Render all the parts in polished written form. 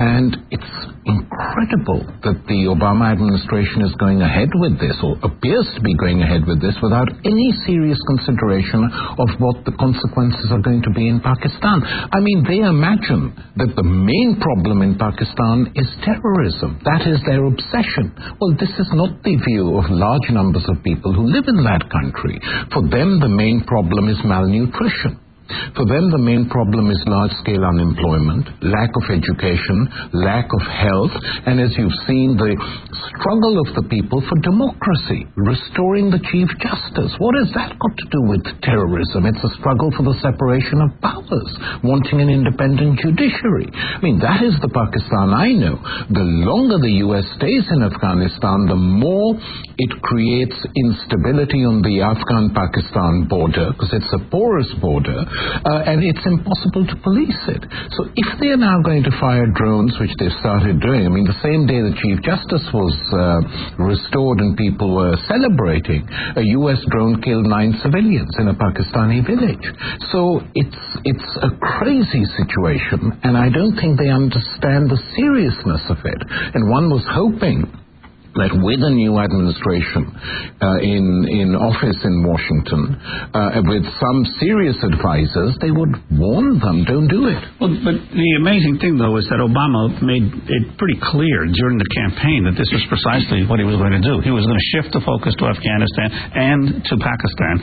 And it's incredible that the Obama administration is going ahead with this, or appears to be going ahead with this, without any serious consideration of what the consequences are going to be in Pakistan. I mean, they imagine that the main problem in Pakistan is terrorism. That is their obsession. Well, this is not the view of large numbers of people who live in that country. For them, the main problem is malnutrition. For them, the main problem is large-scale unemployment, lack of education, lack of health, and as you've seen, the struggle of the people for democracy, restoring the Chief Justice. What has that got to do with terrorism? It's a struggle for the separation of powers, wanting an independent judiciary. I mean, that is the Pakistan I know. The longer the U.S. stays in Afghanistan, the more it creates instability on the Afghan-Pakistan border, because it's a porous border, and it's impossible to police it. So if they are now going to fire drones, which they've started doing, I mean, the same day the Chief Justice was restored and people were celebrating, a U.S. drone killed 9 civilians in a Pakistani village. So it's a crazy situation, and I don't think they understand the seriousness of it. And one was hoping that with a new administration in office in Washington, with some serious advisors, they would warn them, don't do it. Well, but the amazing thing, though, is that Obama made it pretty clear during the campaign that this was precisely what he was going to do. He was going to shift the focus to Afghanistan and to Pakistan.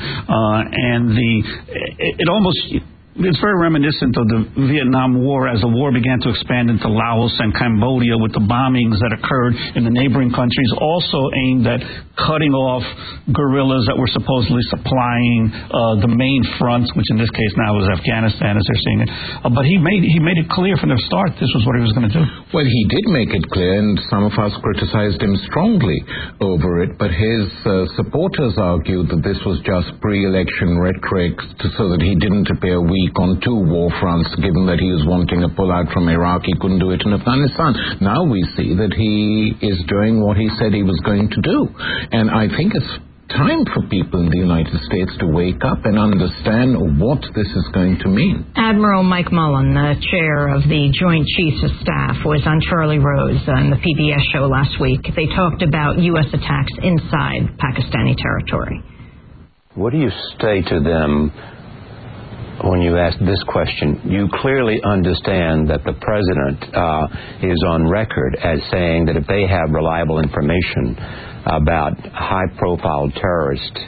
It's very reminiscent of the Vietnam War as the war began to expand into Laos and Cambodia with the bombings that occurred in the neighboring countries, also aimed at cutting off guerrillas that were supposedly supplying the main front, which in this case now is Afghanistan as they're seeing it. But he made it clear from the start this was what he was going to do. Well, he did make it clear, and some of us criticized him strongly over it, but his supporters argued that this was just pre-election rhetoric so that he didn't appear weak on 2 war fronts, given that he was wanting a pullout from Iraq. He couldn't do it in Afghanistan. Now we see that he is doing what he said he was going to do. And I think it's time for people in the United States to wake up and understand what this is going to mean. Admiral Mike Mullen, the chair of the Joint Chiefs of Staff, was on Charlie Rose on the PBS show last week. They talked about U.S. attacks inside Pakistani territory. What do you say to them when you ask this question? You clearly understand that the president is on record as saying that if they have reliable information about high-profile terrorists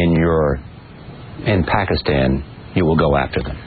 in Pakistan, you will go after them.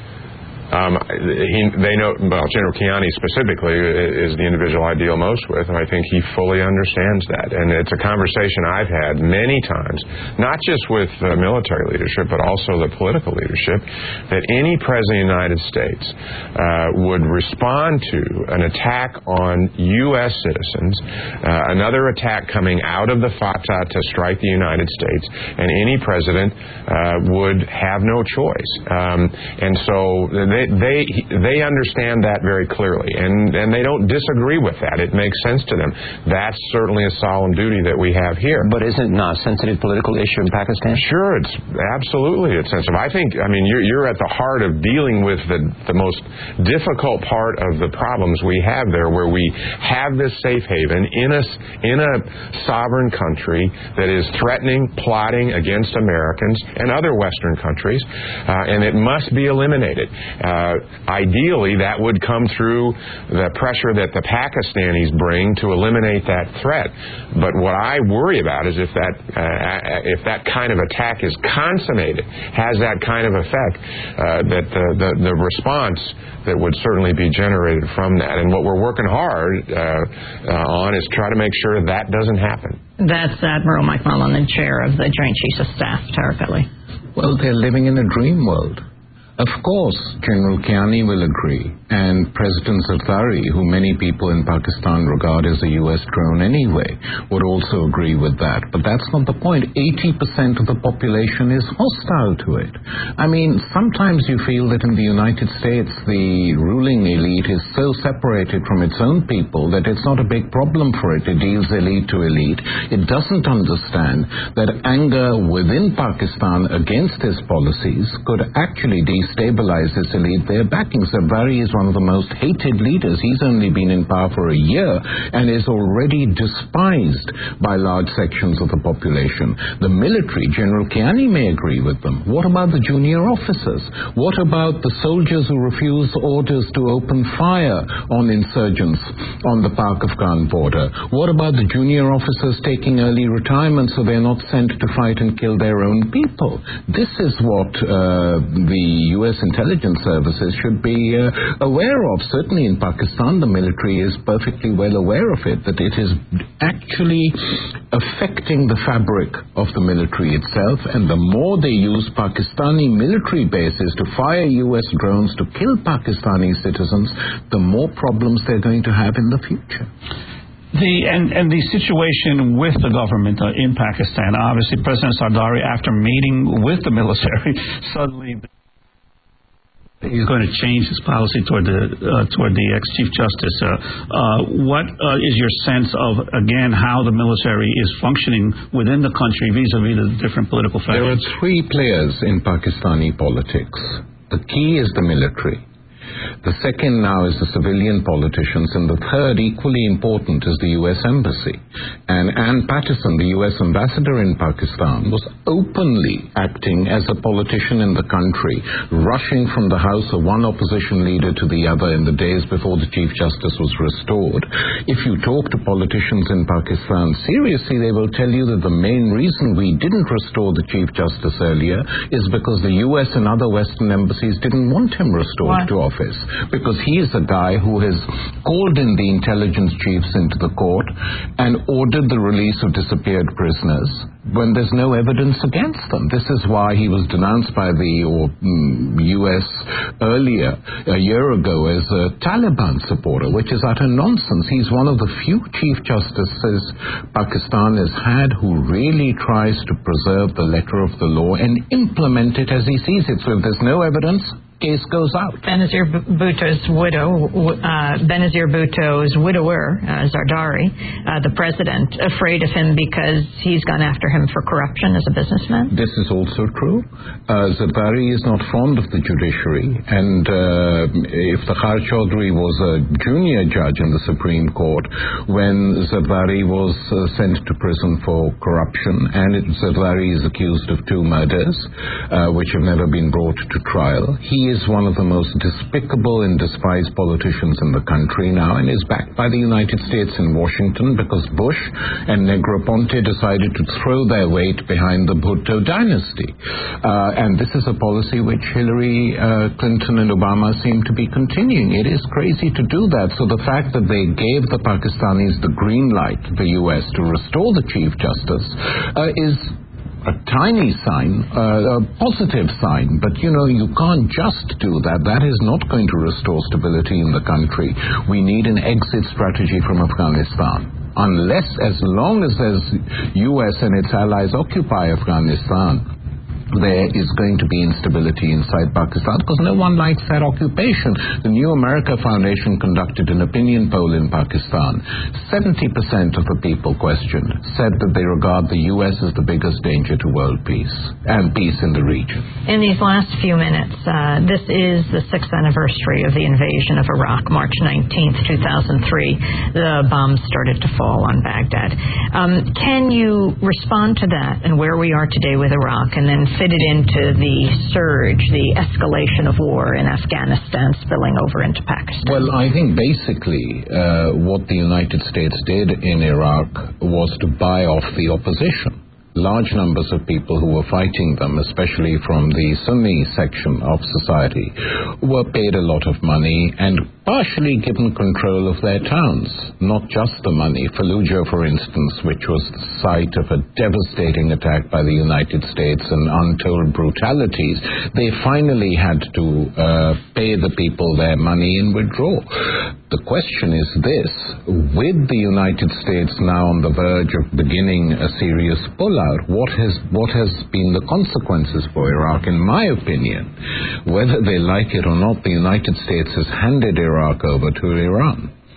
They know, well, General Kiani specifically is the individual I deal most with, and I think he fully understands that. And it's a conversation I've had many times, not just with military leadership, but also the political leadership, that any president of the United States would respond to an attack on U.S. citizens, another attack coming out of the Fatah to strike the United States, and any president would have no choice. And so they understand that very clearly, and they don't disagree with that. It makes sense to them. That's certainly a solemn duty that we have here. But isn't it not a sensitive political issue in Pakistan? Sure, it's absolutely sensitive. I mean, you're at the heart of dealing with the most difficult part of the problems we have there, where we have this safe haven in a sovereign country that is threatening, plotting against Americans and other Western countries, and it must be eliminated. Ideally, that would come through the pressure that the Pakistanis bring to eliminate that threat. But what I worry about is if that kind of attack is consummated, has that kind of effect, that the response that would certainly be generated from that. And what we're working hard on is try to make sure that doesn't happen. That's Admiral Mike Mullen, the chair of the Joint Chiefs of Staff, Tariq Ali. Well, they're living in a dream world. Of course, General Kiani will agree, and President Zardari, who many people in Pakistan regard as a U.S. drone anyway, would also agree with that. But that's not the point. 80% of the population is hostile to it. I mean, sometimes you feel that in the United States, the ruling elite is so separated from its own people that it's not a big problem for it. It deals elite to elite. It doesn't understand that anger within Pakistan against its policies could actually destabilize destabilize this elite they're backing. Zardawi is one of the most hated leaders. He's only been in power for a year and is already despised by large sections of the population. The military, General Kiani may agree with them. What about the junior officers? What about the soldiers who refuse orders to open fire on insurgents on the Pak-Afghan border? What about the junior officers taking early retirement so they're not sent to fight and kill their own people? This is what the U.S. intelligence services should be aware of. Certainly in Pakistan, the military is perfectly well aware of it, that it is actually affecting the fabric of the military itself, and the more they use Pakistani military bases to fire U.S. drones to kill Pakistani citizens, the more problems they're going to have in the future. The situation with the government in Pakistan, obviously President Zardawi, after meeting with the military, suddenly he's going to change his policy toward the ex-Chief Justice. What is your sense of, again, how the military is functioning within the country vis-a-vis the different political factions? There are three players in Pakistani politics. The key is the military. The second now is the civilian politicians, and the third, equally important, is the U.S. Embassy. And Ann Patterson, the U.S. ambassador in Pakistan, was openly acting as a politician in the country, rushing from the house of one opposition leader to the other in the days before the Chief Justice was restored. If you talk to politicians in Pakistan seriously, they will tell you that the main reason we didn't restore the Chief Justice earlier is because the U.S. and other Western embassies didn't want him restored to office. Because he is a guy who has called in the intelligence chiefs into the court and ordered the release of disappeared prisoners when there's no evidence against them. This is why he was denounced by the U.S. earlier, a year ago, as a Taliban supporter, which is utter nonsense. He's one of the few Chief Justices Pakistan has had who really tries to preserve the letter of the law and implement it as he sees it. So if there's no evidence, case goes out. Benazir Bhutto's widower, Zardawi, the president, afraid of him because he's gone after him for corruption as a businessman? This is also true. Zardawi is not fond of the judiciary, and if Takhar Chaudhry was a junior judge in the Supreme Court when Zardawi was sent to prison for corruption, and Zardawi is accused of 2 murders, which have never been brought to trial. He is one of the most despicable and despised politicians in the country now, and is backed by the United States in Washington because Bush and Negroponte decided to throw their weight behind the Bhutto dynasty. And this is a policy which Hillary Clinton and Obama seem to be continuing. It is crazy to do that. So the fact that they gave the Pakistanis the green light, the U.S., to restore the Chief Justice is a tiny sign, a positive sign, but you can't just do that. That is not going to restore stability in the country. We need an exit strategy from Afghanistan. As long as U.S. and its allies occupy Afghanistan, there is going to be instability inside Pakistan because no one likes that occupation. The New America Foundation conducted an opinion poll in Pakistan. 70% of the people questioned said that they regard the U.S. as the biggest danger to world peace and peace in the region. In these last few minutes, this is the 6th anniversary of the invasion of Iraq, March 19th, 2003. The bombs started to fall on Baghdad. Can you respond to that and where we are today with Iraq, and then fit it into the surge, the escalation of war in Afghanistan spilling over into Pakistan? Well, I think basically what the United States did in Iraq was to buy off the opposition. Large numbers of people who were fighting them, especially from the Sunni section of society, were paid a lot of money and partially given control of their towns. Not just the money. Fallujah, for instance, which was the site of a devastating attack by the United States and untold brutalities, they finally had to pay the people their money and withdraw. The question is this: with the United States now on the verge of beginning a serious pullout, what has been the consequences for Iraq? In my opinion, whether they like it or not, the United States has handed Iraq over to Iran.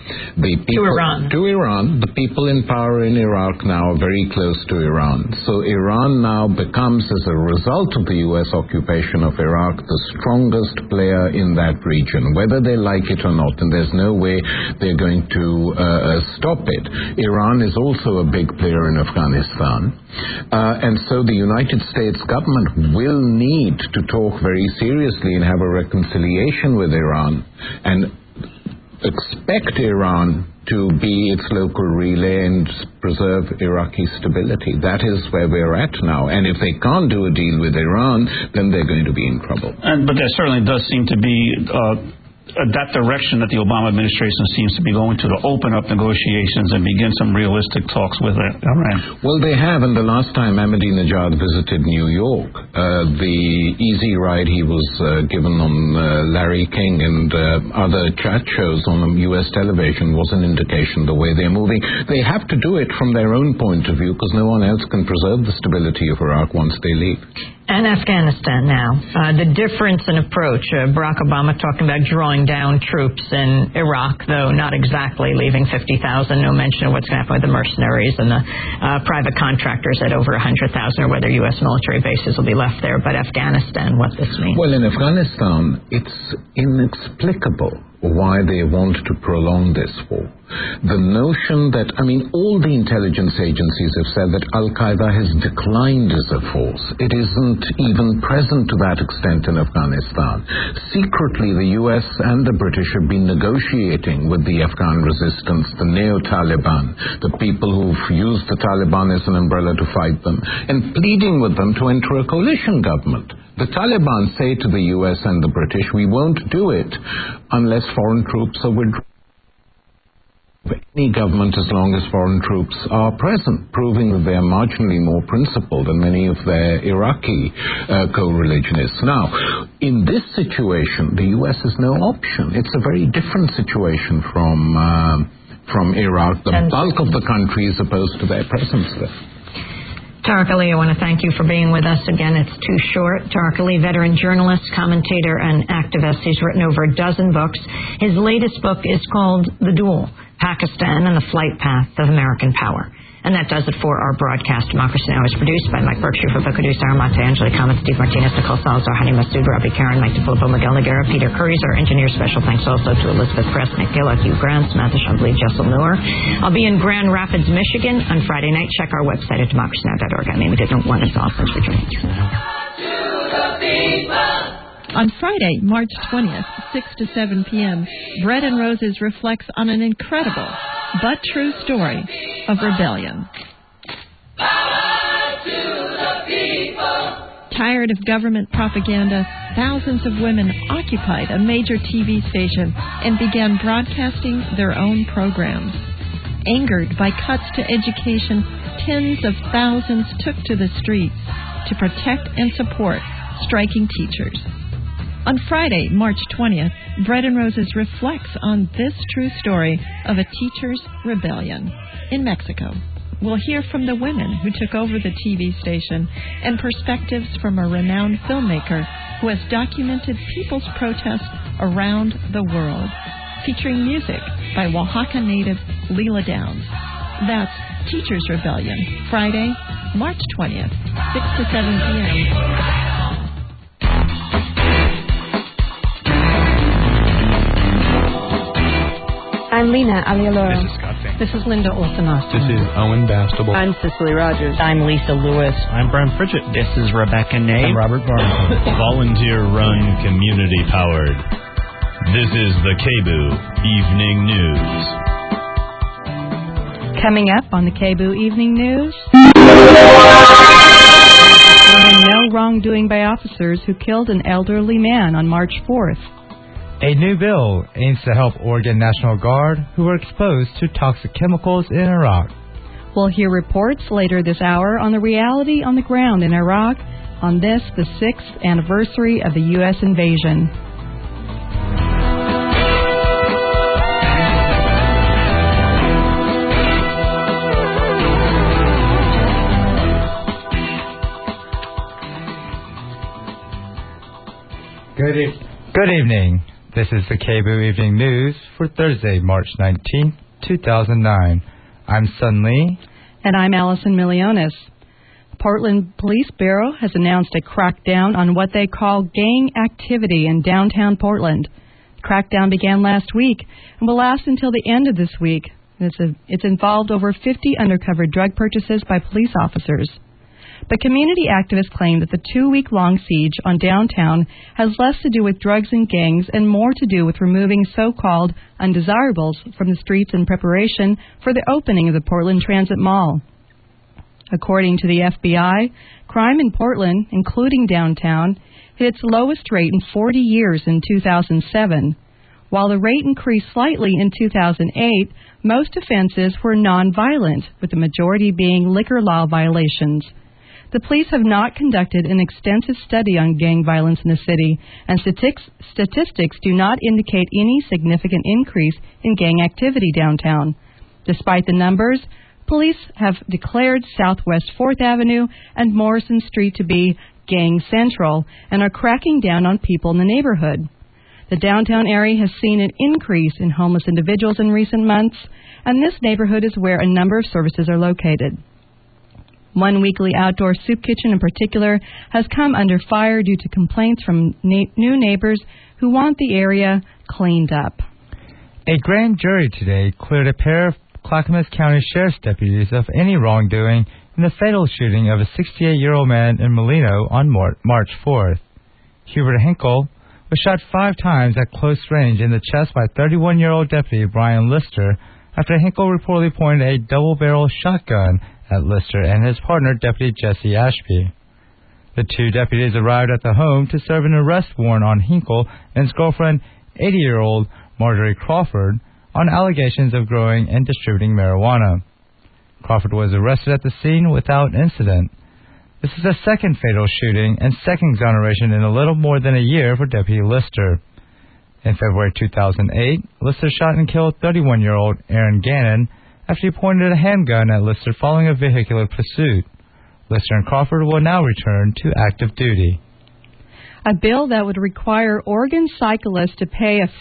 The people, to Iran. The people in power in Iraq now are very close to Iran. So Iran now becomes, as a result of the U.S. occupation of Iraq, the strongest player in that region, whether they like it or not, and there's no way they're going to stop it. Iran is also a big player in Afghanistan. And so the United States government will need to talk very seriously and have a reconciliation with Iran and expect Iran to be its local relay and preserve Iraqi stability. That is where we're at now. And if they can't do a deal with Iran, then they're going to be in trouble. But there certainly does seem to be that direction that the Obama administration seems to be going to open up negotiations and begin some realistic talks with Iran. Well, they have, and the last time Ahmadinejad visited New York, the easy ride he was given on Larry King and other chat shows on U.S. television was an indication the way they're moving. They have to do it from their own point of view because no one else can preserve the stability of Iraq once they leave. And Afghanistan now. The difference in approach. Barack Obama talking about drawing down troops in Iraq, though not exactly leaving 50,000. No mention of what's going to happen with the mercenaries and the private contractors at over 100,000, or whether U.S. military bases will be left there. But Afghanistan, what this means? Well, in Afghanistan, it's inexplicable why they want to prolong this war. The notion that, all the intelligence agencies have said that Al-Qaeda has declined as a force. It isn't even present to that extent in Afghanistan. Secretly, the U.S. and the British have been negotiating with the Afghan resistance, the neo-Taliban, the people who've used the Taliban as an umbrella to fight them, and pleading with them to enter a coalition government. The Taliban say to the U.S. and the British, we won't do it unless foreign troops are withdrawn. Any government as long as foreign troops are present, proving that they are marginally more principled than many of their Iraqi co-religionists. Now, in this situation, the U.S. has no option. It's a very different situation from Iraq. The bulk of the country is opposed to their presence there. Tariq Ali, I want to thank you for being with us again. It's too short. Tariq Ali, veteran journalist, commentator, and activist. He's written over a dozen books. His latest book is called The Duel, Pakistan and the Flight Path of American Power. And that does it for our broadcast. Democracy Now! Is produced by Mike Berkshire, for Bakadu, Sarah Mate, Angela Kamat, Steve Martinez, Nicole Salazar, Hani Masood, Robbie Karen, Mike DeFilippo, Miguel Noguera, Peter Curries, our engineer. Special thanks also to Elizabeth Press, Nick Gillett, Hugh Grant, Samantha Shumbley, Jessel Noor. I'll be in Grand Rapids, Michigan on Friday night. Check our website at democracynow.org. I'm Amy Didn't Want It's awesome for joining us. On Friday, March 20th, 6 to 7 p.m., Bread and Roses reflects on an incredible but true story of rebellion. Power to the people. Tired of government propaganda, thousands of women occupied a major TV station and began broadcasting their own programs. Angered by cuts to education, tens of thousands took to the streets to protect and support striking teachers. On Friday, March 20th, Bread and Roses reflects on this true story of a teacher's rebellion in Mexico. We'll hear from the women who took over the TV station and perspectives from a renowned filmmaker who has documented people's protests around the world, featuring music by Oaxaca native Leela Downs. That's Teacher's Rebellion, Friday, March 20th, 6 to 7 p.m. I'm Lena Alialoro. This is Scott Fink. This is Linda Olsen-Austin. This is Owen Bastable. I'm Cicely Rogers. I'm Lisa Lewis. I'm Brian Pritchett. This is Rebecca Nate. I'm Robert Barnes. Volunteer-run, community-powered. This is the KBOO Evening News. Coming up on the KBOO Evening News, no wrongdoing by officers who killed an elderly man on March 4th. A new bill aims to help Oregon National Guard who were exposed to toxic chemicals in Iraq. We'll hear reports later this hour on the reality on the ground in Iraq on this, the 6th anniversary of the U.S. invasion. Good evening. This is the KBOO Evening News for Thursday, March 19, 2009. I'm Sun Lee. And I'm Allison Milionis. Portland Police Bureau has announced a crackdown on what they call gang activity in downtown Portland. The crackdown began last week and will last until the end of this week. It's involved over 50 undercover drug purchases by police officers. But community activists claim that the 2-week-long siege on downtown has less to do with drugs and gangs and more to do with removing so-called undesirables from the streets in preparation for the opening of the Portland Transit Mall. According to the FBI, crime in Portland, including downtown, hit its lowest rate in 40 years in 2007. While the rate increased slightly in 2008, most offenses were nonviolent, with the majority being liquor law violations. The police have not conducted an extensive study on gang violence in the city, and statistics do not indicate any significant increase in gang activity downtown. Despite the numbers, police have declared Southwest 4th Avenue and Morrison Street to be gang central and are cracking down on people in the neighborhood. The downtown area has seen an increase in homeless individuals in recent months, and this neighborhood is where a number of services are located. One weekly outdoor soup kitchen in particular has come under fire due to complaints from new neighbors who want the area cleaned up. A grand jury today cleared a pair of Clackamas County Sheriff's deputies of any wrongdoing in the fatal shooting of a 68-year-old man in Molino on March 4th. Hubert Hinkle was shot 5 times at close range in the chest by 31-year-old Deputy Brian Lister after Hinkle reportedly pointed a double-barrel shotgun at Lister and his partner, Deputy Jesse Ashby. The 2 deputies arrived at the home to serve an arrest warrant on Hinkle and his girlfriend, 80-year-old Marjorie Crawford, on allegations of growing and distributing marijuana. Crawford was arrested at the scene without incident. This is the second fatal shooting and second exoneration in a little more than a year for Deputy Lister. In February 2008, Lister shot and killed 31-year-old Aaron Gannon after he pointed a handgun at Lister following a vehicular pursuit. Lister and Crawford will now return to active duty. A bill that would require Oregon cyclists to pay a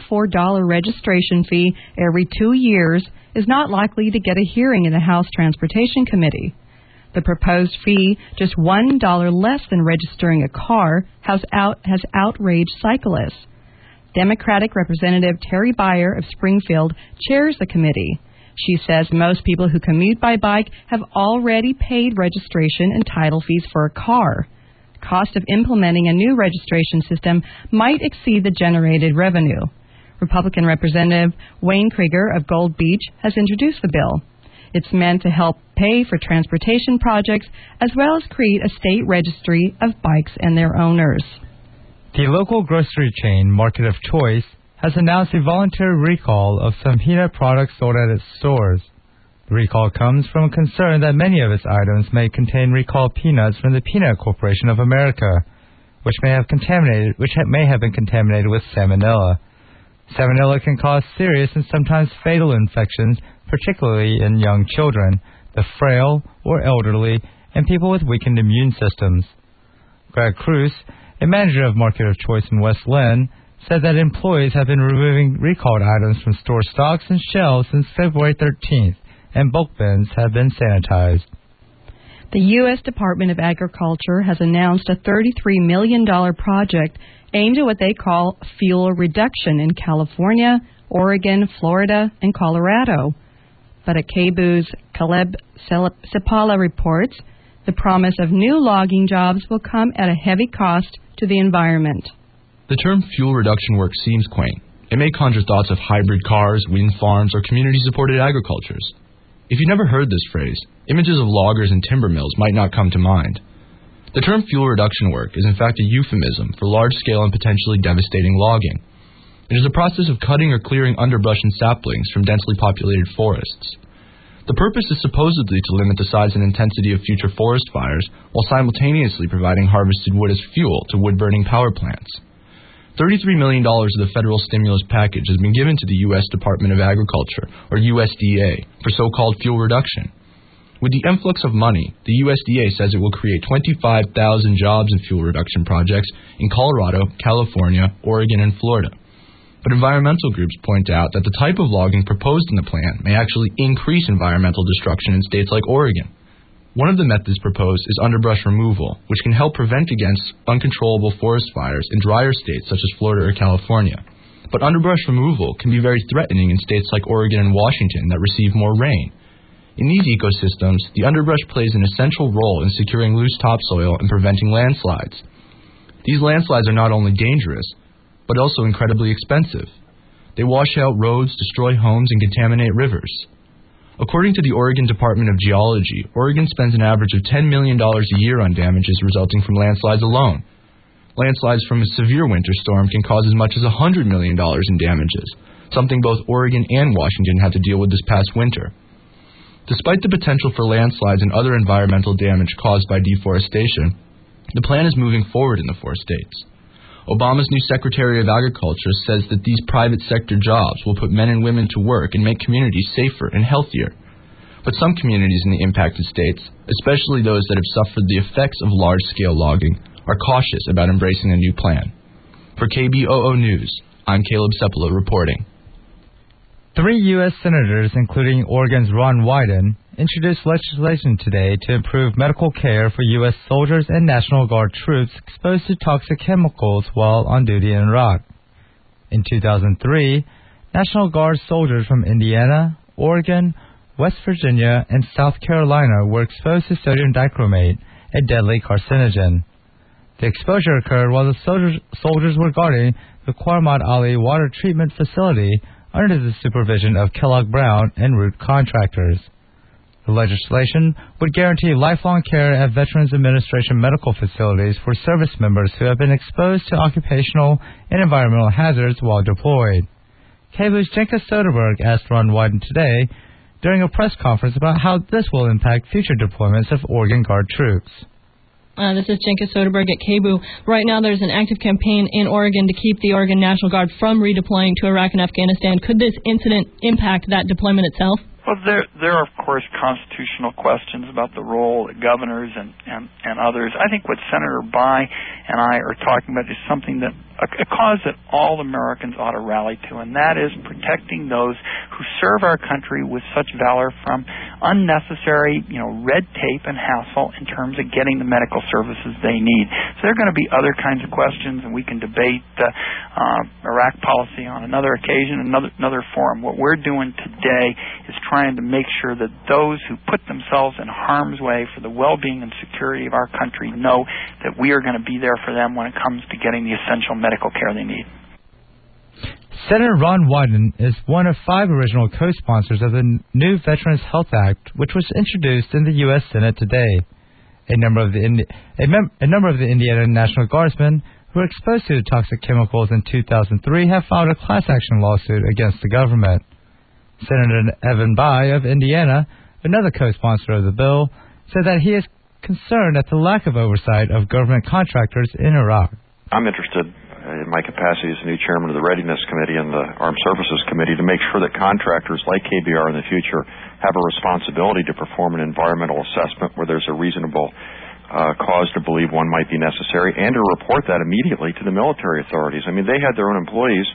$54 registration fee every 2 years is not likely to get a hearing in the House Transportation Committee. The proposed fee, just $1 less than registering a car, has outraged cyclists. Democratic Representative Terry Beyer of Springfield chairs the committee. She says most people who commute by bike have already paid registration and title fees for a car. The cost of implementing a new registration system might exceed the generated revenue. Republican Representative Wayne Krieger of Gold Beach has introduced the bill. It's meant to help pay for transportation projects as well as create a state registry of bikes and their owners. The local grocery chain Market of Choice has announced a voluntary recall of some peanut products sold at its stores. The recall comes from a concern that many of its items may contain recalled peanuts from the Peanut Corporation of America, which may have been contaminated with salmonella. Salmonella can cause serious and sometimes fatal infections, particularly in young children, the frail or elderly, and people with weakened immune systems. Greg Cruz, a manager of Market of Choice in West Lynn, said that employees have been removing recalled items from store stocks and shelves since February 13th, and bulk bins have been sanitized. The U.S. Department of Agriculture has announced a $33 million project aimed at what they call fuel reduction in California, Oregon, Florida, and Colorado. But at KBOO's Caleb Sepala reports, the promise of new logging jobs will come at a heavy cost to the environment. The term fuel reduction work seems quaint. It may conjure thoughts of hybrid cars, wind farms, or community-supported agricultures. If you've never heard this phrase, images of loggers and timber mills might not come to mind. The term fuel reduction work is in fact a euphemism for large-scale and potentially devastating logging. It is a process of cutting or clearing underbrush and saplings from densely populated forests. The purpose is supposedly to limit the size and intensity of future forest fires while simultaneously providing harvested wood as fuel to wood-burning power plants. $33 million of the federal stimulus package has been given to the U.S. Department of Agriculture, or USDA, for so-called fuel reduction. With the influx of money, the USDA says it will create 25,000 jobs in fuel reduction projects in Colorado, California, Oregon, and Florida. But environmental groups point out that the type of logging proposed in the plan may actually increase environmental destruction in states like Oregon. One of the methods proposed is underbrush removal, which can help prevent against uncontrollable forest fires in drier states such as Florida or California. But underbrush removal can be very threatening in states like Oregon and Washington that receive more rain. In these ecosystems, the underbrush plays an essential role in securing loose topsoil and preventing landslides. These landslides are not only dangerous, but also incredibly expensive. They wash out roads, destroy homes, and contaminate rivers. According to the Oregon Department of Geology, Oregon spends an average of $10 million a year on damages resulting from landslides alone. Landslides from a severe winter storm can cause as much as $100 million in damages, something both Oregon and Washington had to deal with this past winter. Despite the potential for landslides and other environmental damage caused by deforestation, the plan is moving forward in the 4 states. Obama's new Secretary of Agriculture says that these private sector jobs will put men and women to work and make communities safer and healthier. But some communities in the impacted states, especially those that have suffered the effects of large-scale logging, are cautious about embracing a new plan. For KBOO News, I'm Caleb Sepula reporting. 3 U.S. senators, including Oregon's Ron Wyden, introduced legislation today to improve medical care for U.S. soldiers and National Guard troops exposed to toxic chemicals while on duty in Iraq. In 2003, National Guard soldiers from Indiana, Oregon, West Virginia, and South Carolina were exposed to sodium dichromate, a deadly carcinogen. The exposure occurred while the soldiers were guarding the Qamar Ali water treatment facility under the supervision of Kellogg Brown and Root contractors. The legislation would guarantee lifelong care at Veterans Administration medical facilities for service members who have been exposed to occupational and environmental hazards while deployed. KBOO's Jenka Soderberg asked Ron Wyden today during a press conference about how this will impact future deployments of Oregon Guard troops. This is Jenka Soderberg at KBOO. Right now there's an active campaign in Oregon to keep the Oregon National Guard from redeploying to Iraq and Afghanistan. Could this incident impact that deployment itself? Well, there are, of course, constitutional questions about the role of governors and others. I think what Senator Bayh and I are talking about is something that a cause that all Americans ought to rally to, and that is protecting those who serve our country with such valor from unnecessary, red tape and hassle in terms of getting the medical services they need. So there are going to be other kinds of questions, and we can debate Iraq policy on another occasion, another forum. What we're doing today is trying to make sure that those who put themselves in harm's way for the well-being and security of our country know that we are going to be there for them when it comes to getting the essential medical care they need. Senator Ron Wyden is one of 5 original co-sponsors of the new Veterans Health Act, which was introduced in the U.S. Senate today. A number of the Indiana National Guardsmen who were exposed to the toxic chemicals in 2003 have filed a class action lawsuit against the government. Senator Evan Bayh of Indiana, another co-sponsor of the bill, said that he is concerned at the lack of oversight of government contractors in Iraq. I'm interested in my capacity as the new chairman of the Readiness Committee and the Armed Services Committee to make sure that contractors like KBR in the future have a responsibility to perform an environmental assessment where there's a reasonable cause to believe one might be necessary, and to report that immediately to the military authorities. I mean, they had their own employees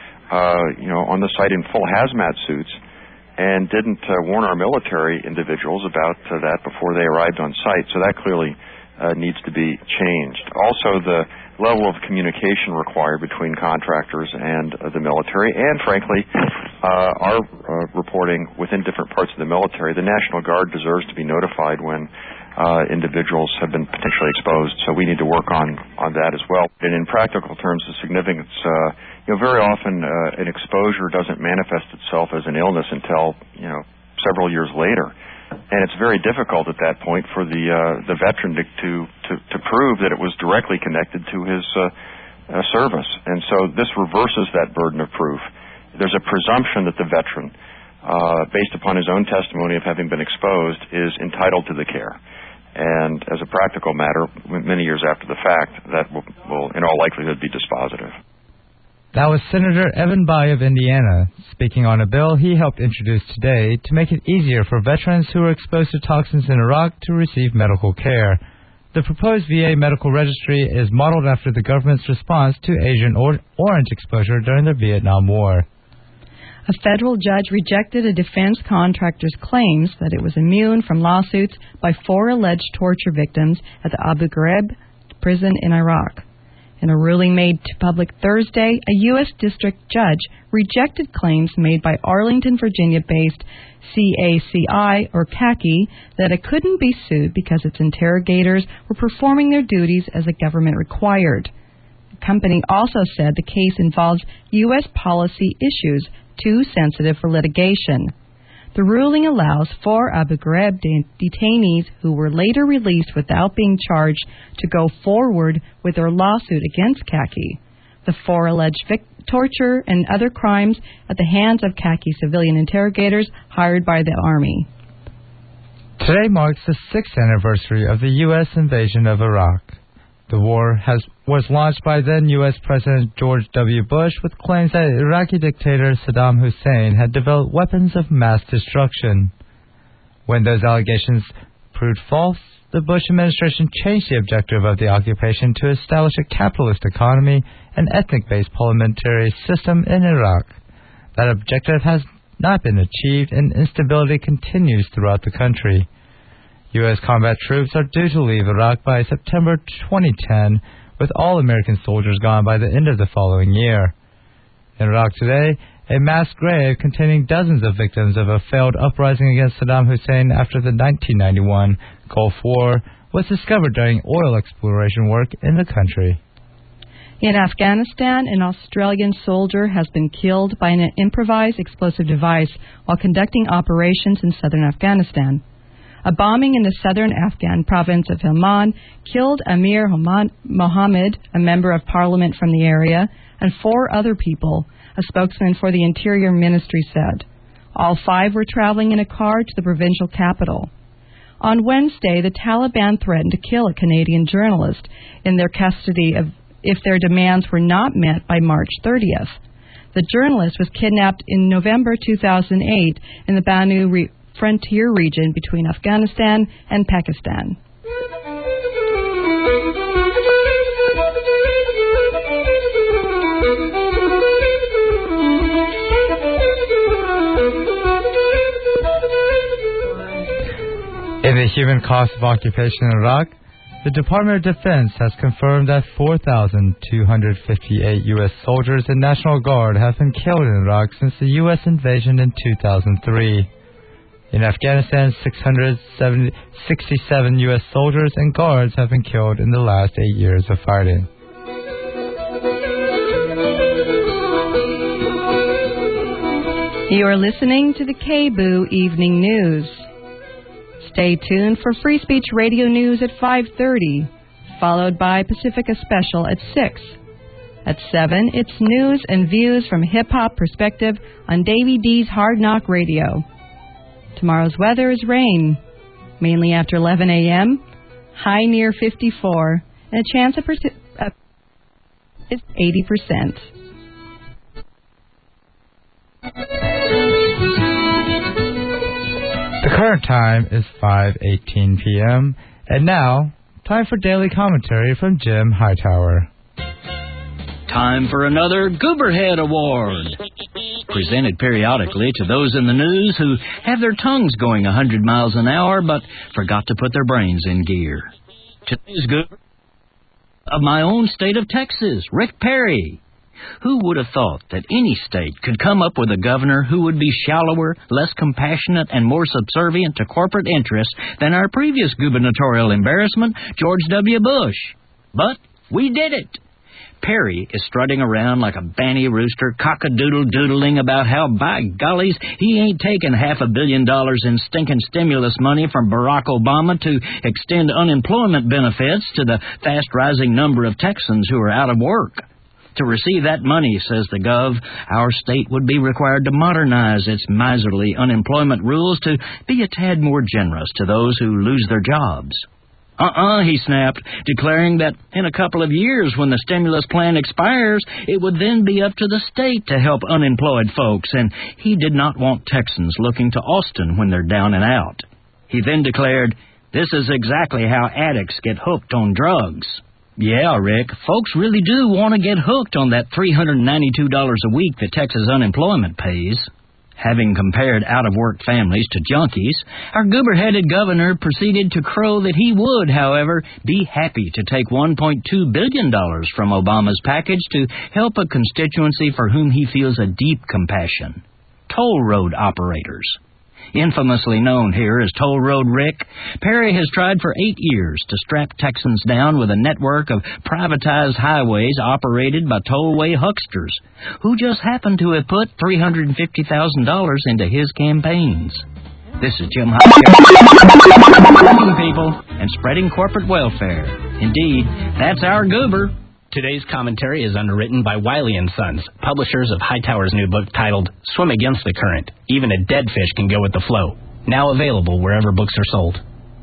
on the site in full hazmat suits and didn't warn our military individuals about that before they arrived on site. So that clearly needs to be changed. Also, the level of communication required between contractors and the military, and frankly, our reporting within different parts of the military. The National Guard deserves to be notified when individuals have been potentially exposed, so we need to work on that as well. And in practical terms, the significance, very often an exposure doesn't manifest itself as an illness until, several years later. And it's very difficult at that point for the veteran to prove that it was directly connected to his service. And so this reverses that burden of proof. There's a presumption that the veteran, based upon his own testimony of having been exposed, is entitled to the care. And as a practical matter, many years after the fact, that will in all likelihood be dispositive. That was Senator Evan Bayh of Indiana, speaking on a bill he helped introduce today to make it easier for veterans who are exposed to toxins in Iraq to receive medical care. The proposed VA medical registry is modeled after the government's response to Agent Orange exposure during the Vietnam War. A federal judge rejected a defense contractor's claims that it was immune from lawsuits by 4 alleged torture victims at the Abu Ghraib prison in Iraq. In a ruling made public Thursday, a U.S. district judge rejected claims made by Arlington, Virginia-based CACI, or CACI, that it couldn't be sued because its interrogators were performing their duties as the government required. The company also said the case involves U.S. policy issues too sensitive for litigation. The ruling allows 4 Abu Ghraib detainees who were later released without being charged to go forward with their lawsuit against CACI. The 4 alleged torture and other crimes at the hands of CACI civilian interrogators hired by the Army. Today marks the 6th anniversary of the U.S. invasion of Iraq. The war was launched by then U.S. President George W. Bush with claims that Iraqi dictator Saddam Hussein had developed weapons of mass destruction. When those allegations proved false, the Bush administration changed the objective of the occupation to establish a capitalist economy and ethnic-based parliamentary system in Iraq. That objective has not been achieved, and instability continues throughout the country. U.S. combat troops are due to leave Iraq by September 2010, with all American soldiers gone by the end of the following year. In Iraq today, a mass grave containing dozens of victims of a failed uprising against Saddam Hussein after the 1991 Gulf War was discovered during oil exploration work in the country. In Afghanistan, an Australian soldier has been killed by an improvised explosive device while conducting operations in southern Afghanistan. A bombing in the southern Afghan province of Helmand killed Amir Mohammed, a member of parliament from the area, and 4 other people, a spokesman for the Interior Ministry said. All 5 were traveling in a car to the provincial capital. On Wednesday, the Taliban threatened to kill a Canadian journalist in their custody if their demands were not met by March 30th. The journalist was kidnapped in November 2008 in the Banu frontier region between Afghanistan and Pakistan. In the human cost of occupation in Iraq, the Department of Defense has confirmed that 4,258 U.S. soldiers and National Guard have been killed in Iraq since the U.S. invasion in 2003. In Afghanistan, 667 U.S. soldiers and guards have been killed in the last 8 years of fighting. You are listening to the KBOO Evening News. Stay tuned for Free Speech Radio News at 5:30, followed by Pacifica Special at 6. At 7, it's news and views from hip-hop perspective on Davey D's Hard Knock Radio. Tomorrow's weather is rain, mainly after 11 a.m., high near 54, and a chance of is 80%. The current time is 5:18 p.m., and now, time for daily commentary from Jim Hightower. Time for another Gooberhead Award, presented periodically to those in the news who have their tongues going 100 miles an hour but forgot to put their brains in gear. Today's Goober of my own state of Texas, Rick Perry. Who would have thought that any state could come up with a governor who would be shallower, less compassionate, and more subservient to corporate interests than our previous gubernatorial embarrassment, George W. Bush? But we did it. Perry is strutting around like a banty rooster, cock-a-doodle-doodling about how, by gollies, he ain't taken $500 million in stinking stimulus money from Barack Obama to extend unemployment benefits to the fast-rising number of Texans who are out of work. To receive that money, says the Gov, our state would be required to modernize its miserly unemployment rules to be a tad more generous to those who lose their jobs. He snapped, declaring that in a couple of years when the stimulus plan expires, it would then be up to the state to help unemployed folks, and he did not want Texans looking to Austin when they're down and out. He then declared, This is exactly how addicts get hooked on drugs. Yeah, Rick, folks really do want to get hooked on that $392 a week that Texas unemployment pays. Having compared out-of-work families to junkies, our goober-headed governor proceeded to crow that he would, however, be happy to take $1.2 billion from Obama's package to help a constituency for whom he feels a deep compassion: toll road operators. Infamously known here as Toll Road Rick, Perry has tried for 8 years to strap Texans down with a network of privatized highways operated by tollway hucksters, who just happened to have put $350,000 into his campaigns. This is Jim Hopkins, helping people and spreading corporate welfare. Indeed, that's our goober. Today's commentary is underwritten by Wiley & Sons, publishers of Hightower's new book titled Swim Against the Current. Even a dead fish can go with the flow. Now available wherever books are sold.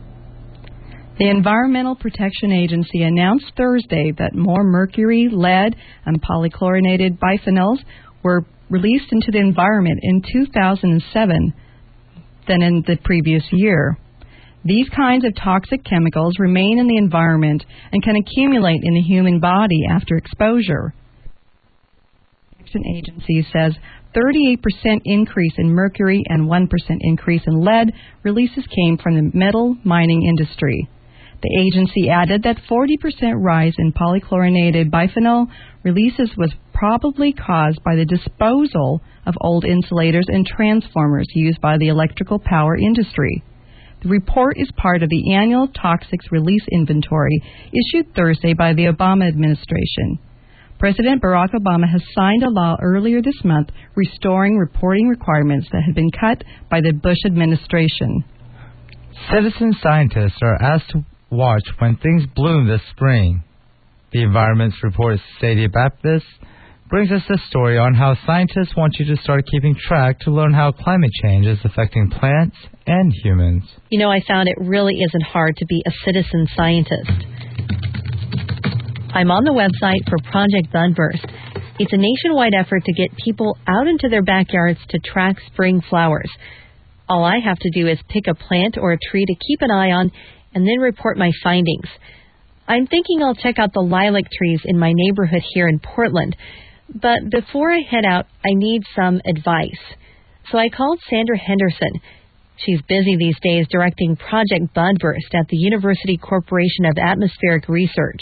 The Environmental Protection Agency announced Thursday that more mercury, lead, and polychlorinated biphenyls were released into the environment in 2007 than in the previous year. These kinds of toxic chemicals remain in the environment and can accumulate in the human body after exposure. The Protection Agency says 38% increase in mercury and 1% increase in lead releases came from the metal mining industry. The agency added that 40% rise in polychlorinated biphenyl releases was probably caused by the disposal of old insulators and transformers used by the electrical power industry. The report is part of the annual Toxics Release Inventory issued Thursday by the Obama administration. President Barack Obama has signed a law earlier this month restoring reporting requirements that had been cut by the Bush administration. Citizen scientists are asked to watch when things bloom this spring. The Environment's reporter Sadie Baptist brings us a story on how scientists want you to start keeping track to learn how climate change is affecting plants and humans. You know, I found it really isn't hard to be a citizen scientist. I'm on the website for Project Sunburst. It's a nationwide effort to get people out into their backyards to track spring flowers. All I have to do is pick a plant or a tree to keep an eye on and then report my findings. I'm thinking I'll check out the lilac trees in my neighborhood here in Portland. But before I head out, I need some advice. So I called Sandra Henderson. She's busy these days directing Project Budburst at the University Corporation of Atmospheric Research.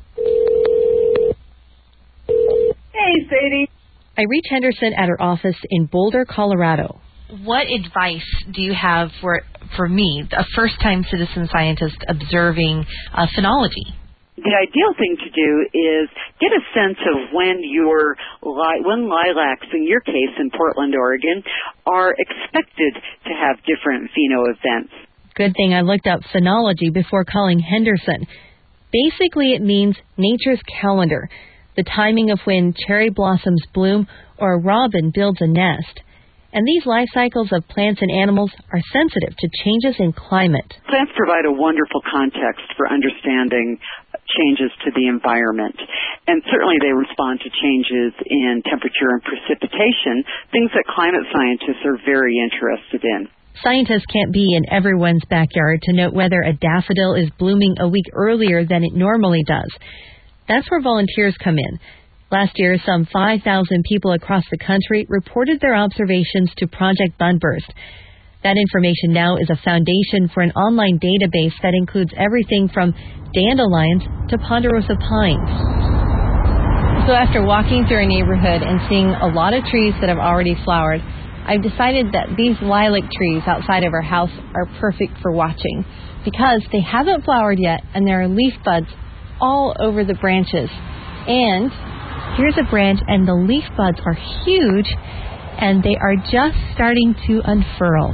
Hey, Sadie. I reach Henderson at her office in Boulder, Colorado. What advice do you have for me, a first-time citizen scientist observing phenology? The ideal thing to do is get a sense of when lilacs, in your case in Portland, Oregon, are expected to have different pheno events. Good thing I looked up phenology before calling Henderson. Basically, it means nature's calendar, the timing of when cherry blossoms bloom or a robin builds a nest. And these life cycles of plants and animals are sensitive to changes in climate. Plants provide a wonderful context for understanding changes to the environment. And certainly they respond to changes in temperature and precipitation, things that climate scientists are very interested in. Scientists can't be in everyone's backyard to note whether a daffodil is blooming a week earlier than it normally does. That's where volunteers come in. Last year, some 5,000 people across the country reported their observations to Project Sunburst. That information now is a foundation for an online database that includes everything from dandelions to ponderosa pines. So after walking through a neighborhood and seeing a lot of trees that have already flowered, I've decided that these lilac trees outside of our house are perfect for watching because they haven't flowered yet and there are leaf buds all over the branches. And here's a branch, and the leaf buds are huge, and they are just starting to unfurl.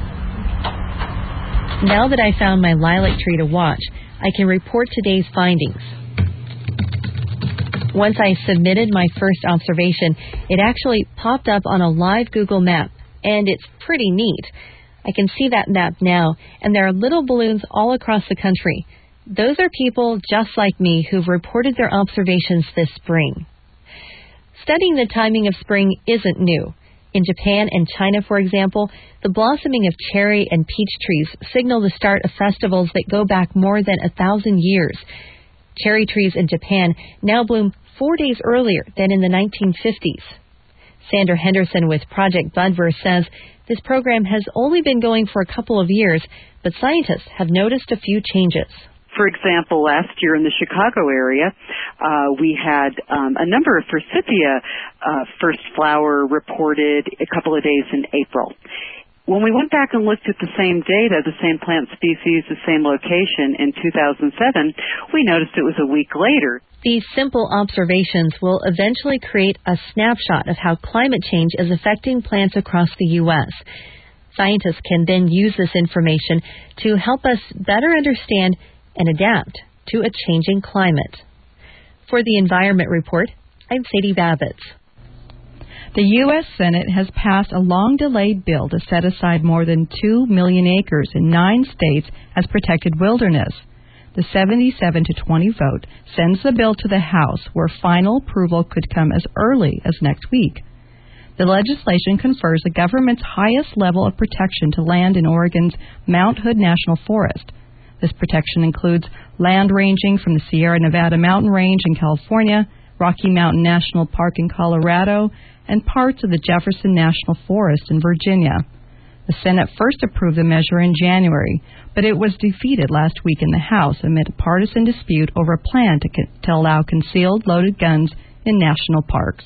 Now that I found my lilac tree to watch, I can report today's findings. Once I submitted my first observation, it actually popped up on a live Google map, and it's pretty neat. I can see that map now, and there are little balloons all across the country. Those are people just like me who've reported their observations this spring. Studying the timing of spring isn't new. In Japan and China, for example, the blossoming of cherry and peach trees signal the start of festivals that go back more than 1,000 years. Cherry trees in Japan now bloom 4 days earlier than in the 1950s. Sandra Henderson with Project Budverse says this program has only been going for a couple of years, but scientists have noticed a few changes. For example, last year in the Chicago area, we had a number of forsythia first flower reported a couple of days in April. When we went back and looked at the same data, the same plant species, the same location in 2007, we noticed it was a week later. These simple observations will eventually create a snapshot of how climate change is affecting plants across the U.S. Scientists can then use this information to help us better understand and adapt to a changing climate. For the Environment Report, I'm Sadie Babbitts. The U.S. Senate has passed a long-delayed bill to set aside more than 2 million acres in 9 states as protected wilderness. The 77-20 vote sends the bill to the House, where final approval could come as early as next week. The legislation confers the government's highest level of protection to land in Oregon's Mount Hood National Forest. This protection includes land ranging from the Sierra Nevada mountain range in California, Rocky Mountain National Park in Colorado, and parts of the Jefferson National Forest in Virginia. The Senate first approved the measure in January, but it was defeated last week in the House amid a partisan dispute over a plan to allow concealed loaded guns in national parks.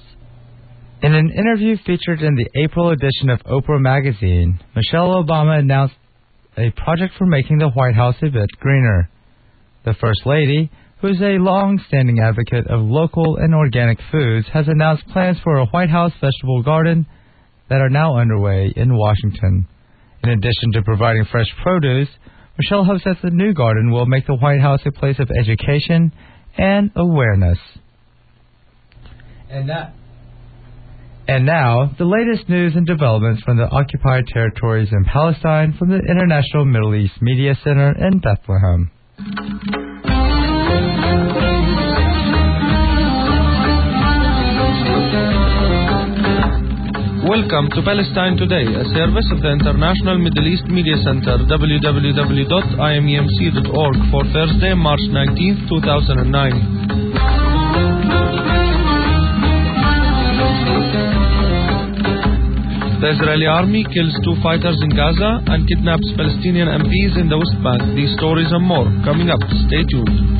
In an interview featured in the April edition of Oprah magazine, Michelle Obama announced a project for making the White House a bit greener. The First Lady, who is a long-standing advocate of local and organic foods, has announced plans for a White House vegetable garden that are now underway in Washington. In addition to providing fresh produce, Michelle hopes that the new garden will make the White House a place of education and awareness. And now, the latest news and developments from the occupied territories in Palestine from the International Middle East Media Center in Bethlehem. Welcome to Palestine Today, a service of the International Middle East Media Center, www.imemc.org, for Thursday, March 19, 2009. The Israeli army kills 2 fighters in Gaza and kidnaps Palestinian MPs in the West Bank. These stories and more coming up. Stay tuned.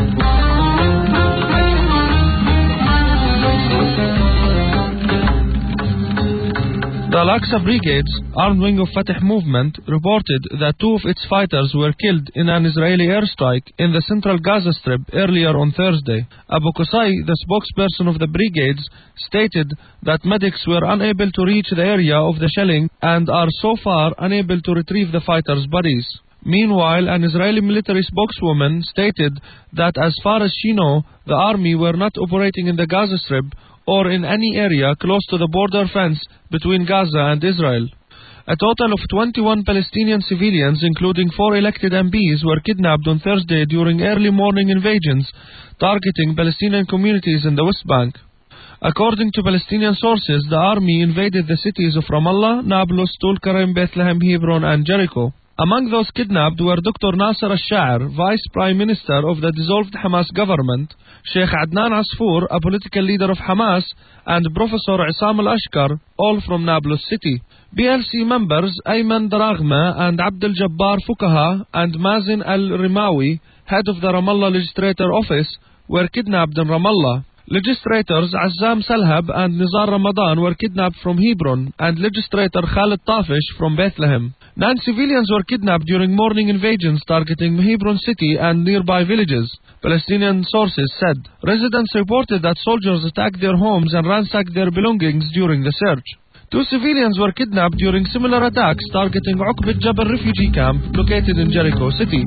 The Al-Aqsa Brigades, armed wing of Fatah movement, reported that 2 of its fighters were killed in an Israeli airstrike in the central Gaza Strip earlier on Thursday. Abu Qusay, the spokesperson of the brigades, stated that medics were unable to reach the area of the shelling and are so far unable to retrieve the fighters' bodies. Meanwhile, an Israeli military spokeswoman stated that as far as she knows, the army were not operating in the Gaza Strip or in any area close to the border fence between Gaza and Israel. A total of 21 Palestinian civilians, including 4 elected MPs, were kidnapped on Thursday during early morning invasions targeting Palestinian communities in the West Bank. According to Palestinian sources, the army invaded the cities of Ramallah, Nablus, Tulkarem, Bethlehem, Hebron, and Jericho. Among those kidnapped were Dr. Nasser al-Sha'ar, Vice Prime Minister of the dissolved Hamas government, Sheikh Adnan Asfour, a political leader of Hamas, and Professor Issam al-Ashkar, all from Nablus city. PLC members Ayman Daraghma and Abdel Jabbar Fukaha and Mazin al-Rimawi, head of the Ramallah Legislator Office, were kidnapped in Ramallah. Legislators Azzam Salhab and Nizar Ramadan were kidnapped from Hebron, and legislator Khalid Tafish from Bethlehem. 9 civilians were kidnapped during morning invasions targeting Hebron city and nearby villages. Palestinian sources said residents reported that soldiers attacked their homes and ransacked their belongings during the search. 2 civilians were kidnapped during similar attacks targeting Uqbat Jabal refugee camp located in Jericho city.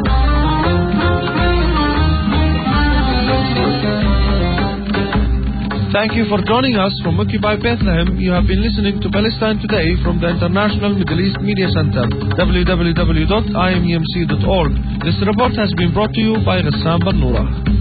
Thank you for joining us from Occupy Bethlehem. You have been listening to Palestine Today from the International Middle East Media Center, www.imemc.org. This report has been brought to you by Ghassan Barnoura.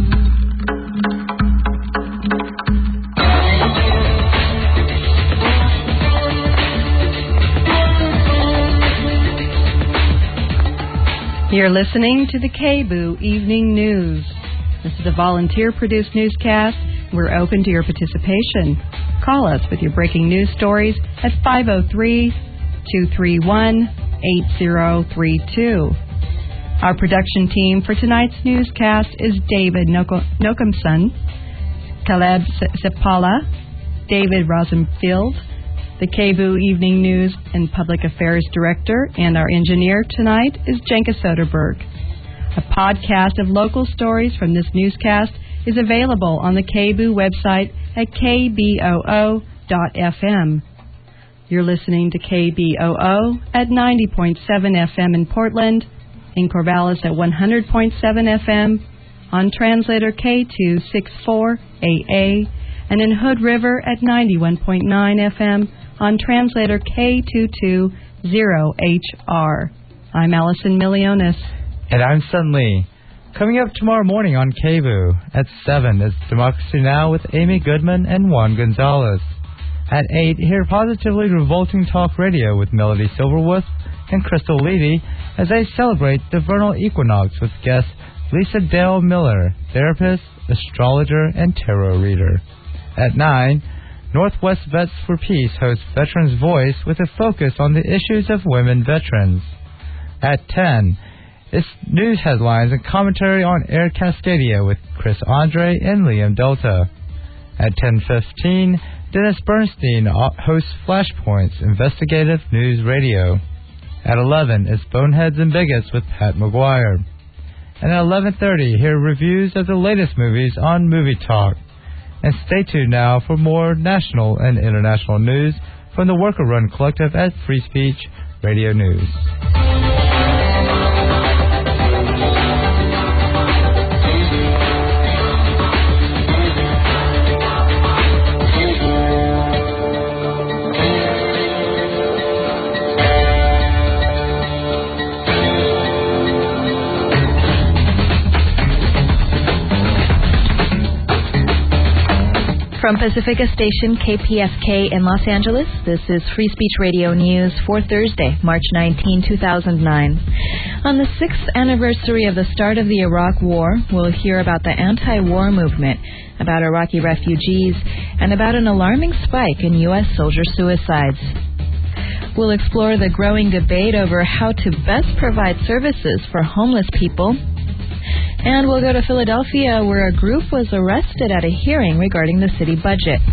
You're listening to the KBOO Evening News. This is a volunteer-produced newscast. We're open to your participation. Call us with your breaking news stories at 503-231-8032. Our production team for tonight's newscast is David Nokumson, Caleb Sepala, David Rosenfield, the KBOO Evening News and Public Affairs Director, and our engineer tonight is Jenka Soderberg. A podcast of local stories from this newscast is available on the KBOO website at kboo.fm. You're listening to KBOO at 90.7 FM in Portland, in Corvallis at 100.7 FM, on translator K264AA, and in Hood River at 91.9 FM, on translator K220HR. I'm Allison Milionis. And I'm Sun Lee. Coming up tomorrow morning on KBOO at 7 is Democracy Now! With Amy Goodman and Juan Gonzalez. At 8, hear Positively Revolting Talk Radio with Melody Silverwood and Crystal Leedy as they celebrate the vernal equinox with guest Lisa Dale Miller, therapist, astrologer, and tarot reader. At 9, Northwest Vets for Peace hosts Veterans Voice with a focus on the issues of women veterans. At 10, it's news headlines and commentary on Air Cascadia with Chris Andre and Liam Delta. At 10:15, Dennis Bernstein hosts Flashpoints, investigative news radio. At 11, it's Boneheads and Bigots with Pat McGuire. And at 11:30, hear reviews of the latest movies on Movie Talk. And stay tuned now for more national and international news from the Worker Run Collective at Free Speech Radio News. From Pacifica Station KPFK in Los Angeles, this is Free Speech Radio News for Thursday, March 19, 2009. On the 6th anniversary of the start of the Iraq War, we'll hear about the anti-war movement, about Iraqi refugees, and about an alarming spike in U.S. soldier suicides. We'll explore the growing debate over how to best provide services for homeless people. And we'll go to Philadelphia, where a group was arrested at a hearing regarding the city budget.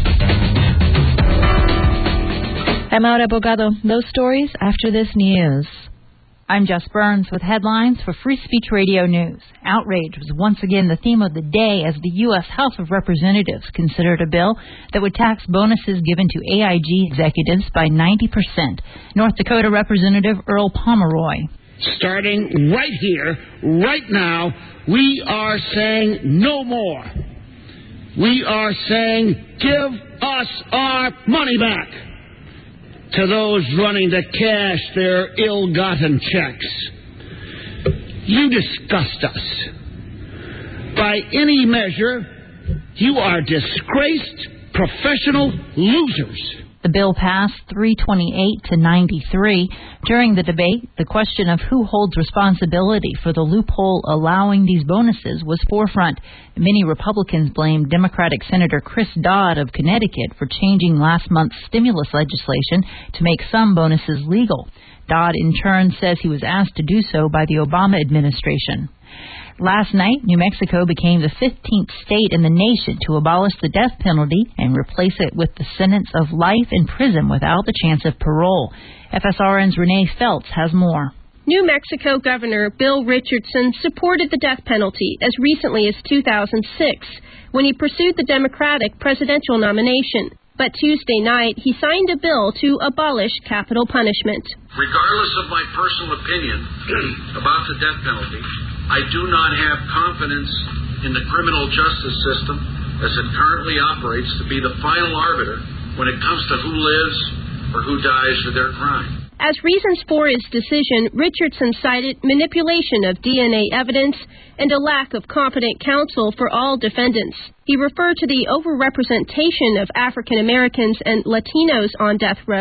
I'm Aura Bogado. Those stories after this news. I'm Jess Burns with headlines for Free Speech Radio News. Outrage was once again the theme of the day as the U.S. House of Representatives considered a bill that would tax bonuses given to AIG executives by 90%. North Dakota Representative Earl Pomeroy. Starting right here, right now, we are saying no more. We are saying give us our money back to those running to cash their ill-gotten checks. You disgust us. By any measure, you are disgraced professional losers. The bill passed 328 to 93. During the debate, the question of who holds responsibility for the loophole allowing these bonuses was forefront. Many Republicans blamed Democratic Senator Chris Dodd of Connecticut for changing last month's stimulus legislation to make some bonuses legal. Dodd, in turn, says he was asked to do so by the Obama administration. Last night, New Mexico became the 15th state in the nation to abolish the death penalty and replace it with the sentence of life in prison without the chance of parole. FSRN's Renee Feltz has more. New Mexico Governor Bill Richardson supported the death penalty as recently as 2006, when he pursued the Democratic presidential nomination. But Tuesday night, he signed a bill to abolish capital punishment. Regardless of my personal opinion about the death penalty, I do not have confidence in the criminal justice system as it currently operates to be the final arbiter when it comes to who lives or who dies for their crime. As reasons for his decision, Richardson cited manipulation of DNA evidence and a lack of competent counsel for all defendants. He referred to the overrepresentation of African Americans and Latinos on death row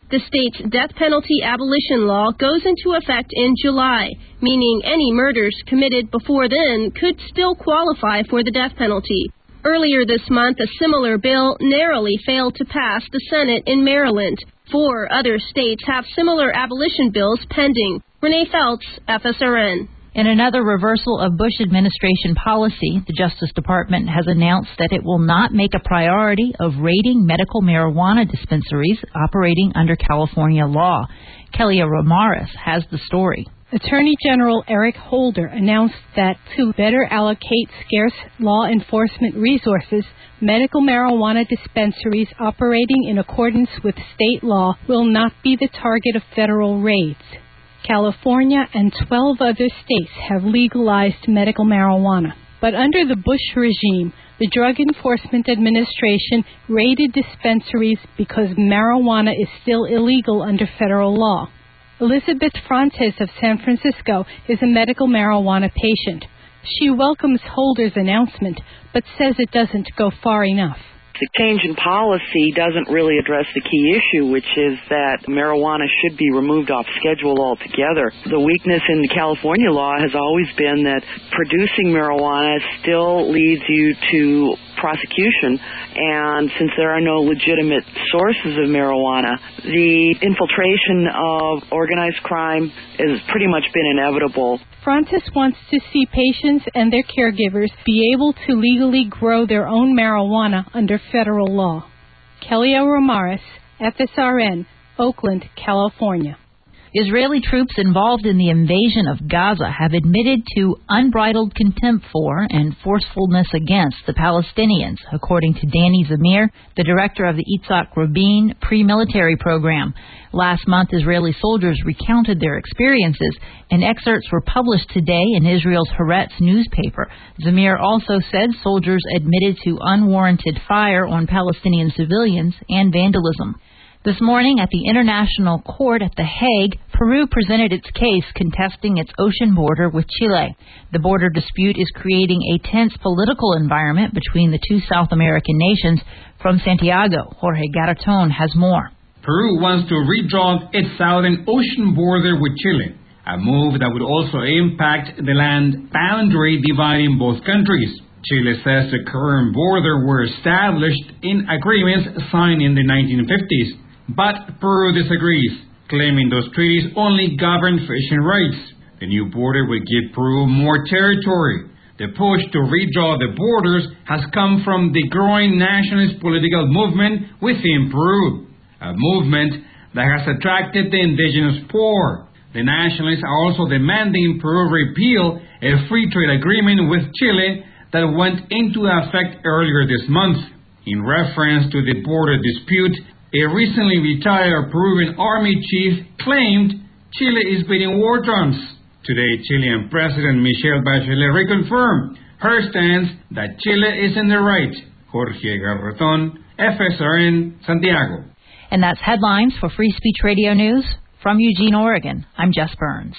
The state's death penalty abolition law goes into effect in July, meaning any murders committed before then could still qualify for the death penalty. Earlier this month, a similar bill narrowly failed to pass the Senate in Maryland. 4 other states have similar abolition bills pending. Renee Feltz, FSRN. In another reversal of Bush administration policy, the Justice Department has announced that it will not make a priority of raiding medical marijuana dispensaries operating under California law. Kelia Ramirez has the story. Attorney General Eric Holder announced that to better allocate scarce law enforcement resources, medical marijuana dispensaries operating in accordance with state law will not be the target of federal raids. California and 12 other states have legalized medical marijuana. But under the Bush regime, the Drug Enforcement Administration raided dispensaries because marijuana is still illegal under federal law. Elizabeth Frances of San Francisco is a medical marijuana patient. She welcomes Holder's announcement, but says it doesn't go far enough. The change in policy doesn't really address the key issue, which is that marijuana should be removed off schedule altogether. The weakness in the California law has always been that producing marijuana still leads you to prosecution, and since there are no legitimate sources of marijuana, the infiltration of organized crime has pretty much been inevitable. Francis wants to see patients and their caregivers be able to legally grow their own marijuana under federal law. Kelia Ramirez, FSRN, Oakland, California. Israeli troops involved in the invasion of Gaza have admitted to unbridled contempt for and forcefulness against the Palestinians, according to Danny Zamir, the director of the Yitzhak Rabin pre-military program. Last month, Israeli soldiers recounted their experiences, and excerpts were published today in Israel's Haaretz newspaper. Zamir also said soldiers admitted to unwarranted fire on Palestinian civilians and vandalism. This morning at the International Court at The Hague, Peru presented its case contesting its ocean border with Chile. The border dispute is creating a tense political environment between the two South American nations. From Santiago, Jorge Garatón has more. Peru wants to redraw its southern ocean border with Chile, a move that would also impact the land boundary dividing both countries. Chile says the current border were established in agreements signed in the 1950s. But Peru disagrees, claiming those treaties only govern fishing rights. The new border would give Peru more territory. The push to redraw the borders has come from the growing nationalist political movement within Peru, a movement that has attracted the indigenous poor. The nationalists are also demanding Peru repeal a free trade agreement with Chile that went into effect earlier this month. In reference to the border dispute, a recently retired Peruvian army chief claimed Chile is beating war drums. Today, Chilean President Michelle Bachelet reconfirmed her stance that Chile is in the right. Jorge Garatón, FSRN, Santiago. And that's headlines for Free Speech Radio News. From Eugene, Oregon, I'm Jess Burns.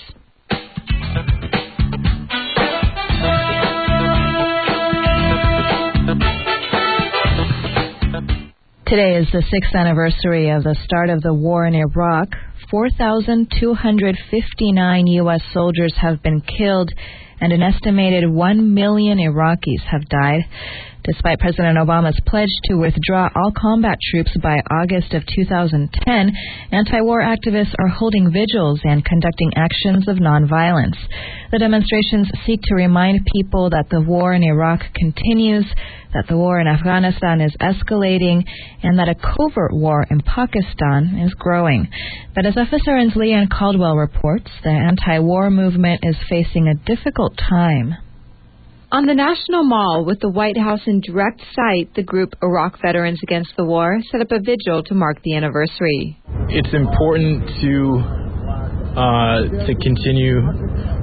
Today is the 6th anniversary of the start of the war in Iraq. 4,259 U.S. soldiers have been killed, and an estimated 1 million Iraqis have died. Despite President Obama's pledge to withdraw all combat troops by August of 2010, anti-war activists are holding vigils and conducting actions of nonviolence. The demonstrations seek to remind people that the war in Iraq continues, that the war in Afghanistan is escalating, and that a covert war in Pakistan is growing. But as FSRN's Leanne Caldwell reports, the anti-war movement is facing a difficult time. On the National Mall with the White House in direct sight, the group Iraq Veterans Against the War set up a vigil to mark the anniversary. It's important to continue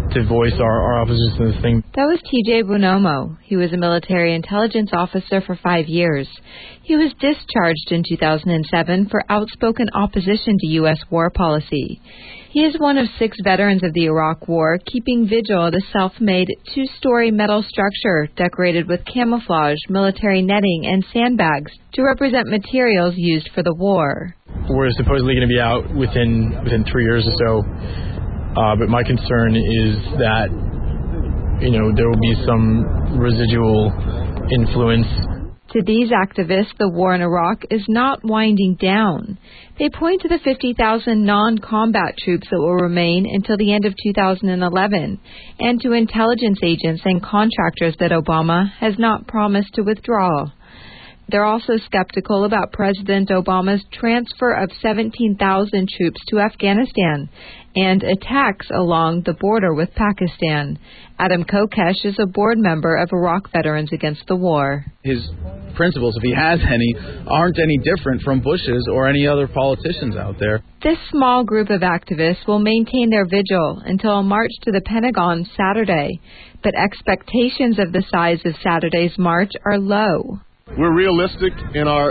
to voice our opposition to this thing. That was T.J. Bonomo. He was a military intelligence officer for 5 years. He was discharged in 2007 for outspoken opposition to U.S. war policy. He is one of 6 veterans of the Iraq War, keeping vigil at a self-made 2-story metal structure decorated with camouflage, military netting, and sandbags to represent materials used for the war. We're supposedly going to be out within 3 years or so, but my concern is that, there will be some residual influence. To these activists, the war in Iraq is not winding down. They point to the 50,000 non-combat troops that will remain until the end of 2011, and to intelligence agents and contractors that Obama has not promised to withdraw. They're also skeptical about President Obama's transfer of 17,000 troops to Afghanistan and attacks along the border with Pakistan. Adam Kokesh is a board member of Iraq Veterans Against the War. His principles, if he has any, aren't any different from Bush's or any other politicians out there. This small group of activists will maintain their vigil until a march to the Pentagon Saturday, but expectations of the size of Saturday's march are low. We're realistic in our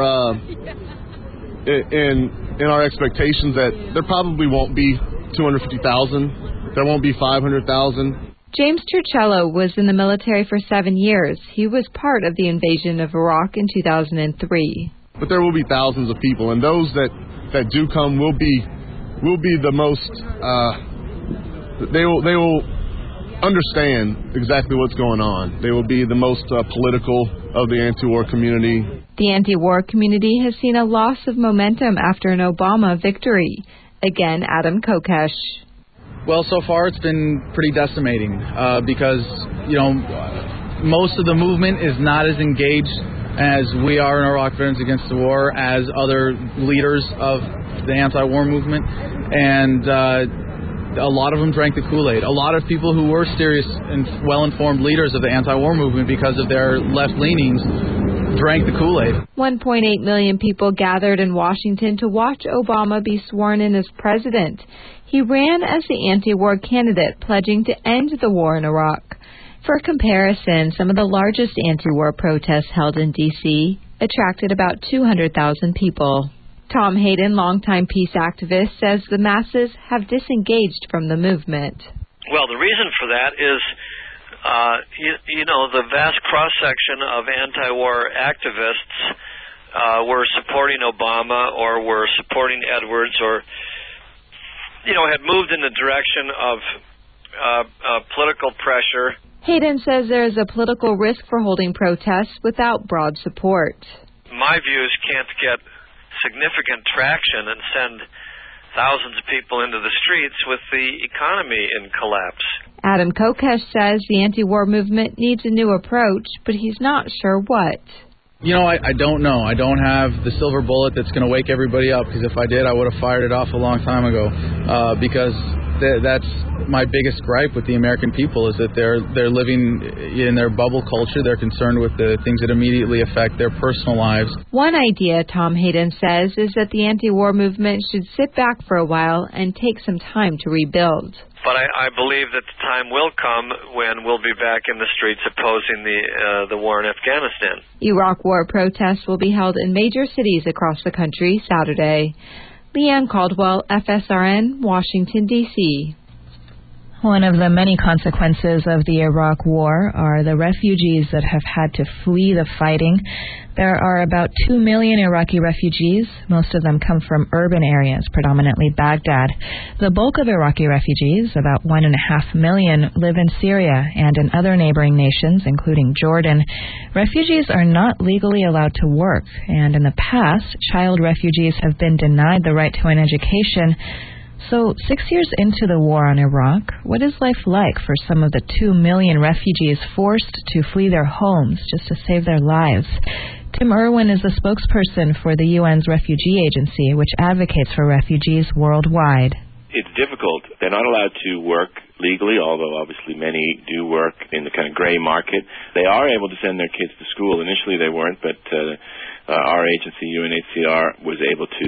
expectations that there probably won't be 250,000. There won't be 500,000. James Turcello was in the military for 7 years. He was part of the invasion of Iraq in 2003. But there will be thousands of people, and those that do come will be the most. They will understand exactly what's going on. They will be the most political of the anti-war community. The anti-war community has seen a loss of momentum after an Obama victory. Again, Adam Kokesh. Well, so far it's been pretty decimating because, most of the movement is not as engaged as we are in Iraq Veterans Against the War as other leaders of the anti-war movement. And a lot of them drank the Kool-Aid. A lot of people who were serious and well-informed leaders of the anti-war movement because of their left leanings drank the Kool-Aid. 1.8 million people gathered in Washington to watch Obama be sworn in as president. He ran as the anti-war candidate, pledging to end the war in Iraq. For comparison, some of the largest anti-war protests held in D.C. attracted about 200,000 people. Tom Hayden, longtime peace activist, says the masses have disengaged from the movement. Well, the reason for that is, the vast cross-section of anti-war activists were supporting Obama or were supporting Edwards or, had moved in the direction of political pressure. Hayden says there is a political risk for holding protests without broad support. My views can't get significant traction and send thousands of people into the streets with the economy in collapse. Adam Kokesh says the anti-war movement needs a new approach, but he's not sure what. I don't know. I don't have the silver bullet that's going to wake everybody up, because if I did, I would have fired it off a long time ago. Because that's my biggest gripe with the American people, is that they're living in their bubble culture. They're concerned with the things that immediately affect their personal lives. One idea, Tom Hayden says, is that the anti-war movement should sit back for a while and take some time to rebuild. But I believe that the time will come when we'll be back in the streets opposing the war in Afghanistan. Iraq War protests will be held in major cities across the country Saturday. Leanne Caldwell, FSRN, Washington, D.C. One of the many consequences of the Iraq War are the refugees that have had to flee the fighting. There are about 2 million Iraqi refugees. Most of them come from urban areas, predominantly Baghdad. The bulk of Iraqi refugees, about 1.5 million, live in Syria and in other neighboring nations, including Jordan. Refugees are not legally allowed to work, and in the past, child refugees have been denied the right to an education. So, 6 years into the war on Iraq, what is life like for some of the 2 million refugees forced to flee their homes just to save their lives? Tim Irwin is the spokesperson for the UN's Refugee Agency, which advocates for refugees worldwide. It's difficult. They're not allowed to work legally, although obviously many do work in the kind of gray market. They are able to send their kids to school. Initially they weren't, but our agency, UNHCR, was able to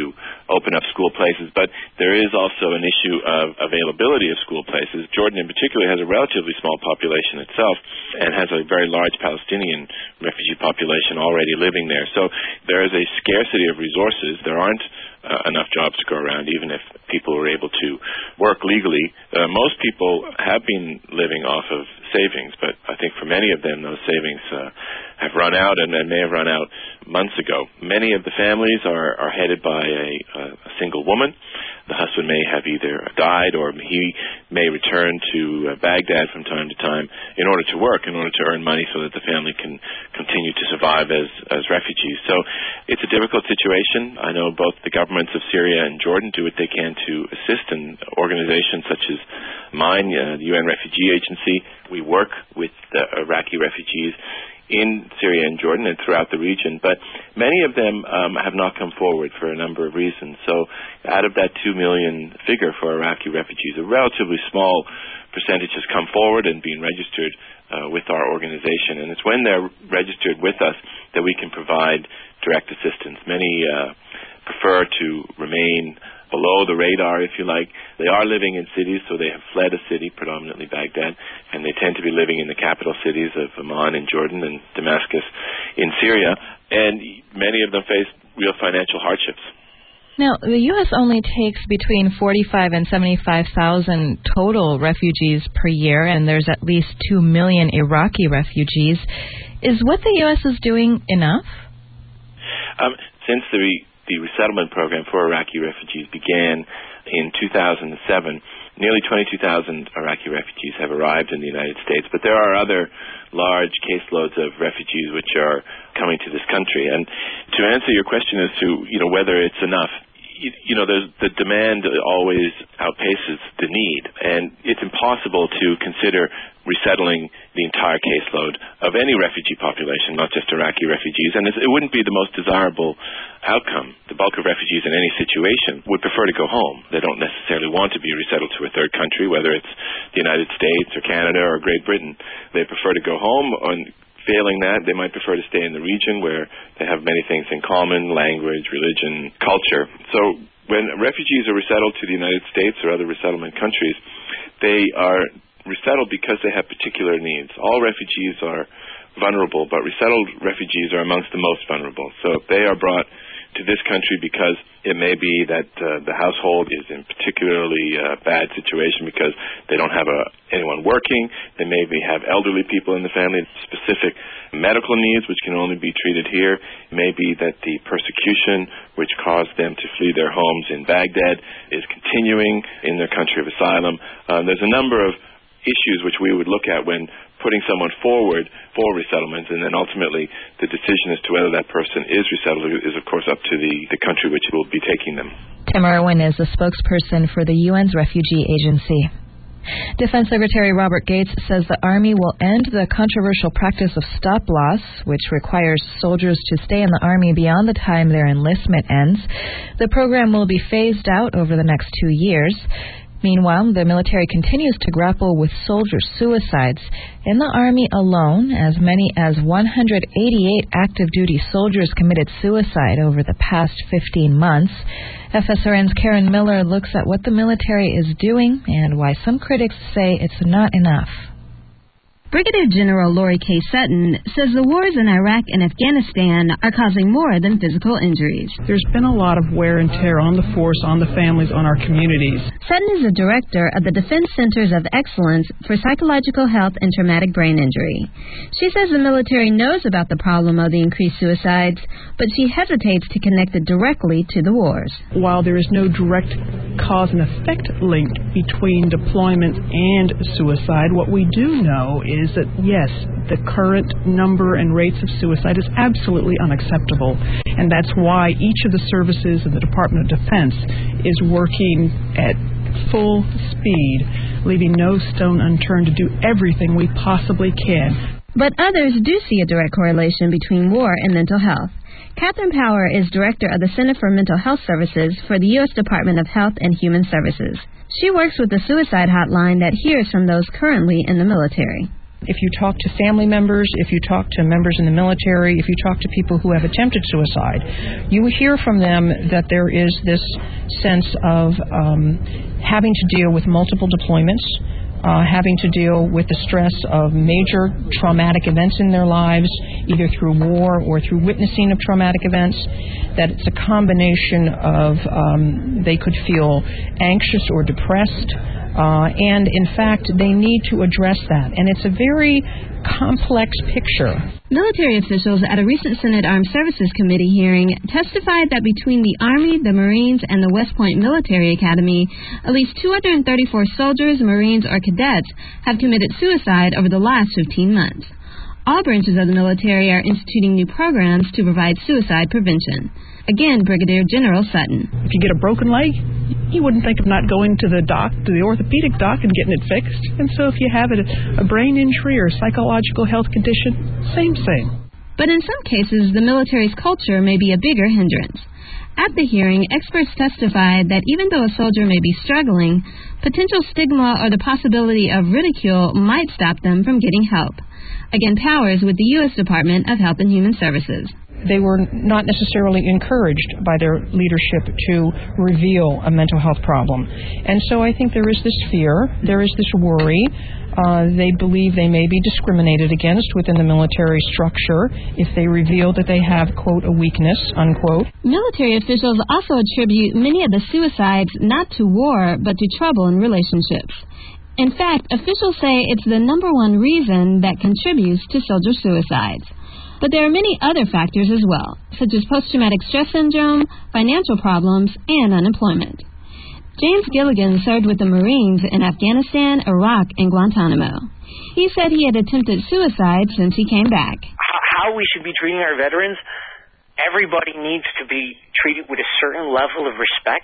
open up school places. But there is also an issue of availability of school places. Jordan in particular has a relatively small population itself and has a very large Palestinian refugee population already living there. So there is a scarcity of resources. There aren't enough jobs to go around, even if people were able to work legally. Most people have been living off of savings, but I think for many of them, those savings have run out and may have run out months ago. Many of the families are headed by a single woman. The husband may have either died or he may return to Baghdad from time to time in order to work, in order to earn money so that the family can continue to survive as refugees. So it's a difficult situation. I know both the governments of Syria and Jordan do what they can to assist, and organizations such as mine, the UN Refugee Agency, we work with the Iraqi refugees in Syria and Jordan and throughout the region, but many of them have not come forward for a number of reasons. So out of that 2 million figure for Iraqi refugees, a relatively small percentage has come forward and been registered with our organization, and it's when they're registered with us that we can provide direct assistance. Many prefer to remain below the radar, if you like. They are living in cities, so they have fled a city, predominantly Baghdad, and they tend to be living in the capital cities of Amman in Jordan and Damascus in Syria, and many of them face real financial hardships. Now, the U.S. only takes between 45 and 75,000 total refugees per year, and there's at least 2 million Iraqi refugees. Is what the U.S. is doing enough? Since the resettlement program for Iraqi refugees began in 2007, nearly 22,000 Iraqi refugees have arrived in the United States, but there are other large caseloads of refugees which are coming to this country. And to answer your question as to, whether it's enough, the demand always outpaces the need, and it's impossible to consider resettling the entire caseload of any refugee population, not just Iraqi refugees, and it wouldn't be the most desirable outcome. The bulk of refugees in any situation would prefer to go home. They don't necessarily want to be resettled to a third country, whether it's the United States or Canada or Great Britain. They prefer to go home, and failing that, they might prefer to stay in the region where they have many things in common: language, religion, culture. So when refugees are resettled to the United States or other resettlement countries, they are resettled because they have particular needs. All refugees are vulnerable, but resettled refugees are amongst the most vulnerable. So they are brought to this country because it may be that the household is in particularly bad situation because they don't have anyone working. They maybe have elderly people in the family, specific medical needs which can only be treated here. It may be that the persecution which caused them to flee their homes in Baghdad is continuing in their country of asylum. There's a number of issues which we would look at when putting someone forward for resettlement, and then ultimately the decision as to whether that person is resettled is, of course, up to the country which will be taking them. Tim Irwin is the spokesperson for the UN's Refugee Agency. Defense Secretary Robert Gates says the Army will end the controversial practice of stop-loss, which requires soldiers to stay in the Army beyond the time their enlistment ends. The program will be phased out over the next 2 years. Meanwhile, the military continues to grapple with soldier suicides. In the Army alone, as many as 188 active duty soldiers committed suicide over the past 15 months. FSRN's Karen Miller looks at what the military is doing and why some critics say it's not enough. Brigadier General Lori K. Sutton says the wars in Iraq and Afghanistan are causing more than physical injuries. There's been a lot of wear and tear on the force, on the families, on our communities. Sutton is the director of the Defense Centers of Excellence for Psychological Health and Traumatic Brain Injury. She says the military knows about the problem of the increased suicides, but she hesitates to connect it directly to the wars. While there is no direct cause and effect link between deployment and suicide, what we do know is that, yes, the current number and rates of suicide is absolutely unacceptable. And that's why each of the services in the Department of Defense is working at full speed, leaving no stone unturned to do everything we possibly can. But others do see a direct correlation between war and mental health. Catherine Power is director of the Center for Mental Health Services for the U.S. Department of Health and Human Services. She works with the suicide hotline that hears from those currently in the military. If you talk to family members, if you talk to members in the military, if you talk to people who have attempted suicide, you hear from them that there is this sense of having to deal with multiple deployments, having to deal with the stress of major traumatic events in their lives, either through war or through witnessing of traumatic events, that it's a combination of they could feel anxious or depressed, and in fact they need to address that. And it's a very complex picture. Military officials at a recent Senate Armed Services Committee hearing testified that between the Army, the Marines, and the West Point Military Academy, at least 234 soldiers, Marines, or cadets have committed suicide over the last 15 months. All branches of the military are instituting new programs to provide suicide prevention. Again, Brigadier General Sutton. If you get a broken leg, you wouldn't think of not going to the orthopedic doc and getting it fixed. And so if you have a brain injury or psychological health condition, same thing. But in some cases, the military's culture may be a bigger hindrance. At the hearing, experts testified that even though a soldier may be struggling, potential stigma or the possibility of ridicule might stop them from getting help. Again, Powers with the U.S. Department of Health and Human Services. They were not necessarily encouraged by their leadership to reveal a mental health problem. And so I think there is this fear, there is this worry. They believe they may be discriminated against within the military structure if they reveal that they have, quote, a weakness, unquote. Military officials also attribute many of the suicides not to war, but to trouble in relationships. In fact, officials say it's the number one reason that contributes to soldier suicides. But there are many other factors as well, such as post-traumatic stress syndrome, financial problems, and unemployment. James Gilligan served with the Marines in Afghanistan, Iraq, and Guantanamo. He said he had attempted suicide since he came back. How we should be treating our veterans, everybody needs to be treated with a certain level of respect,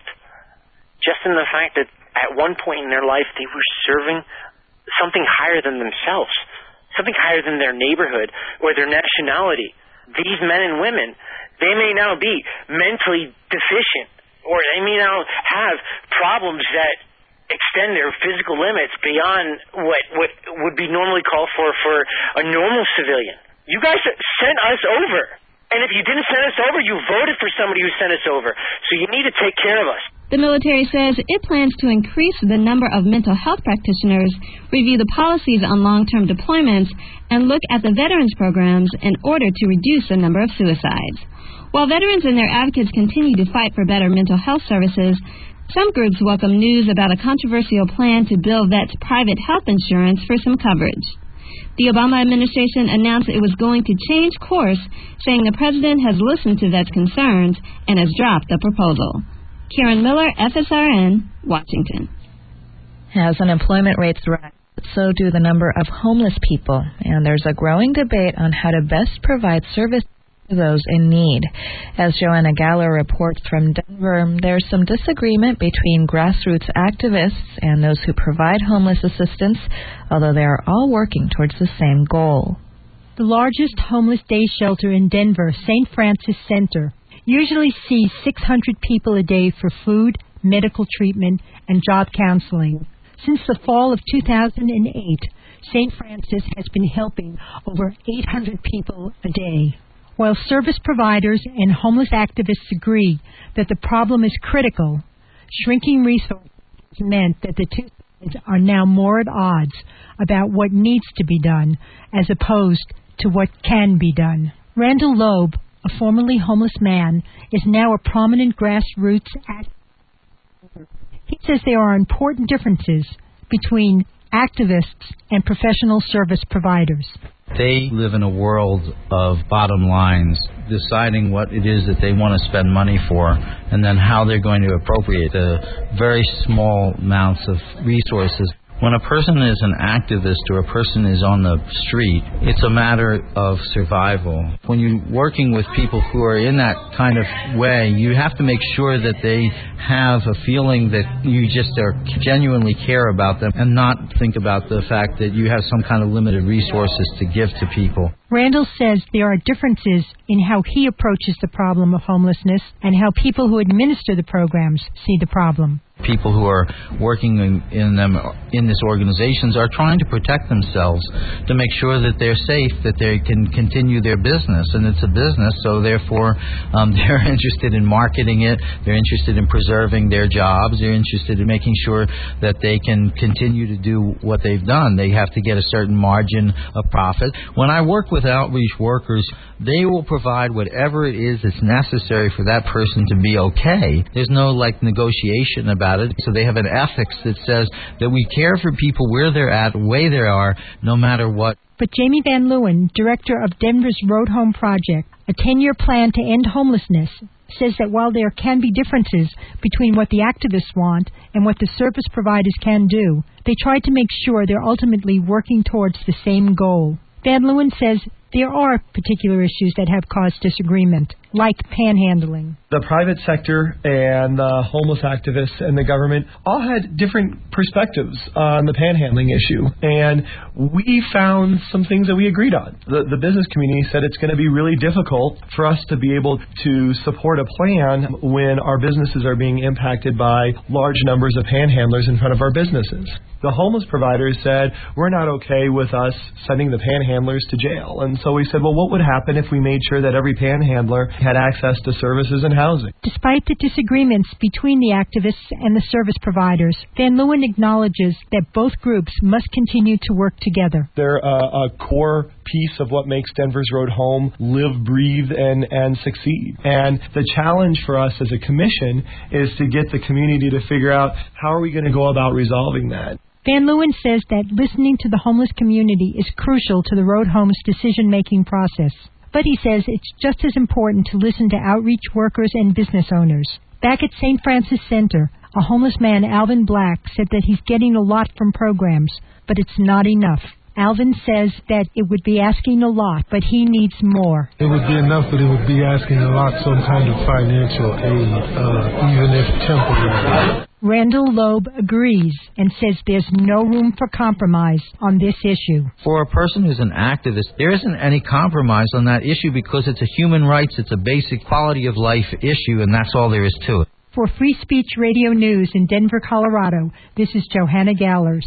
just in the fact that at one point in their life they were serving something higher than themselves, something higher than their neighborhood or their nationality. These men and women, they may now be mentally deficient, or they may now have problems that extend their physical limits beyond what would be normally called for a normal civilian. You guys sent us over. And if you didn't send us over, you voted for somebody who sent us over. So you need to take care of us. The military says it plans to increase the number of mental health practitioners, review the policies on long-term deployments, and look at the veterans programs in order to reduce the number of suicides. While veterans and their advocates continue to fight for better mental health services, some groups welcome news about a controversial plan to bill vets private health insurance for some coverage. The Obama administration announced it was going to change course, saying the president has listened to vets' concerns and has dropped the proposal. Karen Miller, FSRN, Washington. As unemployment rates rise, so do the number of homeless people, and there's a growing debate on how to best provide service to those in need. As Joanna Galler reports from Denver, there's some disagreement between grassroots activists and those who provide homeless assistance, although they are all working towards the same goal. The largest homeless day shelter in Denver, St. Francis Center, usually sees 600 people a day for food, medical treatment, and job counseling. Since the fall of 2008, St. Francis has been helping over 800 people a day. While service providers and homeless activists agree that the problem is critical, shrinking resources meant that the two sides are now more at odds about what needs to be done as opposed to what can be done. Randall Loeb, a formerly homeless man, is now a prominent grassroots activist. He says there are important differences between activists and professional service providers. They live in a world of bottom lines, deciding what it is that they want to spend money for, and then how they're going to appropriate the very small amounts of resources. When a person is an activist or a person is on the street, it's a matter of survival. When you're working with people who are in that kind of way, you have to make sure that they have a feeling that you just genuinely care about them and not think about the fact that you have some kind of limited resources to give to people. Randall says there are differences in how he approaches the problem of homelessness and how people who administer the programs see the problem. people who are working in this organizations are trying to protect themselves to make sure that they're safe, that they can continue their business. And it's a business, so therefore they're interested in marketing it. They're interested in preserving their jobs. They're interested in making sure that they can continue to do what they've done. They have to get a certain margin of profit. When I work with outreach workers, they will provide whatever it is that's necessary for that person to be okay. There's no negotiation about it. So they have an ethics that says that we care for people where they're at, where they are, no matter what. But Jamie Van Leeuwen, director of Denver's Road Home Project, a 10-year plan to end homelessness, says that while there can be differences between what the activists want and what the service providers can do, they try to make sure they're ultimately working towards the same goal. Van Leeuwen says there are particular issues that have caused disagreement, like panhandling. The private sector and the homeless activists and the government all had different perspectives on the panhandling issue, and we found some things that we agreed on. The business community said it's going to be really difficult for us to be able to support a plan when our businesses are being impacted by large numbers of panhandlers in front of our businesses. The homeless providers said, we're not okay with us sending the panhandlers to jail. And so we said, well, what would happen if we made sure that every panhandler had access to services and housing? Despite the disagreements between the activists and the service providers, Van Leeuwen acknowledges that both groups must continue to work together. They're a core piece of what makes Denver's Road Home live, breathe, and succeed. And the challenge for us as a commission is to get the community to figure out how are we going to go about resolving that. Van Leeuwen says that listening to the homeless community is crucial to the Road Home's decision-making process. But he says it's just as important to listen to outreach workers and business owners. Back at St. Francis Center, a homeless man, Alvin Black, said that he's getting a lot from programs, but it's not enough. Alvin says that it would be asking a lot, but he needs more. It would be enough, but it would be asking a lot, some kind of financial aid, even if temporary. Randall Loeb agrees and says there's no room for compromise on this issue. For a person who's an activist, there isn't any compromise on that issue because it's a human rights, it's a basic quality of life issue, and that's all there is to it. For Free Speech Radio News in Denver, Colorado, this is Johanna Gallers.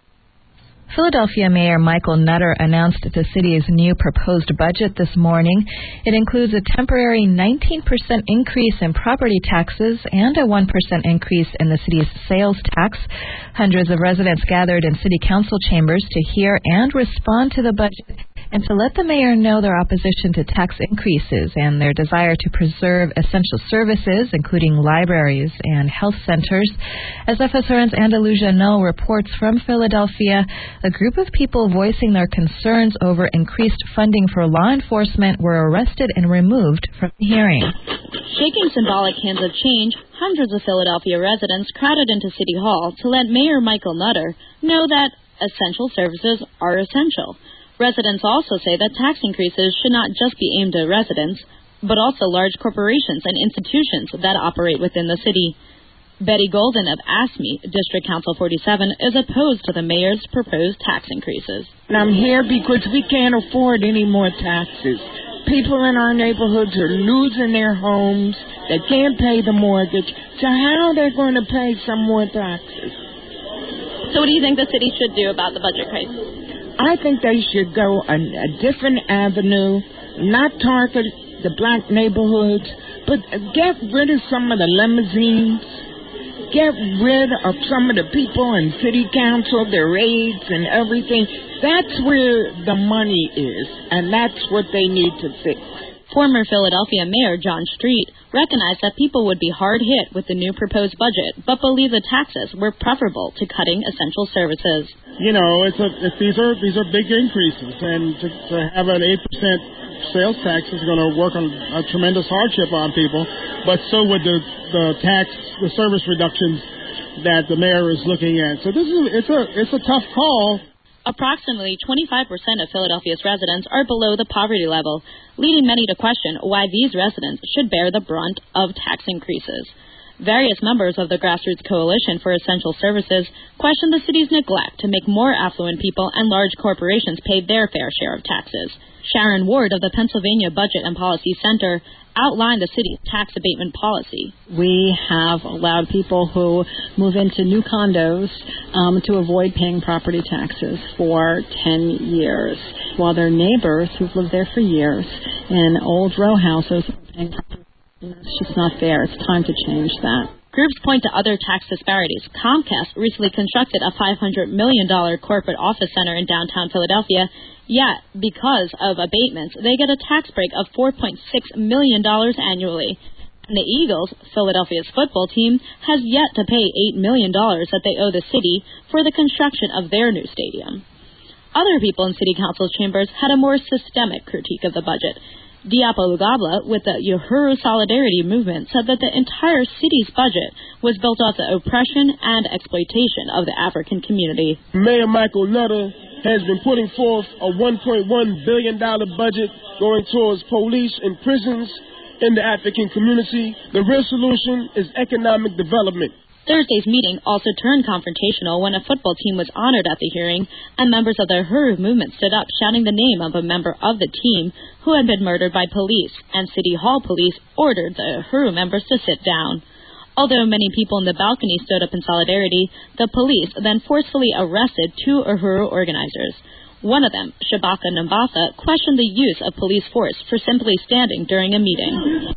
Philadelphia Mayor Michael Nutter announced the city's new proposed budget this morning. It includes a temporary 19% increase in property taxes and a 1% increase in the city's sales tax. Hundreds of residents gathered in city council chambers to hear and respond to the budget and to let the mayor know their opposition to tax increases and their desire to preserve essential services, including libraries and health centers. As FSRN's Andalusia Null reports from Philadelphia, a group of people voicing their concerns over increased funding for law enforcement were arrested and removed from the hearing. Shaking symbolic hands of change, hundreds of Philadelphia residents crowded into City Hall to let Mayor Michael Nutter know that essential services are essential. Residents also say that tax increases should not just be aimed at residents, but also large corporations and institutions that operate within the city. Betty Golden of ASME, District Council 47, is opposed to the mayor's proposed tax increases. And I'm here because we can't afford any more taxes. People in our neighborhoods are losing their homes. They can't pay the mortgage. So how are they going to pay some more taxes? So what do you think the city should do about the budget crisis? I think they should go a different avenue, not target the black neighborhoods, but get rid of some of the limousines, get rid of some of the people in city council, their aides and everything. That's where the money is, and that's what they need to fix. Former Philadelphia Mayor John Street recognized that people would be hard hit with the new proposed budget, but believed the taxes were preferable to cutting essential services. You know, these are big increases, and to have an 8% sales tax is going to work on a tremendous hardship on people. But so would the service reductions that the mayor is looking at. So it's a tough call. Approximately 25% of Philadelphia's residents are below the poverty level, leading many to question why these residents should bear the brunt of tax increases. Various members of the Grassroots Coalition for Essential Services questioned the city's neglect to make more affluent people and large corporations pay their fair share of taxes. Sharon Ward of the Pennsylvania Budget and Policy Center outlined the city's tax abatement policy. We have allowed people who move into new condos to avoid paying property taxes for 10 years, while their neighbors who've lived there for years in old row houses are paying property. It's just not fair. It's time to change that. Groups point to other tax disparities. Comcast recently constructed a $500 million corporate office center in downtown Philadelphia, yet because of abatements, they get a tax break of $4.6 million annually. And the Eagles, Philadelphia's football team, has yet to pay $8 million that they owe the city for the construction of their new stadium. Other people in city council's chambers had a more systemic critique of the budget. Diapo Lugabla, with the Uhuru Solidarity Movement, said that the entire city's budget was built off the oppression and exploitation of the African community. Mayor Michael Nutter has been putting forth a $1.1 billion budget going towards police and prisons in the African community. The real solution is economic development. Thursday's meeting also turned confrontational when a football team was honored at the hearing, and members of the Uhuru movement stood up shouting the name of a member of the team who had been murdered by police, and City Hall police ordered the Uhuru members to sit down. Although many people in the balcony stood up in solidarity, the police then forcefully arrested 2 Uhuru organizers. One of them, Shabaka Nambatha, questioned the use of police force for simply standing during a meeting.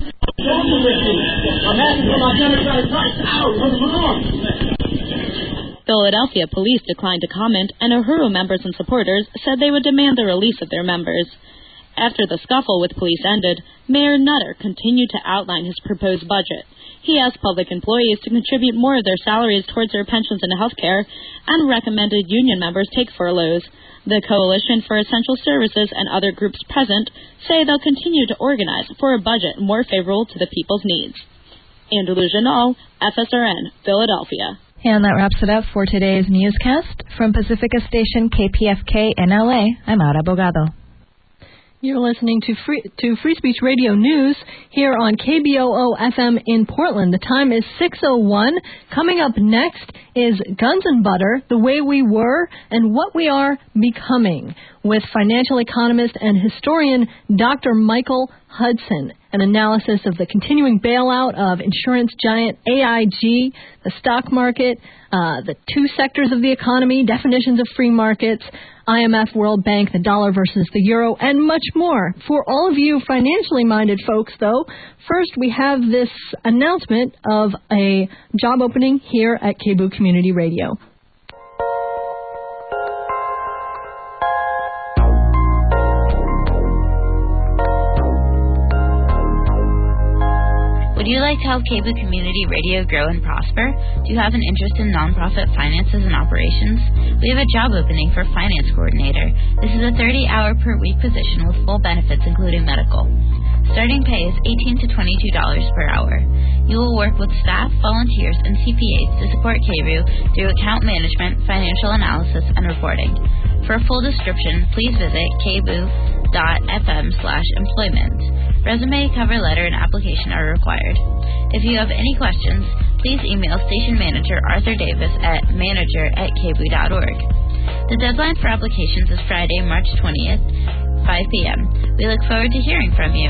Philadelphia police declined to comment, and Uhuru members and supporters said they would demand the release of their members. After the scuffle with police ended, Mayor Nutter continued to outline his proposed budget. He asked public employees to contribute more of their salaries towards their pensions and health care, and recommended union members take furloughs. The Coalition for Essential Services and other groups present say they'll continue to organize for a budget more favorable to the people's needs. Andrew Janal, FSRN, Philadelphia. And that wraps it up for today's newscast. From Pacifica Station KPFK in LA, I'm Ara Bogado. You're listening to Free Speech Radio News here on KBOO-FM in Portland. The time is 6:01. Coming up next is Guns and Butter, The Way We Were and What We Are Becoming, with financial economist and historian Dr. Michael Hudson. An analysis of the continuing bailout of insurance giant AIG, the stock market, the 2 sectors of the economy, definitions of free markets, IMF, World Bank, the dollar versus the euro, and much more. For all of you financially minded folks, though, first we have this announcement of a job opening here at KBOO Community Radio. Would you like to help KBOO Community Radio grow and prosper? Do you have an interest in nonprofit finances and operations? We have a job opening for finance coordinator. This is a 30-hour per week position with full benefits, including medical. Starting pay is $18 to $22 per hour. You will work with staff, volunteers, and CPAs to support KBOO through account management, financial analysis, and reporting. For a full description, please visit kboo.fm/employment. Resume, cover letter, and application are required. If you have any questions, please email Station Manager Arthur Davis at manager@kboo.org. The deadline for applications is Friday, March 20th, 5 p.m. We look forward to hearing from you.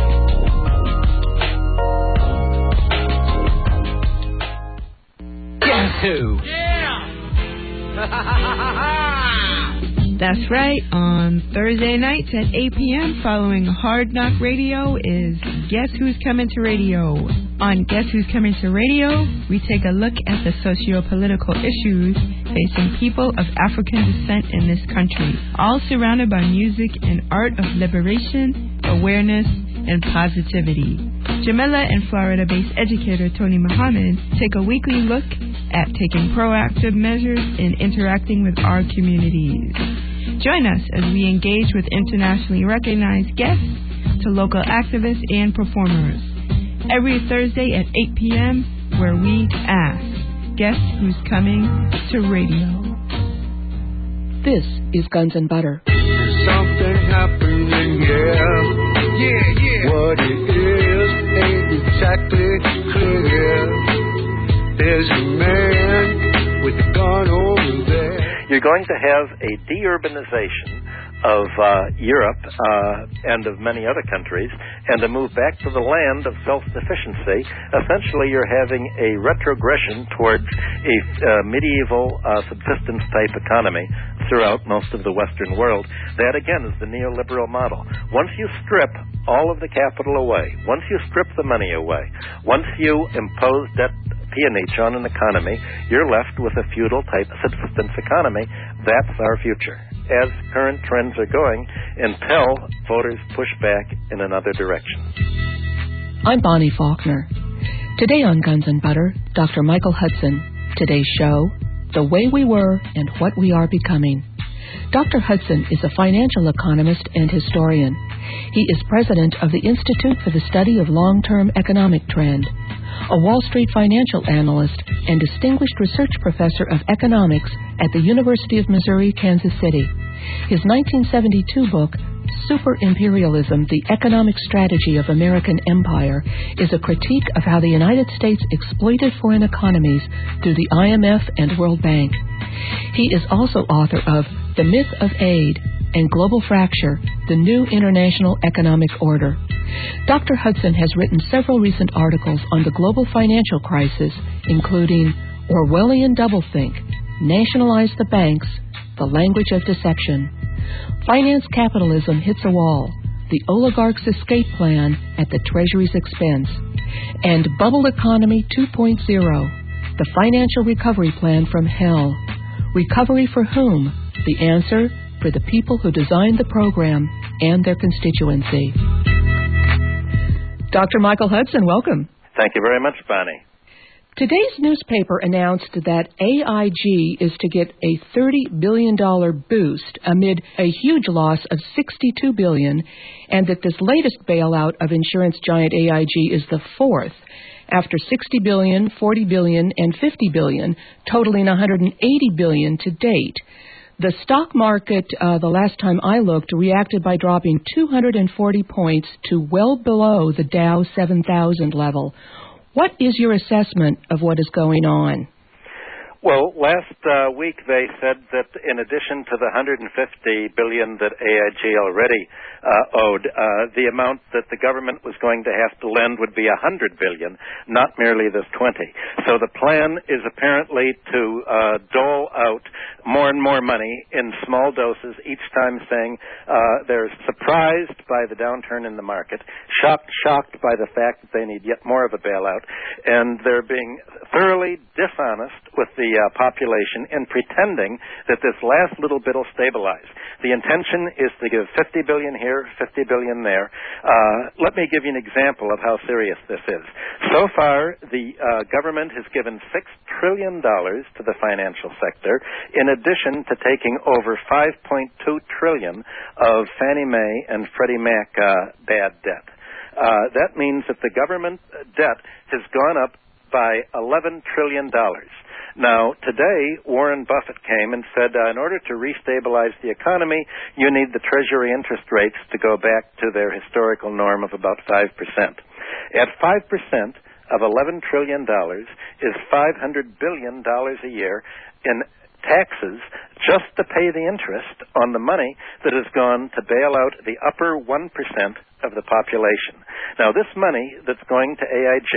Guess who? That's right. On Thursday nights at 8 p.m. following Hard Knock Radio is Guess Who's Coming to Radio. On Guess Who's Coming to Radio, we take a look at the socio-political issues facing people of African descent in this country, all surrounded by music and art of liberation, awareness, and positivity. Jamila and Florida-based educator Tony Muhammad take a weekly look at taking proactive measures in interacting with our communities. Join us as we engage with internationally recognized guests to local activists and performers. Every Thursday at 8 p.m., where we ask, guess who's coming to radio? This is Guns and Butter. Something happening here. Yeah. What it is ain't exactly clear. There's a man with a gun over there. You're going to have a deurbanization of Europe and of many other countries, and a move back to the land of self-sufficiency. Essentially, you're having a retrogression towards a medieval subsistence-type economy throughout most of the Western world. That, again, is the neoliberal model. Once you strip all of the capital away, once you strip the money away, once you impose debt peonage on an economy, you're left with a feudal-type subsistence economy. That's our future, as current trends are going, until voters push back in another direction. I'm Bonnie Faulkner. Today on Guns and Butter, Dr. Michael Hudson. Today's show, The Way We Were and What We Are Becoming. Dr. Hudson is a financial economist and historian. He is president of the Institute for the Study of Long-Term Economic Trend, a Wall Street financial analyst and distinguished research professor of economics at the University of Missouri, Kansas City. His 1972 book, Super Imperialism, The Economic Strategy of American Empire, is a critique of how the United States exploited foreign economies through the IMF and World Bank. He is also author of The Myth of Aid and Global Fracture, The New International Economic Order. Dr. Hudson has written several recent articles on the global financial crisis, including Orwellian Doublethink, Nationalize the Banks, The Language of Deception, Finance Capitalism Hits a Wall, The Oligarch's Escape Plan at the Treasury's Expense, and Bubble Economy 2.0, The Financial Recovery Plan from Hell. Recovery for whom? The answer: for the people who designed the program and their constituency. Dr. Michael Hudson, welcome. Thank you very much, Bonnie. Today's newspaper announced that AIG is to get a $30 billion boost amid a huge loss of $62 billion, and that this latest bailout of insurance giant AIG is the fourth, after $60 billion, $40 billion, and $50 billion, totaling $180 billion to date. The stock market, the last time I looked, reacted by dropping 240 points to well below the Dow 7,000 level. What is your assessment of what is going on? Well, last week they said that in addition to the $150 billion that AIG already owed, the amount that the government was going to have to lend would be $100 billion, not merely this $20. So the plan is apparently to dole out more and more money in small doses, each time saying they're surprised by the downturn in the market, shocked by the fact that they need yet more of a bailout, and they're being thoroughly dishonest with the population in pretending that this last little bit will stabilize. The intention is to give $50 billion here, $50 billion there. Let me give you an example of how serious this is. So far, the government has given $6 trillion to the financial sector, in addition to taking over $5.2 trillion of Fannie Mae and Freddie Mac bad debt. That means that the government debt has gone up by $11 trillion. Now, today, Warren Buffett came and said, in order to restabilize the economy, you need the Treasury interest rates to go back to their historical norm of about 5%. At 5% of $11 trillion is $500 billion a year in taxes just to pay the interest on the money that has gone to bail out the upper 1% of the population. Now, this money that's going to AIG,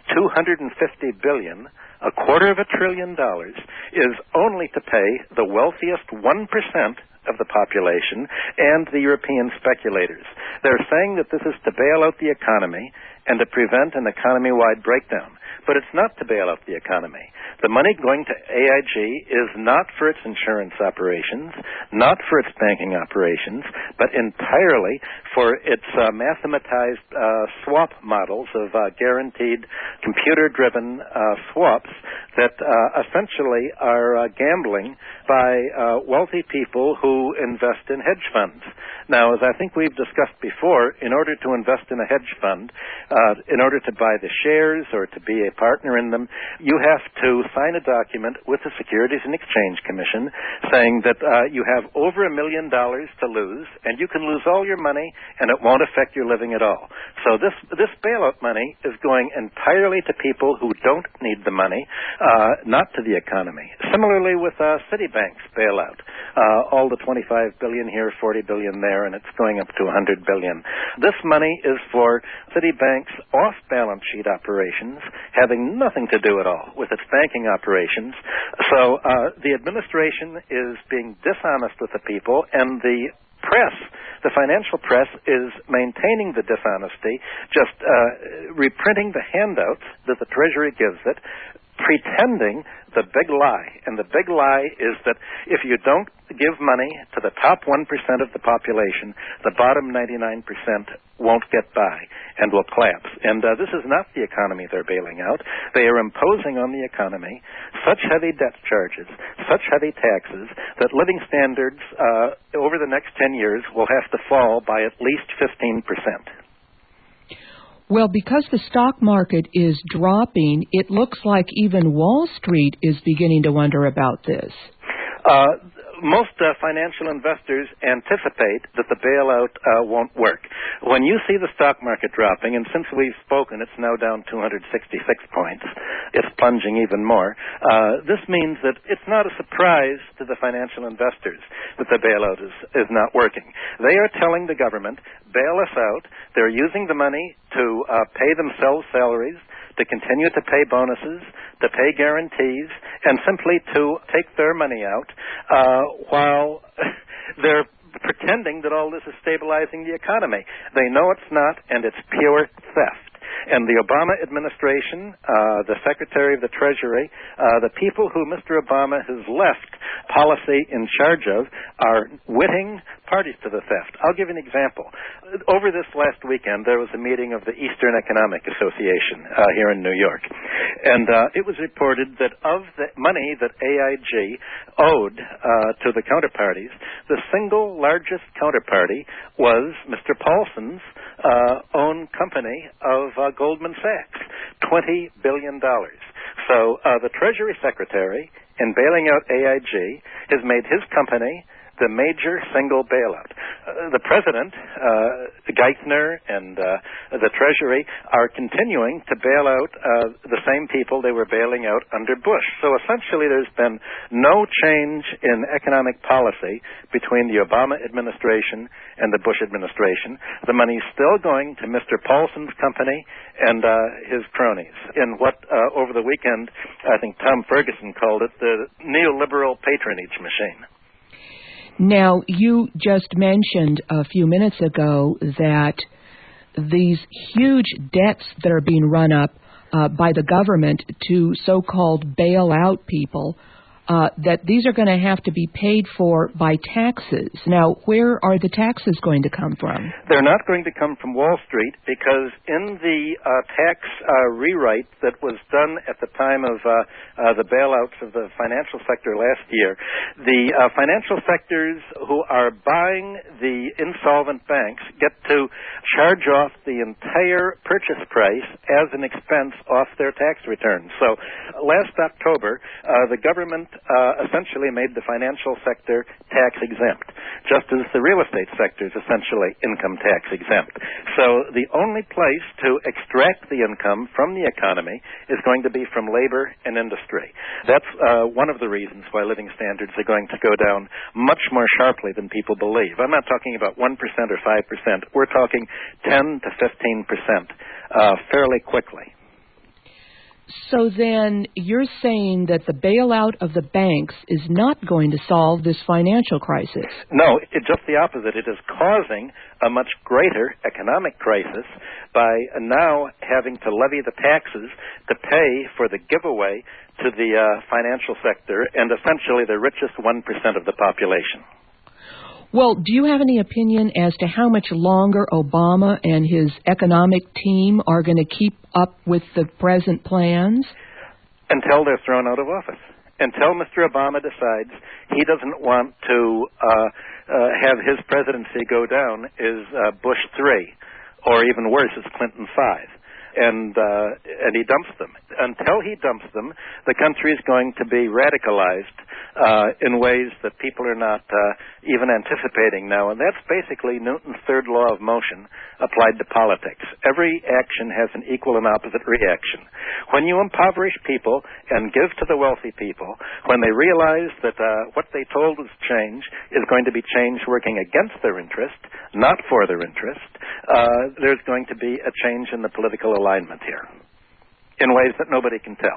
$250 billion, $250 billion, is only to pay the wealthiest 1% of the population and the European speculators. They're saying that this is to bail out the economy and to prevent an economy-wide breakdown. But it's not to bail out the economy. The money going to AIG is not for its insurance operations, not for its banking operations, but entirely for its mathematized swap models of guaranteed computer-driven swaps that essentially are gambling by wealthy people who invest in hedge funds. Now, as I think we've discussed before, in order to invest in a hedge fund, In order to buy the shares or to be a partner in them, you have to sign a document with the Securities and Exchange Commission saying that you have over $1 million to lose, and you can lose all your money, and it won't affect your living at all. So this bailout money is going entirely to people who don't need the money, not to the economy. Similarly with Citibank's bailout, all the $25 billion here, $40 billion there, and it's going up to $100 billion. This money is for Citibank's off-balance sheet operations, having nothing to do at all with its banking operations. So the administration is being dishonest with the people, and the press, the financial press, is maintaining the dishonesty, just reprinting the handouts that the Treasury gives it, pretending the big lie. And the big lie is that if you don't give money to the top 1% of the population, the bottom 99% won't get by and will collapse. And this is not the economy they're bailing out. They are imposing on the economy such heavy debt charges, such heavy taxes, that living standards over the next 10 years will have to fall by at least 15%. Well, because the stock market is dropping, it looks like even Wall Street is beginning to wonder about this. Most financial investors anticipate that the bailout won't work. When you see the stock market dropping, and since we've spoken, it's now down 266 points, it's plunging even more, this means that it's not a surprise to the financial investors that the bailout is not working. They are telling the government, bail us out. They're using the money to pay themselves salaries, to continue to pay bonuses, to pay guarantees, and simply to take their money out while they're pretending that all this is stabilizing the economy. They know it's not, and it's pure theft. And the Obama administration, the Secretary of the Treasury, the people who Mr. Obama has left policy in charge of are witting parties to the theft. I'll give you an example. Over this last weekend, there was a meeting of the Eastern Economic Association here in New York. And it was reported that of the money that AIG owed to the counterparties, the single largest counterparty was Mr. Paulson's own company of Goldman Sachs, $20 billion. So the Treasury Secretary, in bailing out AIG, has made his company the major single bailout. The President, Geithner, and the Treasury are continuing to bail out the same people they were bailing out under Bush. So essentially there's been no change in economic policy between the Obama administration and the Bush administration. The money's still going to Mr. Paulson's company and his cronies in what, over the weekend, I think Tom Ferguson called it the neoliberal patronage machine. Now, you just mentioned a few minutes ago that these huge debts that are being run up by the government to so-called bail-out people, that these are going to have to be paid for by taxes. Now, where are the taxes going to come from? They're not going to come from Wall Street because in the tax rewrite that was done at the time of the bailouts of the financial sector last year, the financial sectors who are buying the insolvent banks get to charge off the entire purchase price as an expense off their tax returns. So last October, the government essentially made the financial sector tax exempt, just as the real estate sector is essentially income tax exempt. So the only place to extract the income from the economy is going to be from labor and industry. That's one of the reasons why living standards are going to go down much more sharply than people believe. I'm not talking about 1% or 5%. We're talking 10 to 15% fairly quickly. So then you're saying that the bailout of the banks is not going to solve this financial crisis? No, it's just the opposite. It is causing a much greater economic crisis by now having to levy the taxes to pay for the giveaway to the financial sector and essentially the richest 1% of the population. Well, do you have any opinion as to how much longer Obama and his economic team are going to keep up with the present plans? Until they're thrown out of office. Until Mr. Obama decides he doesn't want to have his presidency go down as Bush 3, or even worse, as Clinton 5. and he dumps them. Until he dumps them, the country is going to be radicalized in ways that people are not even anticipating now, and that's basically Newton's third law of motion applied to politics. Every action has an equal and opposite reaction. When you impoverish people and give to the wealthy people, when they realize that what they told was change is going to be change working against their interest, not for their interest, there's going to be a change in the political alignment here in ways that nobody can tell.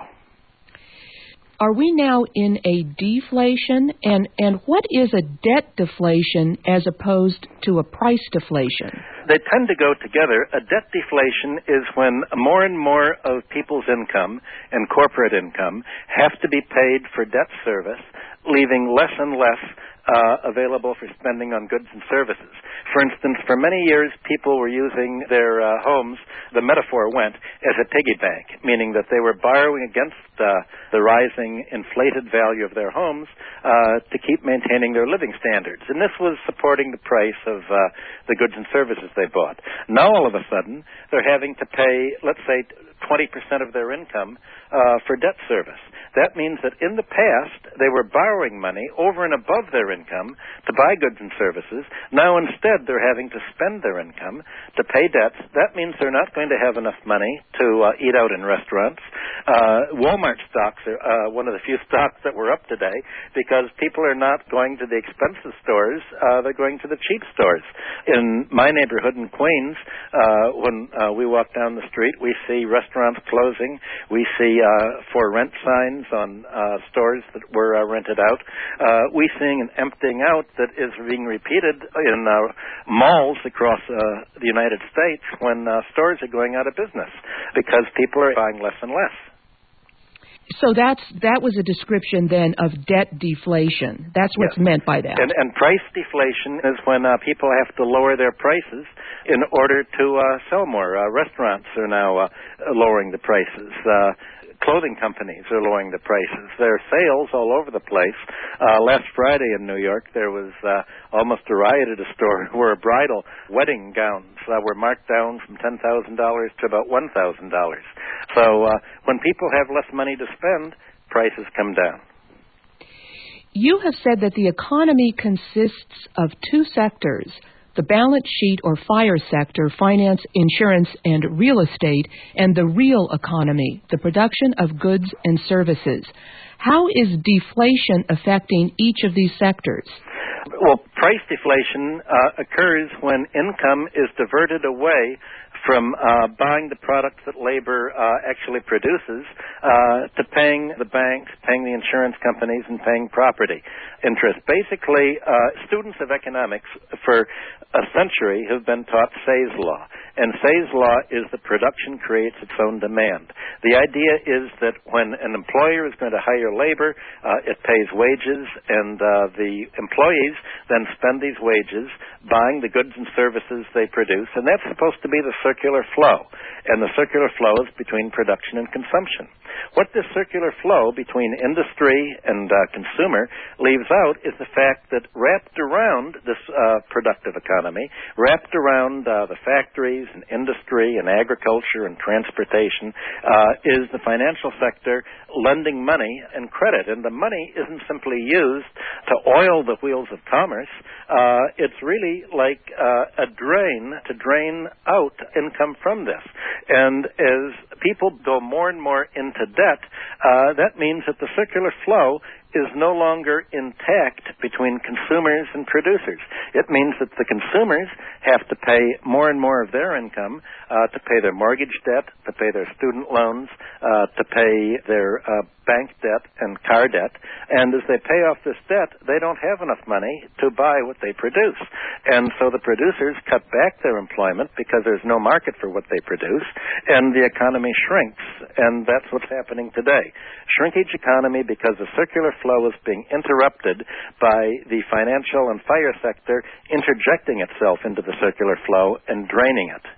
Are we now in a deflation? And what is a debt deflation as opposed to a price deflation? They tend to go together. A debt deflation is when more and more of people's income and corporate income have to be paid for debt service, leaving less and less available for spending on goods and services. For instance, for many years, people were using their homes, the metaphor went, as a piggy bank, meaning that they were borrowing against the rising inflated value of their homes to keep maintaining their living standards. And this was supporting the price of the goods and services they bought. Now, all of a sudden, they're having to pay, let's say, 20% of their income for debt service. That means that in the past, they were borrowing money over and above their income to buy goods and services. Now, instead, they're having to spend their income to pay debts. That means they're not going to have enough money to eat out in restaurants. Walmart stocks are one of the few stocks that were up today because people are not going to the expensive stores. They're going to the cheap stores. In my neighborhood in Queens, when we walk down the street, we see restaurants closing. We see for rent signs on stores that were rented out. We're seeing an emptying out that is being repeated in malls across the United States when stores are going out of business because people are buying less and less. So that was a description then of debt deflation. That's what's meant by that. And price deflation is when people have to lower their prices in order to sell more. Restaurants are now lowering the prices. Clothing companies are lowering the prices. There are sales all over the place. Last Friday in New York, there was almost a riot at a store where bridal wedding gowns were marked down from $10,000 to about $1,000. So when people have less money to spend, prices come down. You have said that the economy consists of two sectors, the balance sheet or fire sector, finance, insurance, and real estate, and the real economy, the production of goods and services. How is deflation affecting each of these sectors? Well, price deflation occurs when income is diverted away from buying the products that labor actually produces to paying the banks, paying the insurance companies, and paying property interest. Basically, students of economics for a century have been taught Say's law. And Say's law is that production creates its own demand. The idea is that when an employer is going to hire labor, it pays wages, and the employees then spend these wages buying the goods and services they produce, and that's supposed to be the circular flow. And the circular flow is between production and consumption. What this circular flow between industry and consumer leaves out is the fact that wrapped around this productive economy, wrapped around the factories and industry and agriculture and transportation, is the financial sector lending money and credit. And the money isn't simply used to oil the wheels of commerce. It's really like a drain to drain out income from this. And as people go more and more into debt, that means that the circular flow is no longer intact between consumers and producers. It means that the consumers have to pay more and more of their income to pay their mortgage debt, to pay their student loans, to pay their bank debt and car debt. And as they pay off this debt, they don't have enough money to buy what they produce. And so the producers cut back their employment because there's no market for what they produce, and the economy shrinks. And that's what's happening today. Shrinkage economy because the circular flow is being interrupted by the financial and fire sector interjecting itself into the circular flow and draining it.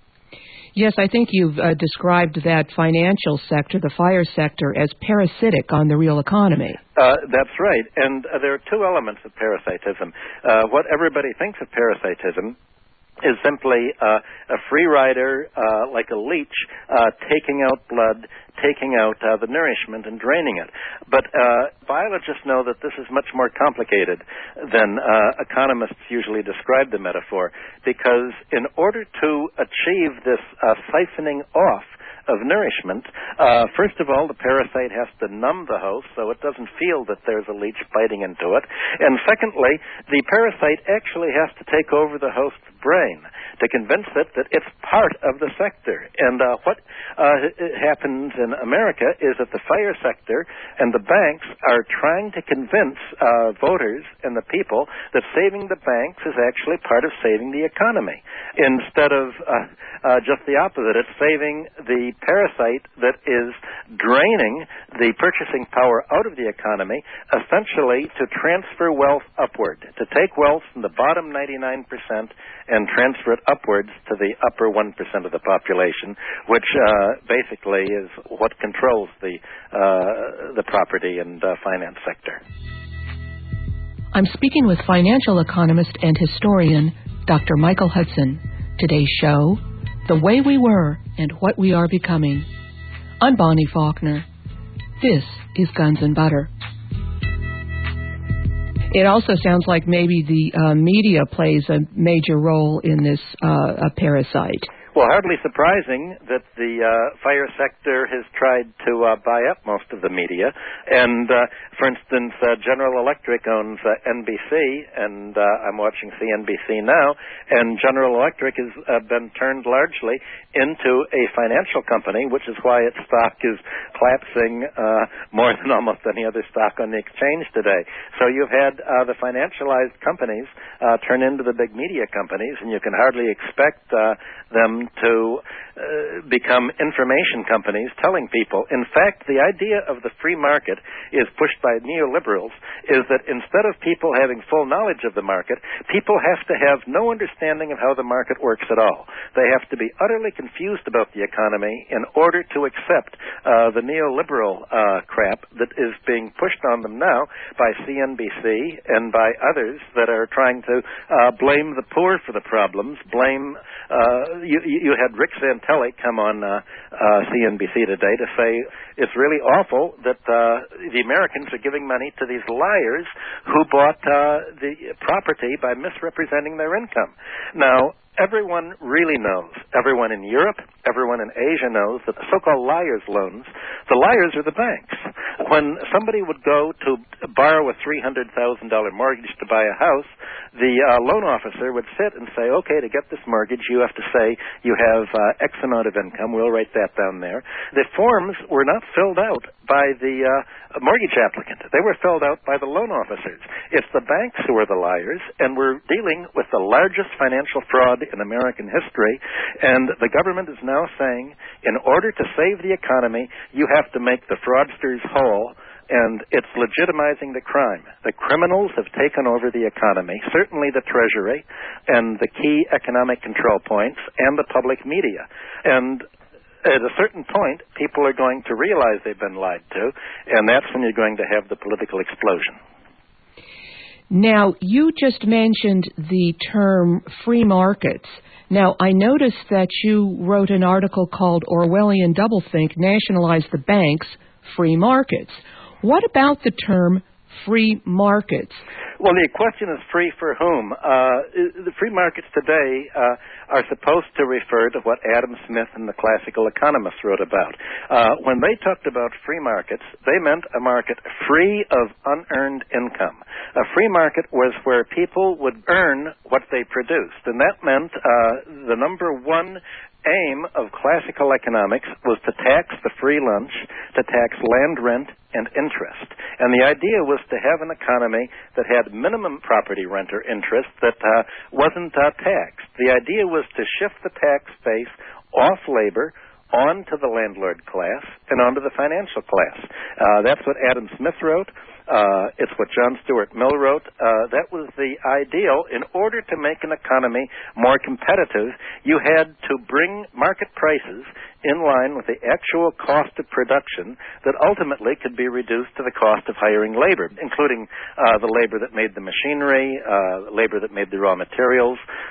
Yes, I think you've described that financial sector, the fire sector, as parasitic on the real economy. That's right. And there are two elements of parasitism. What everybody thinks of parasitism is simply a free rider, like a leech, taking out blood, taking out the nourishment and draining it. But biologists know that this is much more complicated than economists usually describe the metaphor, because in order to achieve this siphoning off of nourishment, first of all, the parasite has to numb the host so it doesn't feel that there's a leech biting into it. And secondly, the parasite actually has to take over the host's brain to convince it that it's part of the sector. And what happens in America is that the fire sector and the banks are trying to convince voters and the people that saving the banks is actually part of saving the economy, instead of just the opposite. It's saving the parasite that is draining the purchasing power out of the economy, essentially to transfer wealth upward, to take wealth from the bottom 99% and transfer it upwards to the upper 1% of the population, which basically is what controls the property and finance sector. I'm speaking with financial economist and historian Dr. Michael Hudson. Today's show, The Way We Were and What We Are Becoming. I'm Bonnie Faulkner. This is Guns and Butter. It also sounds like maybe the media plays a major role in this parasite. Well, hardly surprising that the fire sector has tried to buy up most of the media. And, for instance, General Electric owns NBC, and I'm watching CNBC now, and General Electric has been turned largely into a financial company, which is why its stock is collapsing more than almost any other stock on the exchange today. So you've had the financialized companies turn into the big media companies, and you can hardly expect them to become information companies telling people. In fact, the idea of the free market is pushed by neoliberals, is that instead of people having full knowledge of the market, people have to have no understanding of how the market works at all. They have to be utterly confused about the economy in order to accept the neoliberal crap that is being pushed on them now by CNBC and by others that are trying to blame the poor for the problems, blame you had Rick Santelli come on CNBC today to say it's really awful that the Americans are giving money to these liars who bought the property by misrepresenting their income. Now, everyone really knows, everyone in Europe, everyone in Asia knows that the so-called liars' loans, the liars are the banks. When somebody would go to borrow a $300,000 mortgage to buy a house, the loan officer would sit and say, okay, to get this mortgage, you have to say you have X amount of income. We'll write that down there. The forms were not filled out by the mortgage applicant. They were filled out by the loan officers. It's the banks who are the liars, and we're dealing with the largest financial fraud in American history, and the government is now saying, in order to save the economy, you have to make the fraudsters whole, and it's legitimizing the crime. The criminals have taken over the economy, certainly the Treasury and the key economic control points and the public media. And at a certain point, people are going to realize they've been lied to, and that's when you're going to have the political explosion. Now, you just mentioned the term free markets. Now, I noticed that you wrote an article called Orwellian Doublethink, Nationalize the Banks, Free Markets. What about the term free markets? Well, the question is free for whom? The free markets today are supposed to refer to what Adam Smith and the classical economists wrote about. When they talked about free markets, they meant a market free of unearned income. A free market was where people would earn what they produced, and that meant the number one aim of classical economics was to tax the free lunch, to tax land rent and interest. And the idea was to have an economy that had minimum property rent or interest that wasn't taxed. The idea was to shift the tax base off labor onto the landlord class and onto the financial class. That's what Adam Smith wrote. It's what John Stuart Mill wrote. That was the ideal. In order to make an economy more competitive, you had to bring market prices in line with the actual cost of production that ultimately could be reduced to the cost of hiring labor, including the labor that made the machinery, labor that made the raw materials,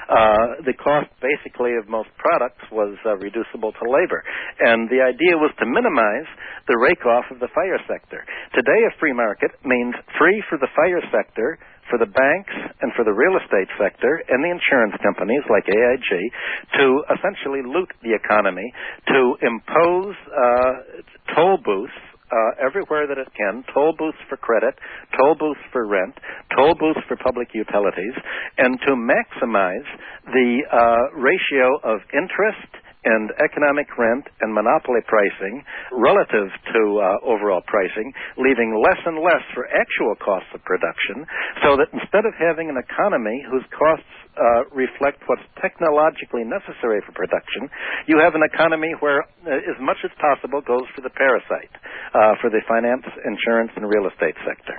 The cost, basically, of most products was reducible to labor. And the idea was to minimize the rake-off of the fire sector. Today, a free market means free for the fire sector, for the banks and for the real estate sector and the insurance companies like AIG to essentially loot the economy, to impose toll booths everywhere that it can, toll booths for credit, toll booths for rent, toll booths for public utilities, and to maximize the ratio of interest and economic rent and monopoly pricing relative to overall pricing, leaving less and less for actual costs of production, so that instead of having an economy whose costs reflect what's technologically necessary for production, you have an economy where as much as possible goes for the parasite, for the finance, insurance, and real estate sector.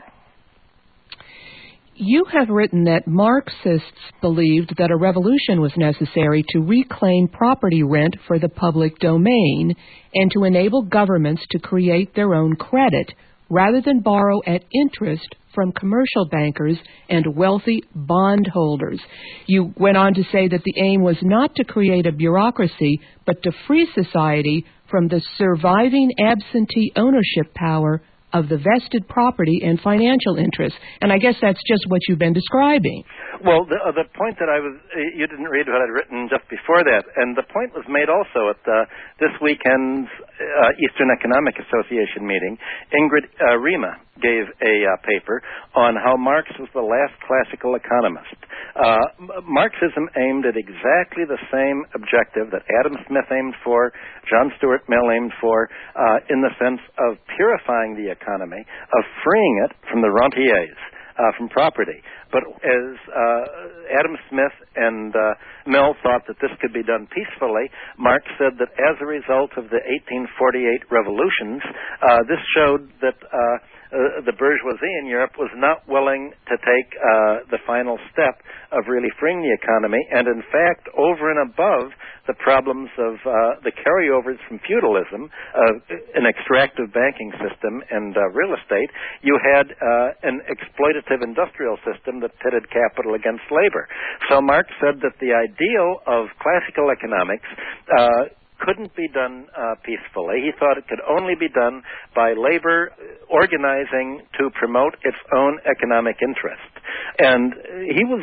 You have written that Marxists believed that a revolution was necessary to reclaim property rent for the public domain and to enable governments to create their own credit rather than borrow at interest from commercial bankers and wealthy bondholders. You went on to say that the aim was not to create a bureaucracy, but to free society from the surviving absentee ownership power of the vested property and financial interests. And I guess that's just what you've been describing. Well, the point that you didn't read what I'd written just before that, and the point was made also at this weekend's Eastern Economic Association meeting. Ingrid Rima gave a paper on how Marx was the last classical economist. Marxism aimed at exactly the same objective that Adam Smith aimed for, John Stuart Mill aimed for, in the sense of purifying the economy, of freeing it from the rentiers, from property. But as Adam Smith and Mill thought that this could be done peacefully, Marx said that as a result of the 1848 revolutions, this showed that the bourgeoisie in Europe was not willing to take the final step of really freeing the economy, and in fact, over and above the problems of the carryovers from feudalism, an extractive banking system, and real estate, you had an exploitative industrial system that pitted capital against labor. So Marx said that the ideal of classical economics couldn't be done peacefully. He thought it could only be done by labor organizing to promote its own economic interest. And he was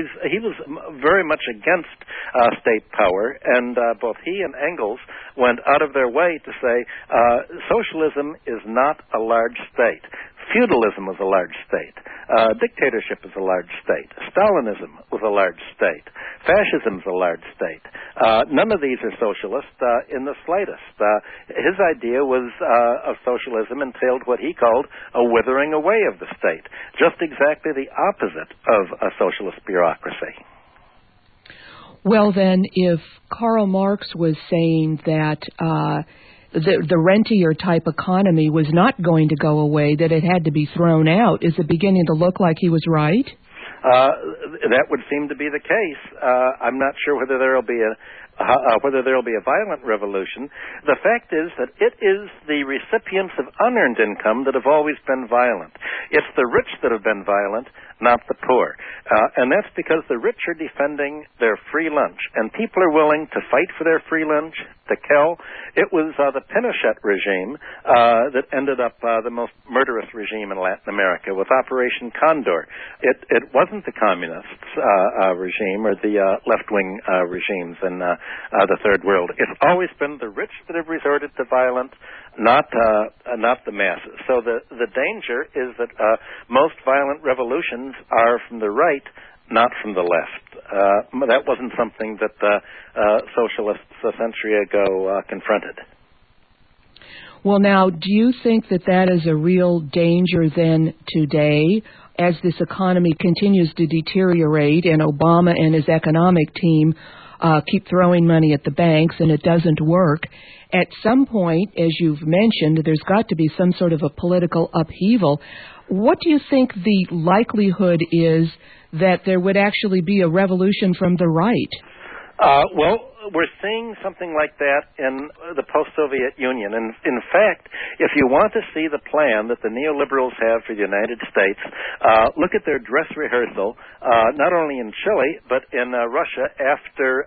very much against state power, and both he and Engels went out of their way to say socialism is not a large state. Feudalism was a large state. Dictatorship is a large state. Stalinism was a large state. Fascism is a large state. None of these are socialist in the slightest. His idea was of socialism entailed what he called a withering away of the state, just exactly the opposite of a socialist bureaucracy. Well, then, if Karl Marx was saying that the rentier type economy was not going to go away, that it had to be thrown out, is it beginning to look like he was right? That would seem to be the case. I'm not sure whether there will be a violent revolution. The fact is that it is the recipients of unearned income that have always been violent. It's the rich that have been violent, not the poor. And that's because the rich are defending their free lunch, and people are willing to fight for their free lunch, to kill. It was the Pinochet regime that ended up the most murderous regime in Latin America with Operation Condor. It wasn't the communists' regime or the left-wing regimes in the Third World. It's always been the rich that have resorted to violence, not the masses. So the danger is that most violent revolutions are from the right, not from the left. That wasn't something that socialists a century ago confronted. Well, now, do you think that is a real danger then today as this economy continues to deteriorate and Obama and his economic team keep throwing money at the banks and it doesn't work? At some point, as you've mentioned, there's got to be some sort of a political upheaval. What do you think the likelihood is that there would actually be a revolution from the right? Well, we're seeing something like that in the post-Soviet Union. And in fact, if you want to see the plan that the neoliberals have for the United States, look at their dress rehearsal, not only in Chile, but in Russia after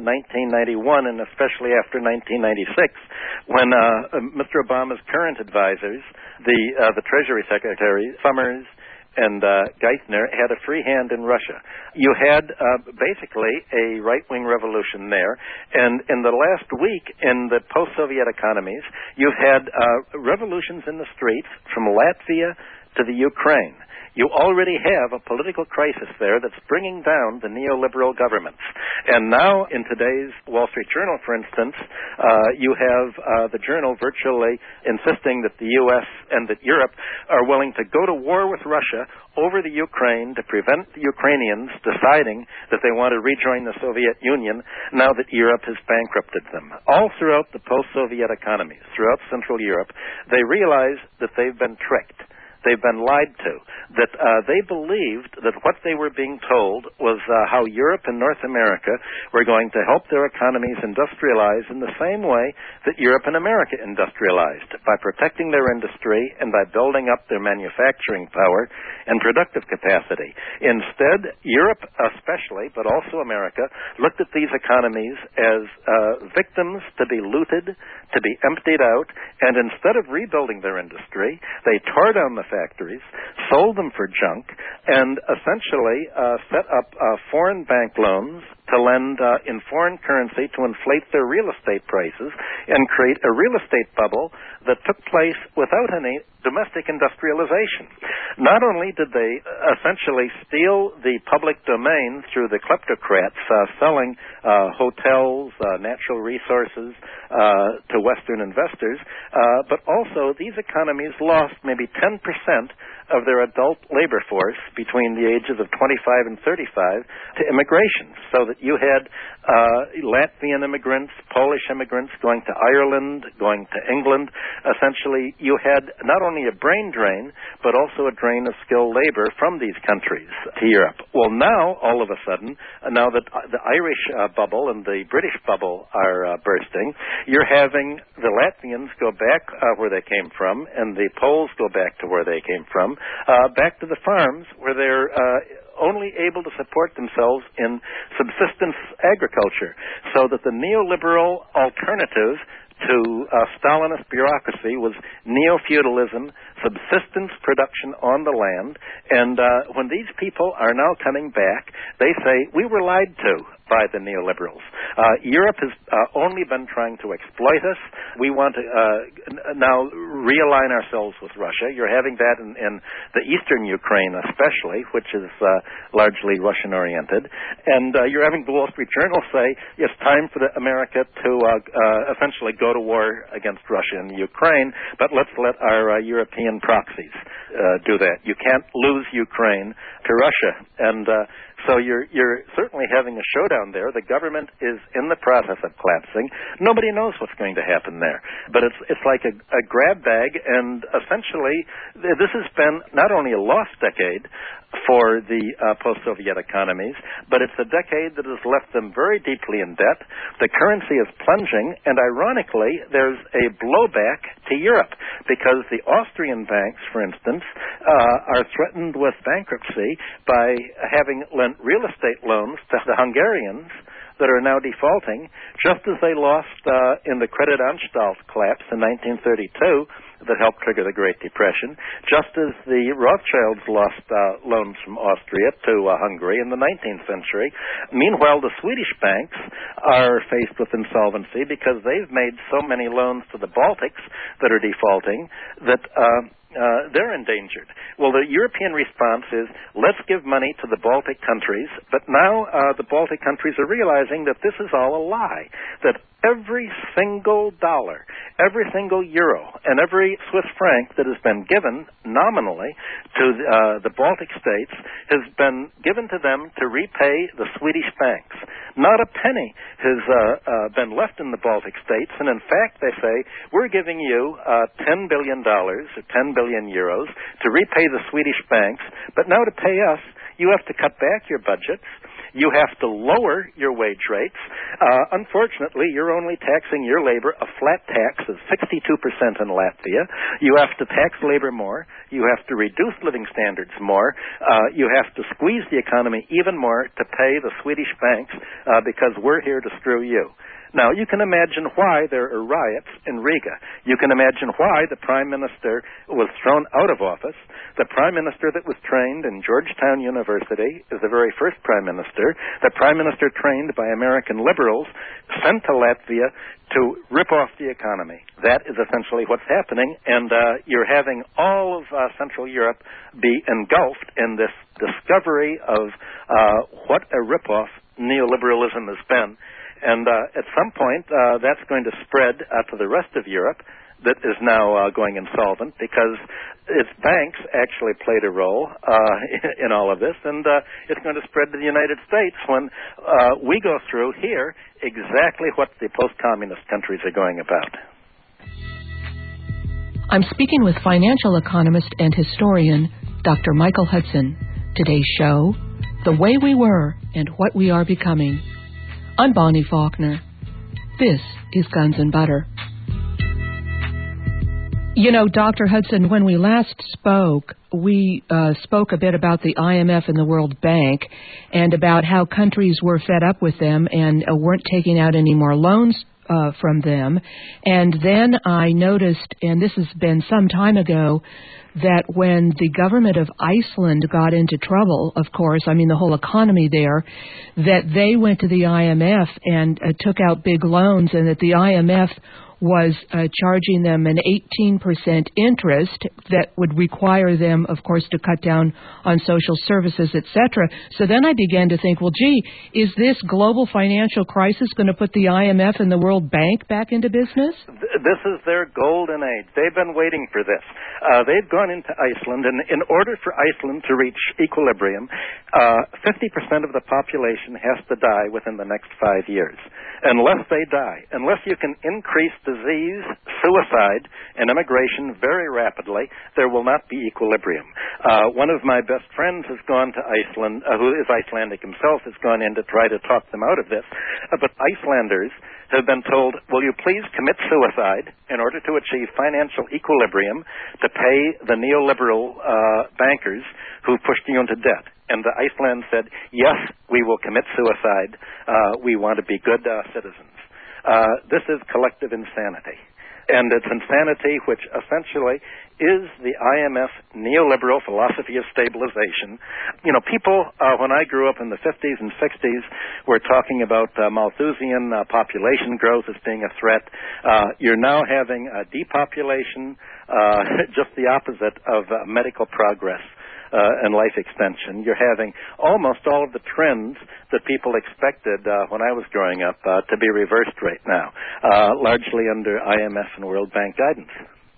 1991, and especially after 1996, when Mr. Obama's current advisors, the Treasury Secretary, Summers, and Geithner, had a free hand in Russia. You had basically a right-wing revolution there, and in the last week in the post-Soviet economies, you've had revolutions in the streets from Latvia to the Ukraine. You already have a political crisis there that's bringing down the neoliberal governments. And now, in today's Wall Street Journal, for instance, you have the Journal virtually insisting that the U.S. and that Europe are willing to go to war with Russia over the Ukraine to prevent the Ukrainians deciding that they want to rejoin the Soviet Union now that Europe has bankrupted them. All throughout the post-Soviet economies, throughout Central Europe, they realize that they've been tricked. They've been lied to, that they believed that what they were being told was how Europe and North America were going to help their economies industrialize in the same way that Europe and America industrialized, by protecting their industry and by building up their manufacturing power and productive capacity. Instead, Europe especially, but also America, looked at these economies as victims to be looted, to be emptied out, and instead of rebuilding their industry, they tore down the factories, sold them for junk, and essentially set up foreign bank loans to lend in foreign currency to inflate their real estate prices and create a real estate bubble that took place without any domestic industrialization. Not only did they essentially steal the public domain through the kleptocrats selling hotels, natural resources to Western investors, but also these economies lost maybe 10% of their adult labor force between the ages of 25 and 35 to immigration, so that you had Latvian immigrants, Polish immigrants going to Ireland, going to England. Essentially, you had not only a brain drain, but also a drain of skilled labor from these countries to Europe. Well, now, all of a sudden, now that the Irish bubble and the British bubble are bursting, you're having the Latvians go back where they came from, and the Poles go back to where they came from, back to the farms where they're only able to support themselves in subsistence agriculture, so that the neoliberal alternative to Stalinist bureaucracy was neo-feudalism, subsistence production on the land, and when these people are now coming back, they say, we were lied to by the neoliberals. Europe has only been trying to exploit us. We want to now realign ourselves with Russia. You're having that in the eastern Ukraine especially, which is largely Russian-oriented. And you're having the Wall Street Journal say it's time for America to essentially go to war against Russia and Ukraine, but let's let our European proxies do that. You can't lose Ukraine to Russia. And so you're certainly having a showdown there. The government is in the process of collapsing. Nobody knows what's going to happen there. But it's like a grab bag, and essentially this has been not only a lost decade for the post-Soviet economies, but it's a decade that has left them very deeply in debt. The currency is plunging, and ironically, there's a blowback to Europe, because the Austrian banks, for instance, are threatened with bankruptcy by having lent real estate loans to the Hungarians that are now defaulting, just as they lost in the Kreditanstalt collapse in 1932 that helped trigger the Great Depression, just as the Rothschilds lost loans from Austria to Hungary in the 19th century. Meanwhile, the Swedish banks are faced with insolvency because they've made so many loans to the Baltics that are defaulting that they're endangered. Well, the European response is, let's give money to the Baltic countries, but now the Baltic countries are realizing that this is all a lie, that every single dollar, every single euro, and every Swiss franc that has been given nominally to the Baltic states has been given to them to repay the Swedish banks. Not a penny has been left in the Baltic states, and in fact, they say, we're giving you $10 billion or 10 billion euros to repay the Swedish banks, but now to pay us, you have to cut back your budgets. You have to lower your wage rates. Unfortunately, you're only taxing your labor a flat tax of 62% in Latvia. You have to tax labor more. You have to reduce living standards more. You have to squeeze the economy even more to pay the Swedish banks because we're here to screw you. Now, you can imagine why there are riots in Riga. You can imagine why the Prime Minister was thrown out of office. The Prime Minister that was trained in Georgetown University is the very first Prime Minister. The Prime Minister trained by American liberals, sent to Latvia to rip off the economy. That is essentially what's happening, and you're having all of Central Europe be engulfed in this discovery of what a rip-off neoliberalism has been. And at some point, that's going to spread to the rest of Europe that is now going insolvent because its banks actually played a role in all of this. And it's going to spread to the United States when we go through here exactly what the post-communist countries are going about. I'm speaking with financial economist and historian Dr. Michael Hudson. Today's show, The Way We Were and What We Are Becoming. I'm Bonnie Faulkner. This is Guns and Butter. You know, Dr. Hudson, when we last spoke, we spoke a bit about the IMF and the World Bank and about how countries were fed up with them and weren't taking out any more loans from them. And then I noticed, and this has been some time ago, that when the government of Iceland got into trouble, of course, I mean the whole economy there, that they went to the IMF and took out big loans, and that the IMF was charging them an 18% interest that would require them, of course, to cut down on social services, etc. So then I began to think, well, gee, is this global financial crisis going to put the IMF and the World Bank back into business? This is their golden age. They've been waiting for this. They've gone into Iceland, and in order for Iceland to reach equilibrium, 50% of the population has to die within the next 5 years. Unless they die, unless you can increase disease, suicide, and immigration very rapidly, there will not be equilibrium. One of my best friends has gone to Iceland, who is Icelandic himself, has gone in to try to talk them out of this. But Icelanders have been told, will you please commit suicide in order to achieve financial equilibrium to pay the neoliberal bankers who pushed you into debt? And Iceland said, yes, we will commit suicide. We want to be good citizens. This is collective insanity. And it's insanity which essentially is the IMF neoliberal philosophy of stabilization. You know, people, when I grew up in the 50s and 60s, were talking about Malthusian population growth as being a threat. You're now having depopulation, just the opposite of medical progress. And life extension. You're having almost all of the trends that people expected when I was growing up to be reversed right now, largely under IMF and World Bank guidance.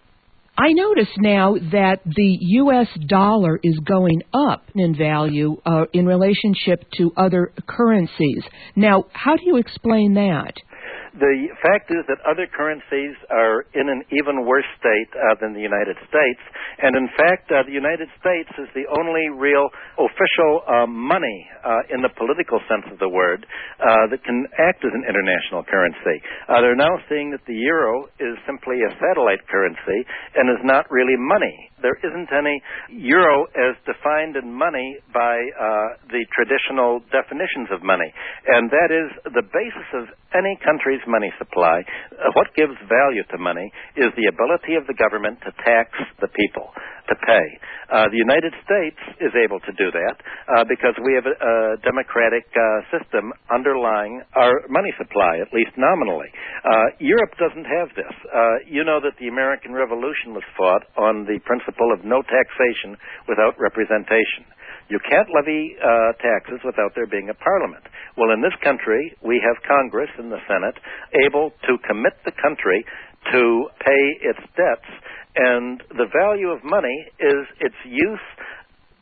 I notice now that the U.S. dollar is going up in value in relationship to other currencies. Now, how do you explain that? The fact is that other currencies are in an even worse state than the United States. And in fact, the United States is the only real official money in the political sense of the word that can act as an international currency. They're now seeing that the euro is simply a satellite currency and is not really money. There isn't any euro as defined in money by the traditional definitions of money. And that is the basis of any country's money supply. What gives value to money is the ability of the government to tax the people, to pay. The United States is able to do that because we have a democratic system underlying our money supply, at least nominally. Europe doesn't have this. You know that the American Revolution was fought on the principle of no taxation without representation. You can't levy taxes without there being a parliament. Well, in this country, we have Congress and the Senate able to commit the country to pay its debts, and the value of money is its use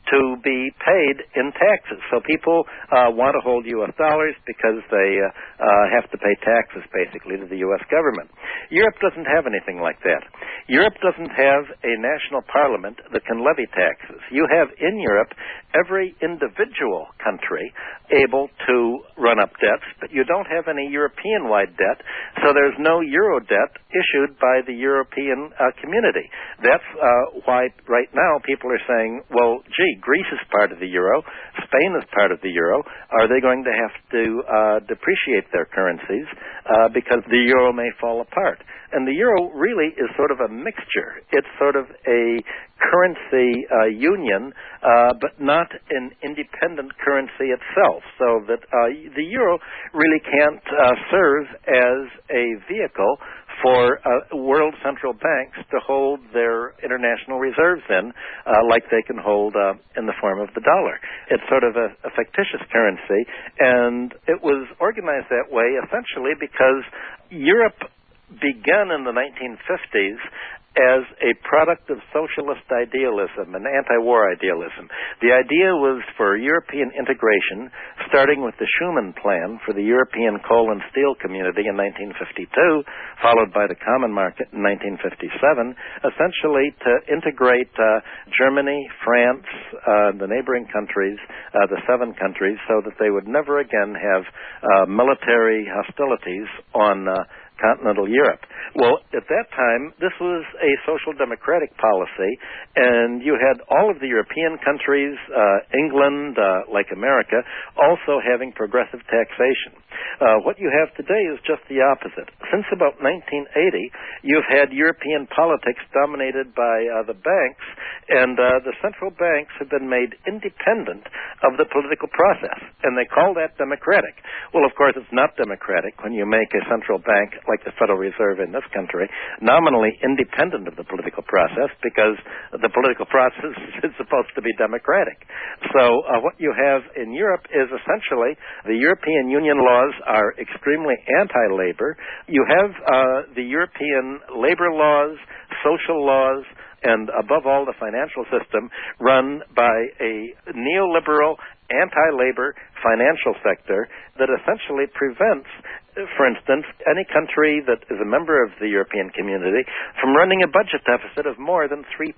to be paid in taxes. So people want to hold U.S. dollars because they have to pay taxes, basically, to the U.S. government. Europe doesn't have anything like that. Europe doesn't have a national parliament that can levy taxes. You have in Europe every individual country able to run up debts, but you don't have any European-wide debt, so there's no Euro debt issued by the European community. That's why right now people are saying, well, gee, Greece is part of the Euro, Spain is part of the Euro. Are they going to have to depreciate their currencies because the Euro may fall apart? And the Euro really is sort of a mixture. It's sort of a currency union, but not an independent currency itself, so that the Euro really can't serve as a vehicle for world central banks to hold their international reserves in, like they can hold in the form of the dollar. It's sort of a fictitious currency, and it was organized that way essentially because Europe began in the 1950s as a product of socialist idealism and anti-war idealism. The idea was for European integration, starting with the Schuman Plan for the European coal and steel community in 1952, followed by the Common Market in 1957, essentially to integrate Germany, France, the neighboring countries, the 7 countries, so that they would never again have military hostilities on continental Europe. Well, at that time, this was a social democratic policy, and you had all of the European countries, England, like America, also having progressive taxation. What you have today is just the opposite. Since about 1980, you've had European politics dominated by the banks, and the central banks have been made independent of the political process, and they call that democratic. Well, of course, it's not democratic when you make a central bank like the Federal Reserve in this country nominally independent of the political process, because the political process is supposed to be democratic. So what you have in Europe is essentially the European Union laws are extremely anti-labor. You have the European labor laws, social laws, and above all the financial system run by a neoliberal, anti-labor financial sector that essentially prevents, for instance, any country that is a member of the European community from running a budget deficit of more than 3%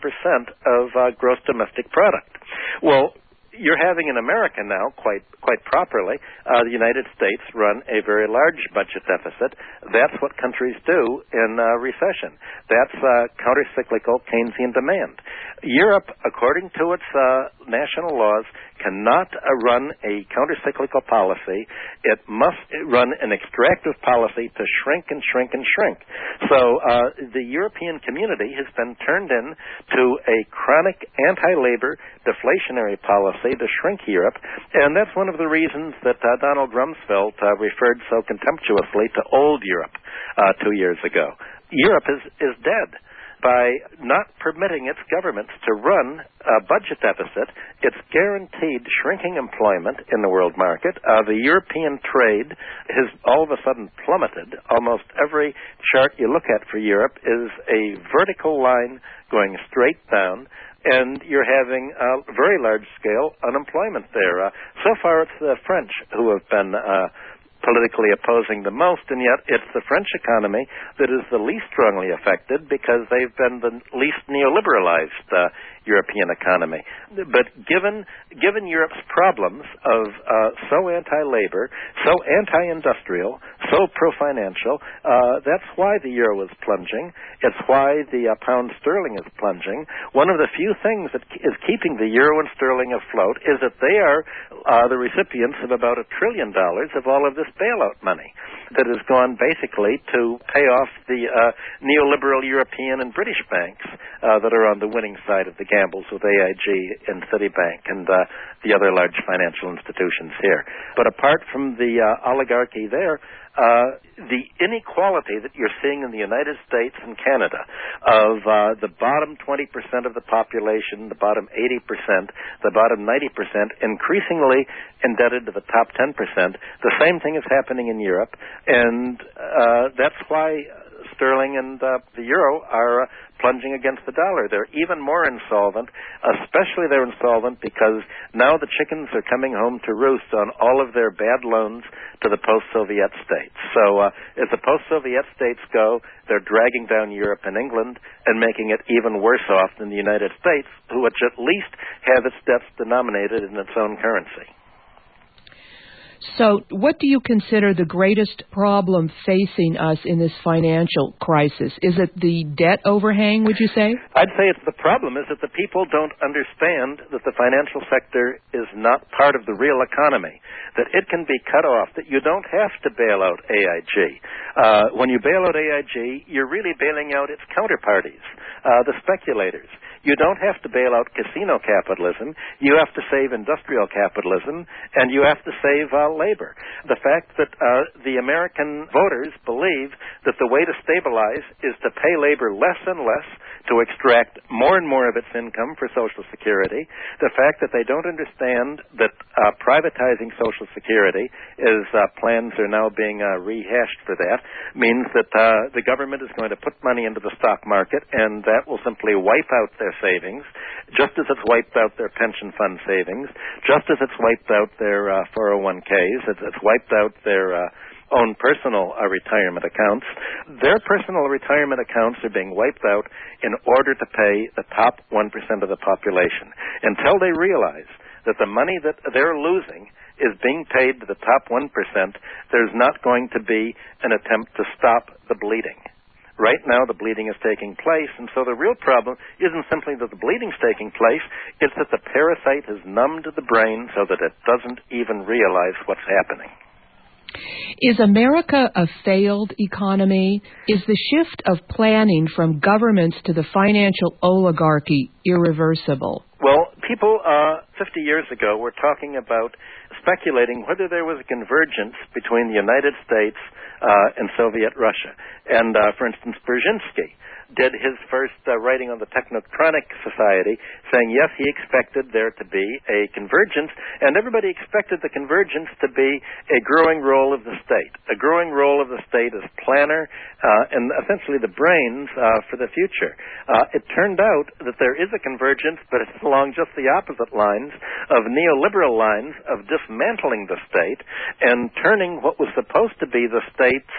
of gross domestic product. Well, you're having in America now, quite properly, the United States run a very large budget deficit. That's what countries do in recession. That's counter-cyclical Keynesian demand. Europe, according to its national laws, cannot run a counter-cyclical policy. It must run an extractive policy to shrink and shrink and shrink. So the European community has been turned into a chronic anti-labor deflationary policy to shrink Europe, and that's one of the reasons that Donald Rumsfeld referred so contemptuously to old Europe 2 years ago. Europe is dead. By not permitting its governments to run a budget deficit, it's guaranteed shrinking employment in the world market. The European trade has all of a sudden plummeted. Almost every chart you look at for Europe is a vertical line going straight down, and you're having very large-scale unemployment there. So far, it's the French who have been politically opposing the most, and yet it's the French economy that is the least strongly affected because they've been the least neoliberalized European economy. But given Europe's problems of so anti-labor, so anti-industrial, so pro-financial, that's why the euro is plunging. It's why the pound sterling is plunging. One of the few things that is keeping the euro and sterling afloat is that they are the recipients of about $1 trillion of all of this bailout money that has gone basically to pay off the neoliberal European and British banks that are on the winning side of the gambles with AIG and Citibank and the other large financial institutions here. But apart from the oligarchy there, the inequality that you're seeing in the United States and Canada of the bottom 20% of the population, the bottom 80%, the bottom 90% increasingly indebted to the top 10%, the same thing is happening in Europe, and that's why sterling and the euro are plunging against the dollar. They're even more insolvent, especially they're insolvent because now the chickens are coming home to roost on all of their bad loans to the post-Soviet states. So as the post-Soviet states go, they're dragging down Europe and England and making it even worse off than the United States, which at least have its debts denominated in its own currency. So what do you consider the greatest problem facing us in this financial crisis? Is it the debt overhang, would you say? I'd say the problem is that the people don't understand that the financial sector is not part of the real economy, that it can be cut off, that you don't have to bail out AIG. When you bail out AIG, you're really bailing out its counterparties, the speculators. You don't have to bail out casino capitalism. You have to save industrial capitalism, and you have to save labor. The fact that the American voters believe that the way to stabilize is to pay labor less and less to extract more and more of its income for Social Security, the fact that they don't understand that privatizing Social Security, as plans are now being rehashed for that, means that the government is going to put money into the stock market, and that will simply wipe out their savings, just as it's wiped out their pension fund savings, just as it's wiped out their 401ks, it's wiped out their own personal retirement accounts. Their personal retirement accounts are being wiped out in order to pay the top 1% of the population. Until they realize that the money that they're losing is being paid to the top 1%, there's not going to be an attempt to stop the bleeding. Right now, the bleeding is taking place, and so the real problem isn't simply that the bleeding's taking place, it's that the parasite has numbed the brain so that it doesn't even realize what's happening. Is America a failed economy? Is the shift of planning from governments to the financial oligarchy irreversible? Well, people 50 years ago were talking about speculating whether there was a convergence between the United States and Soviet Russia. And, for instance, Brzezinski did his first writing on the Technocratic Society, saying, yes, he expected there to be a convergence, and everybody expected the convergence to be a growing role of the state, a growing role of the state as planner and essentially the brains for the future. It turned out that there is a convergence, but it's along just the opposite lines of neoliberal lines of dismantling the state and turning what was supposed to be the state's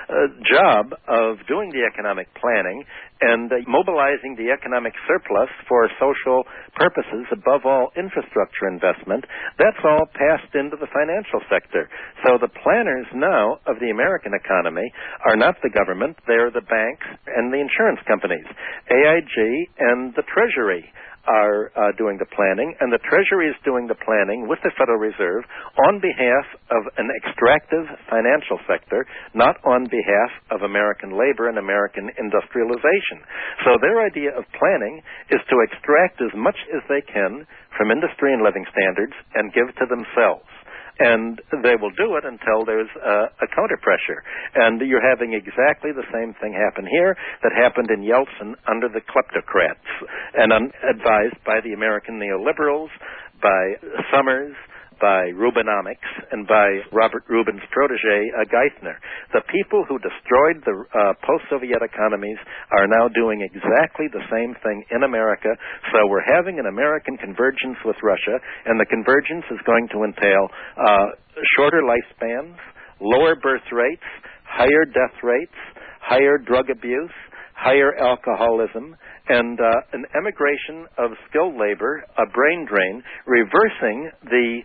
job of doing the economic planning and mobilizing the economic surplus for social purposes, above all infrastructure investment. That's all passed into the financial sector. So the planners now of the American economy are not the government, they're the banks and the insurance companies. AIG and the Treasury are doing the planning, and the Treasury is doing the planning with the Federal Reserve on behalf of an extractive financial sector, not on behalf of American labor and American industrialization. So their idea of planning is to extract as much as they can from industry and living standards and give to themselves. And they will do it until there's a counter-pressure. And you're having exactly the same thing happen here that happened in Yeltsin under the kleptocrats, and advised by the American neoliberals, by Summers, by Rubenomics, and by Robert Rubin's protege, Geithner. The people who destroyed the post-Soviet economies are now doing exactly the same thing in America. So we're having an American convergence with Russia, and the convergence is going to entail shorter lifespans, lower birth rates, higher death rates, higher drug abuse, higher alcoholism, and an emigration of skilled labor, a brain drain, reversing the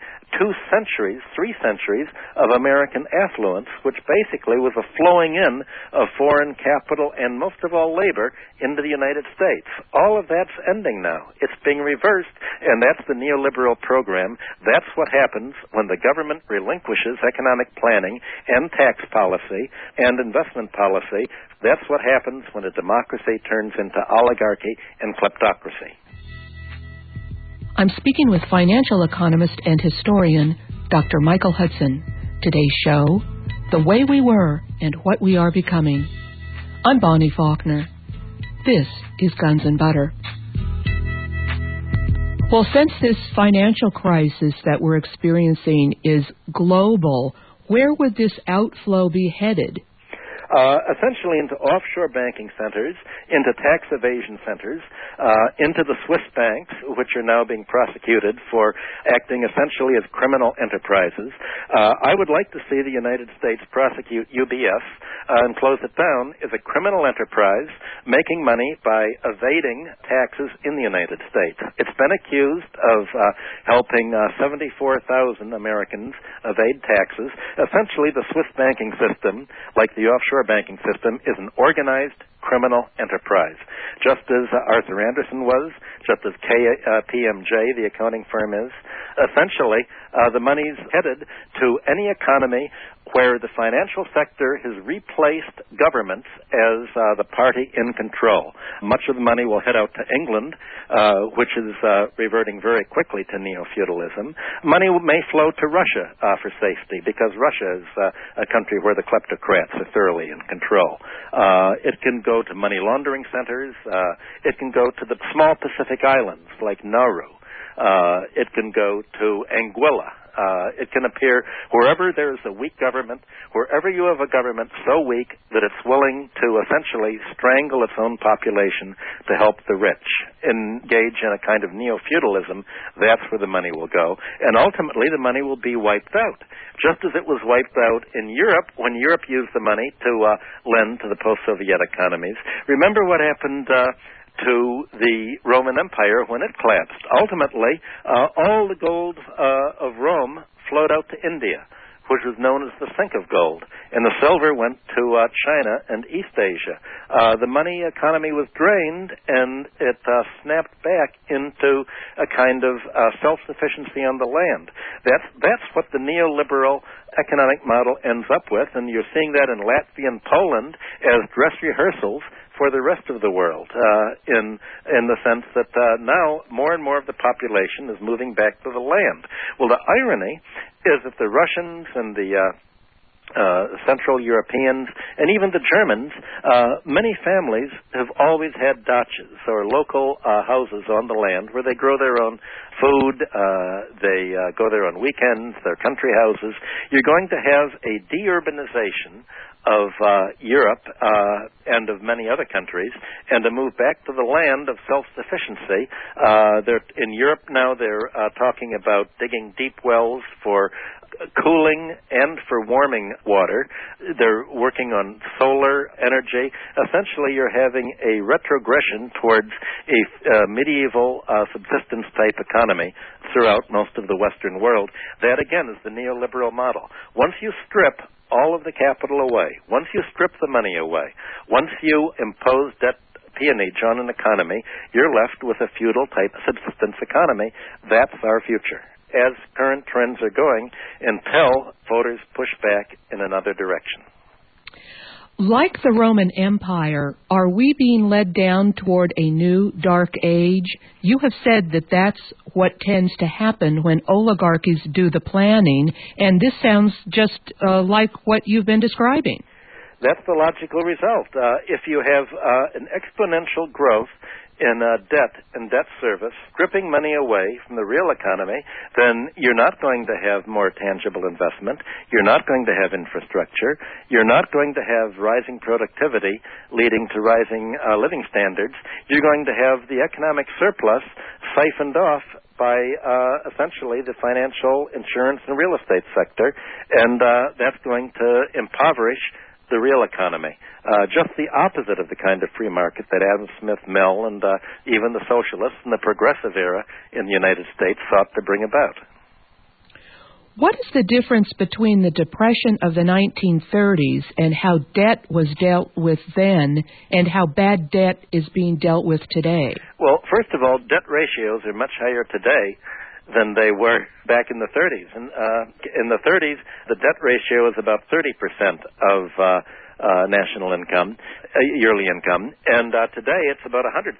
3 centuries of American affluence, which basically was a flowing in of foreign capital and most of all labor into the United States. All of that's ending now. It's being reversed, and that's the neoliberal program. That's what happens when the government relinquishes economic planning and tax policy and investment policy. That's what happens when a democracy turns into oligarchy and kleptocracy. I'm speaking with financial economist and historian, Dr. Michael Hudson. Today's show, The Way We Were and What We Are Becoming. I'm Bonnie Faulkner. This is Guns and Butter. Well, since this financial crisis that we're experiencing is global, where would this outflow be headed? essentially into offshore banking centers, into tax evasion centers, into the Swiss banks, which are now being prosecuted for acting essentially as criminal enterprises. I would like to see the United States prosecute UBS and close it down as a criminal enterprise making money by evading taxes in the United States. It's been accused of helping 74,000 Americans evade taxes. Essentially, the Swiss banking system, like the offshore banking system, is an organized criminal enterprise, just as Arthur Andersen was, just as KPMG, the accounting firm, is. Essentially, the money's headed to any economy where the financial sector has replaced governments as the party in control. Much of the money will head out to England, which is reverting very quickly to neo-feudalism. Money may flow to Russia for safety, because Russia is a country where the kleptocrats are thoroughly in control. It can go to money laundering centers. It can go to the small Pacific islands like Nauru. It can go to Anguilla. It can appear wherever there's a weak government, wherever you have a government so weak that it's willing to essentially strangle its own population to help the rich, engage in a kind of neo-feudalism. That's where the money will go. And ultimately, the money will be wiped out, just as it was wiped out in Europe when Europe used the money to lend to the post-Soviet economies. Remember what happened to the Roman Empire when it collapsed. Ultimately, all the gold of Rome flowed out to India, which was known as the sink of gold, and the silver went to China and East Asia. The money economy was drained, and it snapped back into a kind of self-sufficiency on the land. That's what the neoliberal economic model ends up with, and you're seeing that in Latvia and Poland as dress rehearsals for the rest of the world, in the sense that now more and more of the population is moving back to the land. Well, the irony is that the Russians and the Central Europeans and even the Germans, many families have always had dachas, or local houses on the land where they grow their own food, they go there on weekends, they're country houses. You're going to have a deurbanization of Europe and of many other countries, and to move back to the land of self-sufficiency. In Europe now they're talking about digging deep wells for cooling and for warming water. They're working on solar energy. Essentially, you're having a retrogression towards a medieval subsistence-type economy throughout most of the Western world. That, again, is the neoliberal model. Once you strip all of the capital away, once you strip the money away, once you impose debt peonage on an economy, you're left with a feudal-type subsistence economy. That's our future, as current trends are going, until voters push back in another direction. Like the Roman Empire, are we being led down toward a new dark age? You have said that that's what tends to happen when oligarchies do the planning, and this sounds just like what you've been describing. That's the logical result. If you have an exponential growth in debt and debt service, stripping money away from the real economy, then you're not going to have more tangible investment. You're not going to have infrastructure. You're not going to have rising productivity leading to rising living standards. You're going to have the economic surplus siphoned off by essentially the financial, insurance, and real estate sector, and that's going to impoverish the real economy. Just the opposite of the kind of free market that Adam Smith, Mill, and even the socialists in the progressive era in the United States sought to bring about. What is the difference between the Depression of the 1930s and how debt was dealt with then and how bad debt is being dealt with today? Well, first of all, debt ratios are much higher today than they were back in the 30s. And in the 30s, the debt ratio is about 30% of national income, yearly income, and today it's about 130%.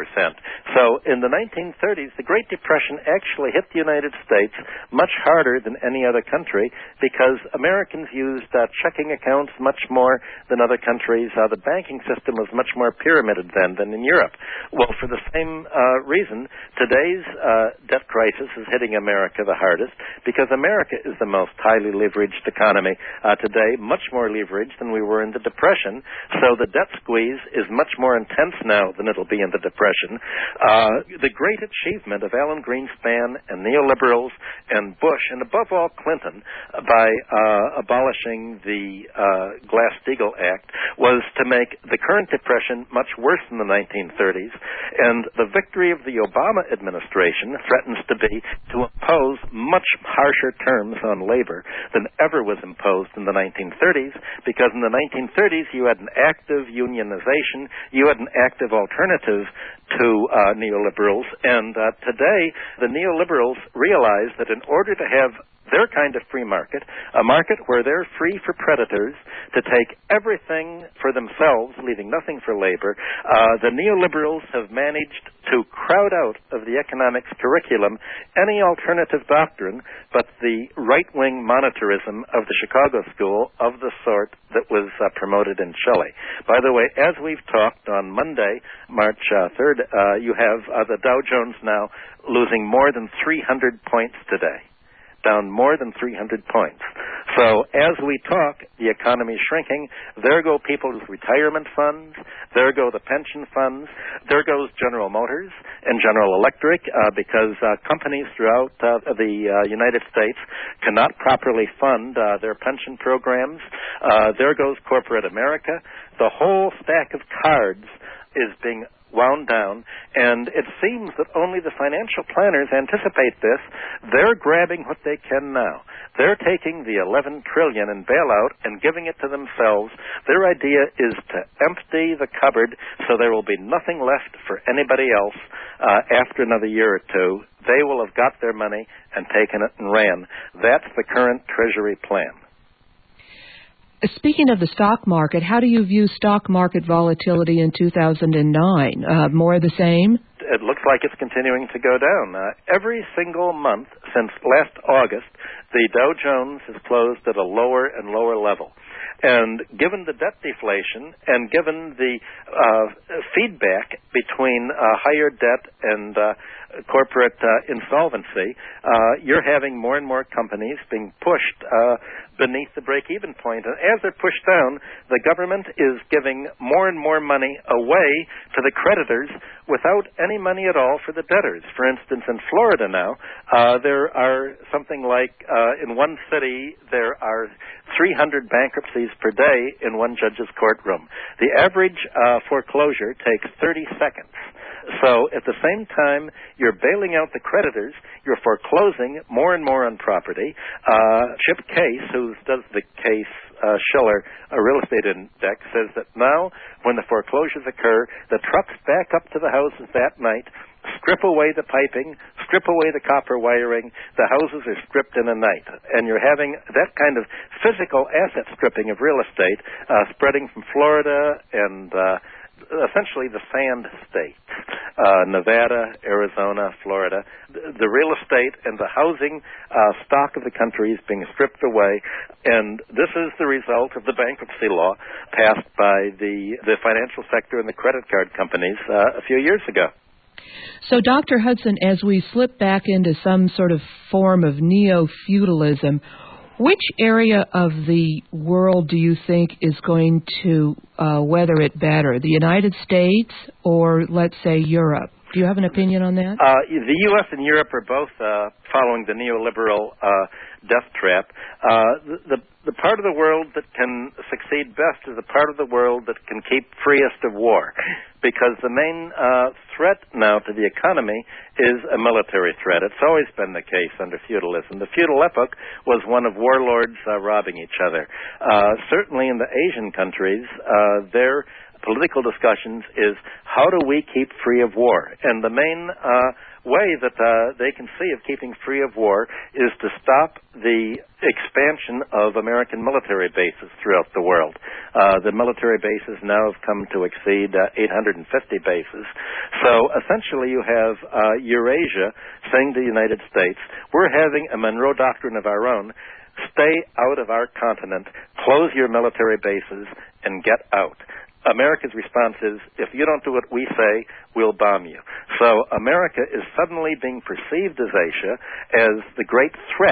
So in the 1930s, the Great Depression actually hit the United States much harder than any other country because Americans used checking accounts much more than other countries. The banking system was much more pyramided then than in Europe. Well, for the same reason, today's debt crisis is hitting America the hardest because America is the most highly leveraged economy today, much more leveraged than we were in during the Depression, so the debt squeeze is much more intense now than it'll be in the Depression. The great achievement of Alan Greenspan and neoliberals and Bush, and above all Clinton, by abolishing the Glass-Steagall Act, was to make the current Depression much worse than the 1930s, and the victory of the Obama administration threatens to be to impose much harsher terms on labor than ever was imposed in the 1930s, because in the 1930s you had an active unionization, you had an active alternative to neoliberals, and today the neoliberals realize that in order to have their kind of free market, a market where they're free for predators to take everything for themselves, leaving nothing for labor, the neoliberals have managed to crowd out of the economics curriculum any alternative doctrine but the right-wing monetarism of the Chicago School of the sort that was promoted in Chile. By the way, as we've talked on Monday, March 3rd, you have the Dow Jones now losing more than 300 points today. Down more than 300 points. So as we talk, the economy is shrinking. There go people's retirement funds. There go the pension funds. There goes General Motors and General Electric because companies throughout the United States cannot properly fund their pension programs. There goes corporate America. The whole stack of cards is being wound down, and it seems that only the financial planners anticipate this. They're grabbing what they can now. They're taking the $11 trillion in bailout and giving it to themselves. Their idea is to empty the cupboard so there will be nothing left for anybody else after another year or two. They will have got their money and taken it and ran. That's the current Treasury plan. Speaking of the stock market, how do you view stock market volatility in 2009? More of the same? It looks like it's continuing to go down. Every single month since last August, the Dow Jones has closed at a lower and lower level. And given the debt deflation and given the feedback between higher debt and corporate insolvency, you're having more and more companies being pushed beneath the break-even point. And as they're pushed down, the government is giving more and more money away to the creditors without any money at all for the debtors. For instance, in Florida now, there are something like, in one city, there are 300 bankruptcies per day in one judge's courtroom. The average foreclosure takes 30 seconds. So at the same time you're bailing out the creditors, you're foreclosing more and more on property. Chip Case, who does the Case Schiller real estate index, says that now when the foreclosures occur, the trucks back up to the houses that night, strip away the piping, strip away the copper wiring, the houses are stripped in a night. And you're having that kind of physical asset stripping of real estate spreading from Florida and essentially the sand states, Nevada, Arizona, Florida. The real estate and the housing stock of the country is being stripped away, and this is the result of the bankruptcy law passed by the financial sector and the credit card companies a few years ago. So, Dr. Hudson, as we slip back into some sort of form of neo-feudalism, which area of the world do you think is going to weather it better, the United States or, let's say, Europe? Do you have an opinion on that? The U.S. and Europe are both following the neoliberal death trap. The part of the world that can succeed best is the part of the world that can keep freest of war, because the main threat now to the economy is a military threat. It's always been the case under feudalism. The feudal epoch was one of warlords robbing each other. Certainly in the Asian countries, their political discussions is how do we keep free of war? And the main way that they can see of keeping free of war is to stop the expansion of American military bases throughout the world. The military bases now have come to exceed 850 bases. So essentially you have Eurasia saying to the United States, we're having a Monroe Doctrine of our own. Stay out of our continent, close your military bases, and get out. America's response is, if you don't do what we say, we'll bomb you. So America is suddenly being perceived as Asia as the great threat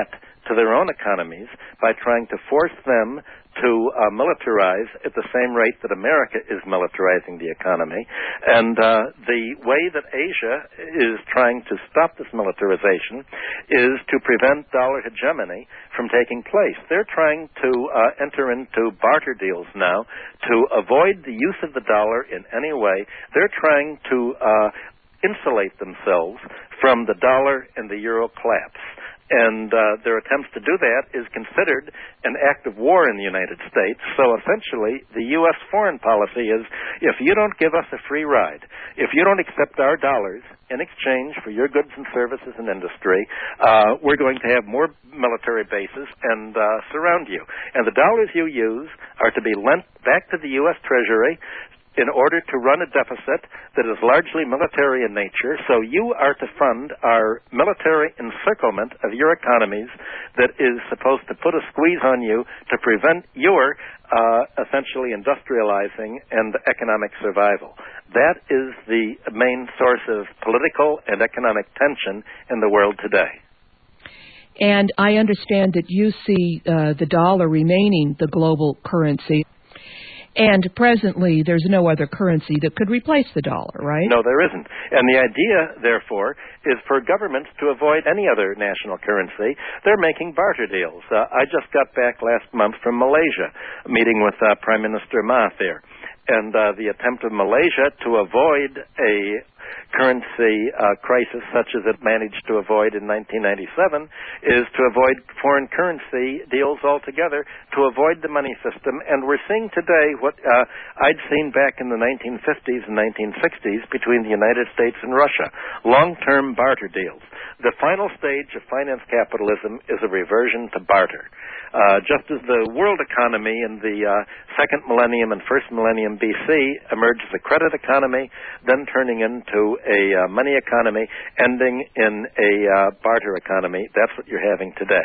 to their own economies by trying to force them to militarize at the same rate that America is militarizing the economy. And the way that Asia is trying to stop this militarization is to prevent dollar hegemony from taking place. They're trying to enter into barter deals now to avoid the use of the dollar in any way. They're trying to insulate themselves from the dollar and the euro collapse. And their attempts to do that is considered an act of war in the United States. So essentially, the U.S. foreign policy is, if you don't give us a free ride, if you don't accept our dollars in exchange for your goods and services and industry, we're going to have more military bases and surround you. And the dollars you use are to be lent back to the U.S. Treasury in order to run a deficit that is largely military in nature. So you are to fund our military encirclement of your economies that is supposed to put a squeeze on you to prevent your essentially industrializing and economic survival. That is the main source of political and economic tension in the world today. And I understand that you see the dollar remaining the global currency. And presently, there's no other currency that could replace the dollar, right? No, there isn't. And the idea, therefore, is for governments to avoid any other national currency. They're making barter deals. I just got back last month from Malaysia, meeting with Prime Minister Mahathir. And the attempt of Malaysia to avoid a currency crisis such as it managed to avoid in 1997 is to avoid foreign currency deals altogether, to avoid the money system. And we're seeing today what I'd seen back in the 1950s and 1960s between the United States and Russia, long-term barter deals. The final stage of finance capitalism is a reversion to barter. Just as the world economy in the second millennium and first millennium BC emerged as a credit economy, then turning into a money economy, ending in a barter economy. That's what you're having today.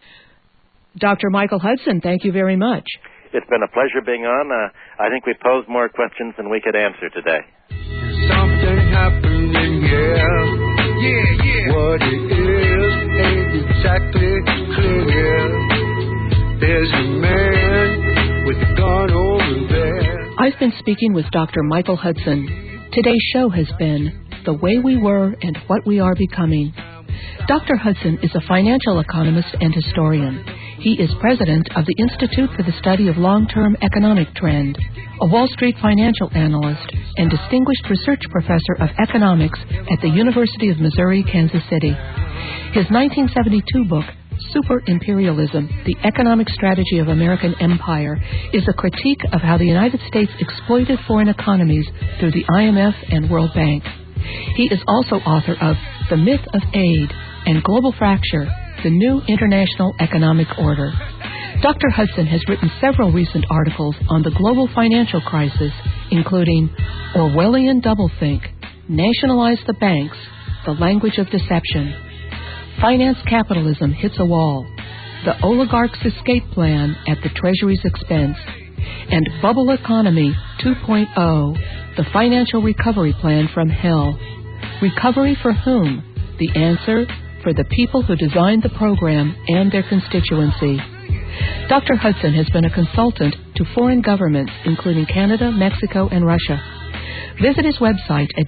Dr. Michael Hudson, thank you very much. It's been a pleasure being on. I think we posed more questions than we could answer today. Something happening here. Yeah. What it is ain't exactly clear. There's a man with a gun over there. I've been speaking with Dr. Michael Hudson. Today's show has been The Way We Were and What We Are Becoming. Dr. Hudson is a financial economist and historian. He is president of the Institute for the Study of Long-Term Economic Trend, a Wall Street financial analyst, and distinguished research professor of economics at the University of Missouri, Kansas City. His 1972 book, Super Imperialism, The Economic Strategy of American Empire, is a critique of how the United States exploited foreign economies through the IMF and World Bank. He is also author of The Myth of Aid and Global Fracture, The New International Economic Order. Dr. Hudson has written several recent articles on the global financial crisis, including Orwellian Doublethink, Nationalize the Banks, The Language of Deception, Finance Capitalism Hits a Wall, The Oligarch's Escape Plan at the Treasury's Expense, and Bubble Economy 2.0, The Financial Recovery Plan from Hell. Recovery for whom? The answer, for the people who designed the program and their constituency. Dr. Hudson has been a consultant to foreign governments, including Canada, Mexico, and Russia. Visit his website at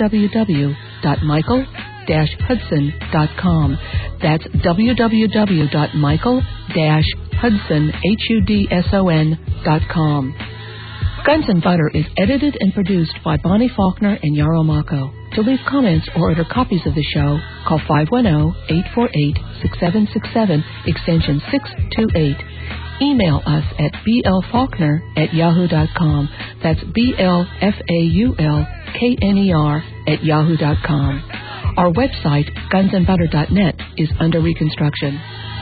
www.michael-hudson.com. That's www.michael-hudson.com. Guns and Butter is edited and produced by Bonnie Faulkner and Yarrow Mako. To leave comments or order copies of the show, call 510-848-6767, extension 628. Email us at blfaulkner@yahoo.com. That's blfaulkner@yahoo.com. Our website, gunsandbutter.net, is under reconstruction.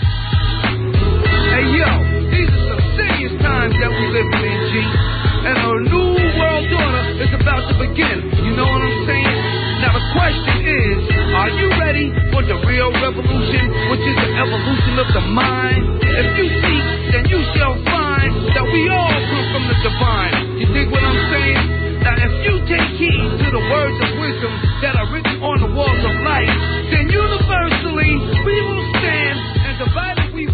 Hey, yo, these are some serious times that we live in, G. And a new world order is about to begin. You know what I'm saying? Now the question is, are you ready for the real revolution, which is the evolution of the mind? If you seek, then you shall find that we all come from the divine. You dig what I'm saying? Now if you take heed to the words of wisdom that are written on the walls of life, then universally we will stand, and divided we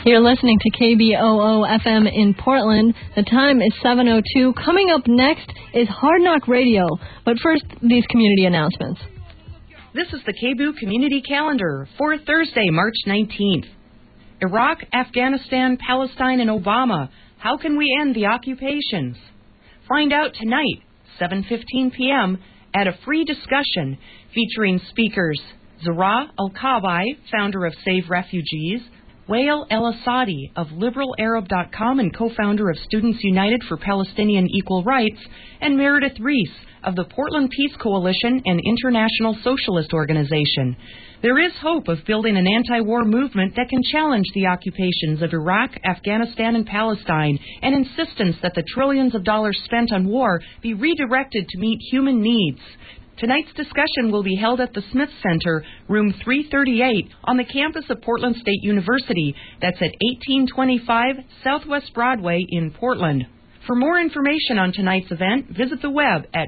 You're listening to KBOO FM in Portland. The time is 7:02. Coming up next is Hard Knock Radio. But first, these community announcements. This is the KBOO Community Calendar for Thursday, March 19th. Iraq, Afghanistan, Palestine, and Obama. How can we end the occupations? Find out tonight, 7:15 p.m., at a free discussion featuring speakers Zahra Al-Kabai, founder of Save Refugees, Wael El-Asadi of LiberalArab.com and co-founder of Students United for Palestinian Equal Rights, and Meredith Reese of the Portland Peace Coalition and International Socialist Organization. There is hope of building an anti-war movement that can challenge the occupations of Iraq, Afghanistan, and Palestine, and insistence that the trillions of dollars spent on war be redirected to meet human needs. Tonight's discussion will be held at the Smith Center, room 338, on the campus of Portland State University. That's at 1825 Southwest Broadway in Portland. For more information on tonight's event, visit the web at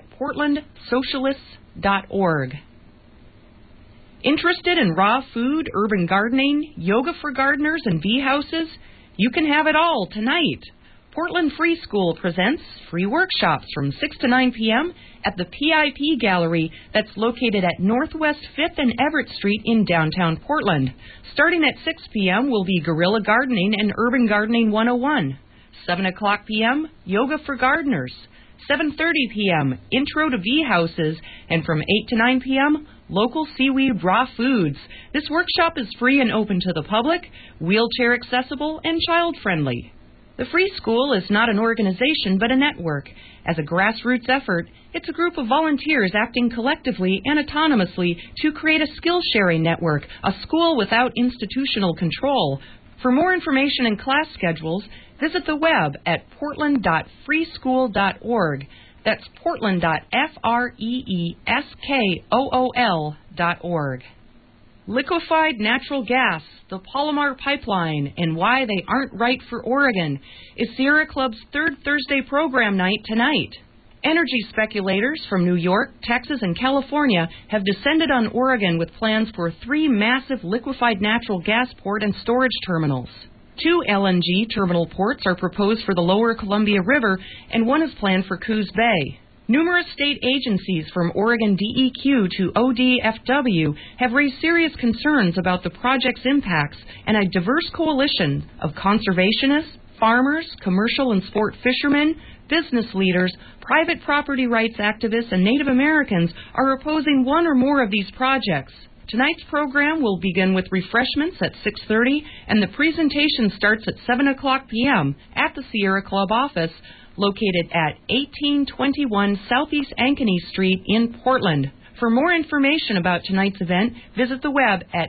portlandsocialists.org. Interested in raw food, urban gardening, yoga for gardeners, and bee houses? You can have it all tonight. Portland Free School presents free workshops from 6 to 9 p.m. at the PIP Gallery that's located at Northwest 5th and Everett Street in downtown Portland. Starting at 6 p.m. will be Guerrilla Gardening and Urban Gardening 101. 7 o'clock p.m., Yoga for Gardeners. 7:30 p.m., Intro to Bee Houses. And from 8 to 9 p.m., Local Seaweed Raw Foods. This workshop is free and open to the public, wheelchair accessible, and child-friendly. The Free School is not an organization but a network. As a grassroots effort, it's a group of volunteers acting collectively and autonomously to create a skill-sharing network, a school without institutional control. For more information and class schedules, visit the web at portland.freeschool.org. That's portland.freeskool.org. Liquefied natural gas, the Palomar Pipeline, and why they aren't right for Oregon is Sierra Club's third Thursday program night tonight. Energy speculators from New York, Texas, and California have descended on Oregon with plans for 3 massive liquefied natural gas port and storage terminals. 2 LNG terminal ports are proposed for the lower Columbia River, and 1 is planned for Coos Bay. Numerous state agencies from Oregon DEQ to ODFW have raised serious concerns about the project's impacts, and a diverse coalition of conservationists, farmers, commercial and sport fishermen, business leaders, private property rights activists, and Native Americans are opposing one or more of these projects. Tonight's program will begin with refreshments at 6:30, and the presentation starts at 7 o'clock p.m. at the Sierra Club office, located at 1821 Southeast Ankeny Street in Portland. For more information about tonight's event, visit the web at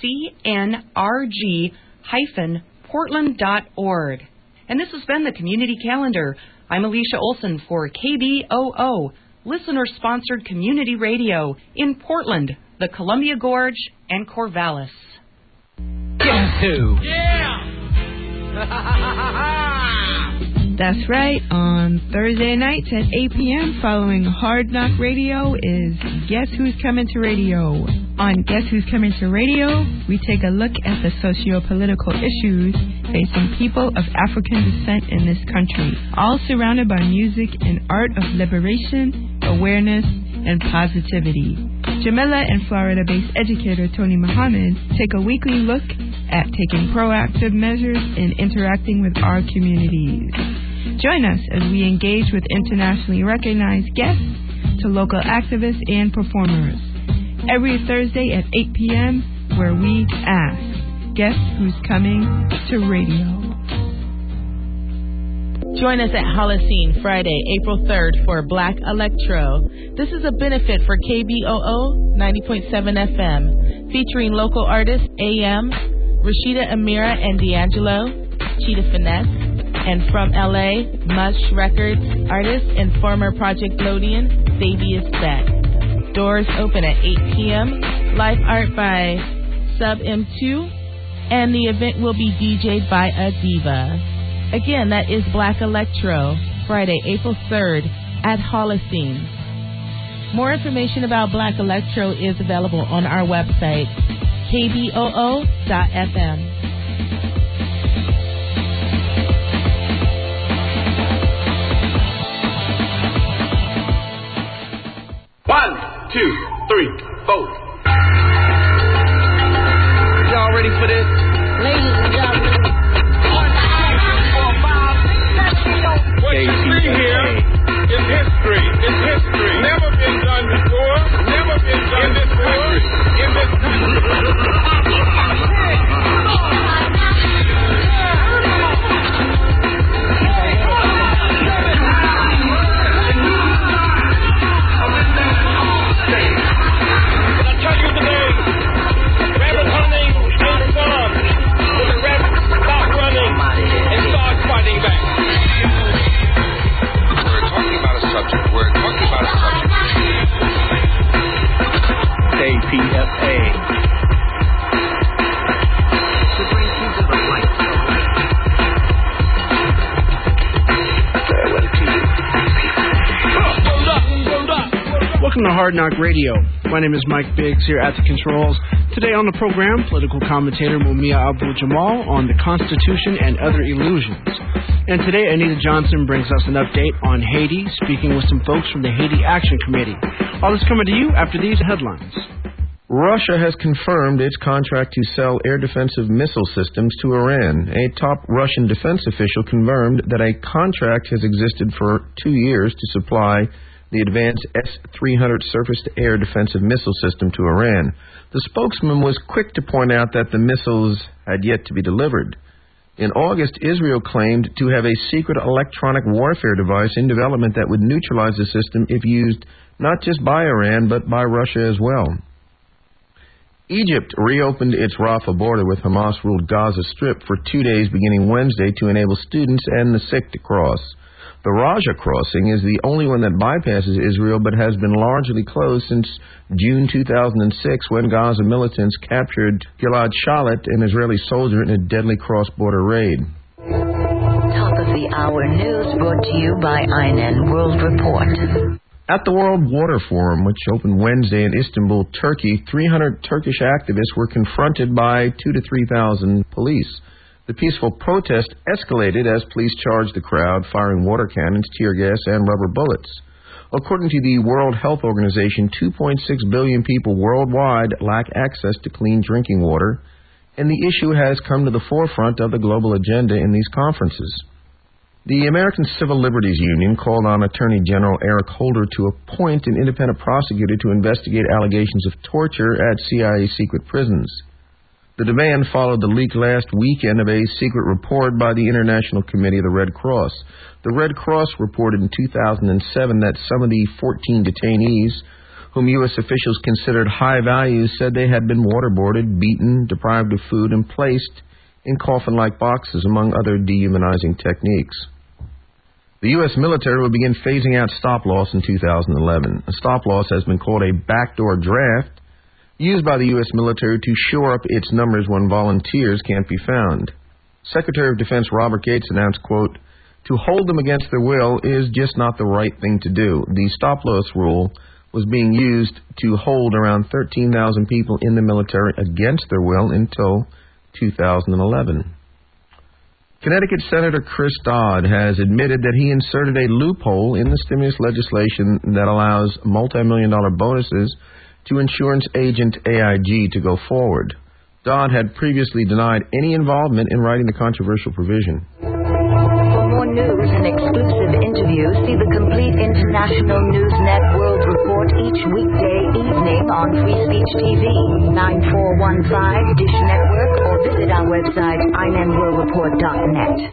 cnrg-portland.org. And this has been the Community Calendar. I'm Alicia Olson for KBOO, listener-sponsored community radio in Portland, the Columbia Gorge, and Corvallis. Guess who? Yeah! That's right. On Thursday nights at 8 p.m. following Hard Knock Radio is Guess Who's Coming to Radio. On Guess Who's Coming to Radio, we take a look at the socio-political issues facing people of African descent in this country, all surrounded by music and art of liberation, awareness, and positivity. Jamila and Florida-based educator Tony Muhammad take a weekly look at taking proactive measures in interacting with our communities. Join us as we engage with internationally recognized guests to local activists and performers. Every Thursday at 8 p.m., where we ask, guess who's coming to radio? Join us at Holocene Friday, April 3rd for Black Electro. This is a benefit for KBOO 90.7 FM, featuring local artists AM, Rashida Amira and D'Angelo, Cheetah Finesse, and from LA, Mush Records artist and former Project Lodian, Xavius Beck. Doors open at 8 p.m. Live art by Sub M2, and the event will be DJ'd by a diva. Again, that is Black Electro, Friday, April 3rd at Holocene. More information about Black Electro is available on our website, kboo.fm. Hard Knock Radio. My name is Mike Biggs here at the controls. Today on the program, political commentator Mumia Abu-Jamal on the Constitution and other illusions. And today, Anita Johnson brings us an update on Haiti, speaking with some folks from the Haiti Action Committee. All this coming to you after these headlines. Russia has confirmed its contract to sell air defensive missile systems to Iran. A top Russian defense official confirmed that a contract has existed for 2 years to supply the advanced S-300 surface-to-air defensive missile system to Iran. The spokesman was quick to point out that the missiles had yet to be delivered. In August, Israel claimed to have a secret electronic warfare device in development that would neutralize the system if used not just by Iran, but by Russia as well. Egypt reopened its Rafah border with Hamas-ruled Gaza Strip for 2 days beginning Wednesday to enable students and the sick to cross. The Rafah crossing is the only one that bypasses Israel but has been largely closed since June 2006 when Gaza militants captured Gilad Shalit, an Israeli soldier, in a deadly cross-border raid. Top of the hour news brought to you by INN World Report. At the World Water Forum, which opened Wednesday in Istanbul, Turkey, 300 Turkish activists were confronted by 2,000 to 3,000 police. The peaceful protest escalated as police charged the crowd, firing water cannons, tear gas, and rubber bullets. According to the World Health Organization, 2.6 billion people worldwide lack access to clean drinking water, and the issue has come to the forefront of the global agenda in these conferences. The American Civil Liberties Union called on Attorney General Eric Holder to appoint an independent prosecutor to investigate allegations of torture at CIA secret prisons. The demand followed the leak last weekend of a secret report by the International Committee of the Red Cross. The Red Cross reported in 2007 that some of the 14 detainees, whom U.S. officials considered high value, said they had been waterboarded, beaten, deprived of food, and placed in coffin-like boxes, among other dehumanizing techniques. The U.S. military will begin phasing out stop-loss in 2011. A stop-loss has been called a backdoor draft, used by the U.S. military to shore up its numbers when volunteers can't be found. Secretary of Defense Robert Gates announced, quote, "To hold them against their will is just not the right thing to do. The stop-loss rule was being used to hold around 13,000 people in the military against their will until 2011. Connecticut Senator Chris Dodd has admitted that he inserted a loophole in the stimulus legislation that allows multi-million-dollar bonuses to insurance agent AIG to go forward. Dodd had previously denied any involvement in writing the controversial provision. For more news and exclusive interviews, see the complete International Newsnet World Report each weekday evening on Free Speech TV, 9415 Dish Network, or visit our website, INNWorldReport.net.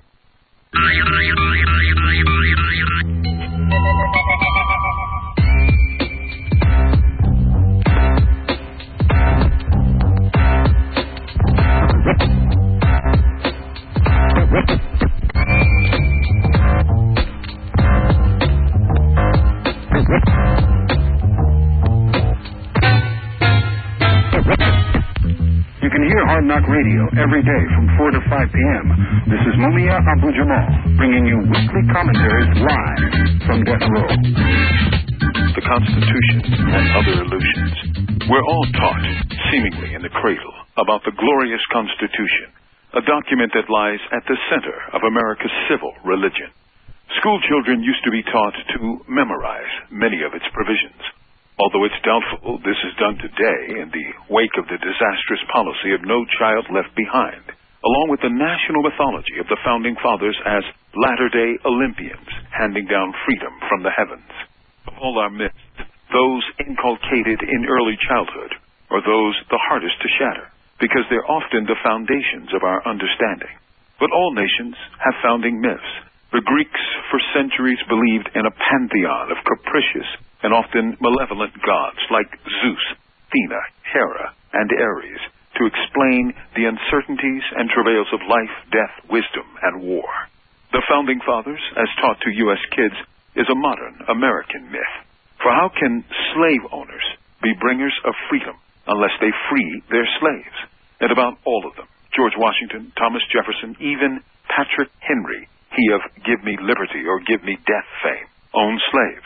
You can hear Hard Knock Radio every day from 4 to 5 p.m. This is Mumia Abu-Jamal, bringing you weekly commentaries live from Death Row. The Constitution and Other Illusions. We're all taught, seemingly in the cradle, about the glorious Constitution, a document that lies at the center of America's civil religion. School children used to be taught to memorize many of its provisions. Although it's doubtful this is done today in the wake of the disastrous policy of No Child Left Behind, along with the national mythology of the Founding Fathers as latter-day Olympians handing down freedom from the heavens. Of all our myths, those inculcated in early childhood are those the hardest to shatter, because they're often the foundations of our understanding. But all nations have founding myths. The Greeks for centuries believed in a pantheon of capricious and often malevolent gods like Zeus, Athena, Hera, and Ares to explain the uncertainties and travails of life, death, wisdom, and war. The Founding Fathers, as taught to U.S. kids, is a modern American myth. For how can slave owners be bringers of freedom unless they free their slaves? And about all of them, George Washington, Thomas Jefferson, even Patrick Henry, he of Give Me Liberty or Give Me Death fame, owned slaves.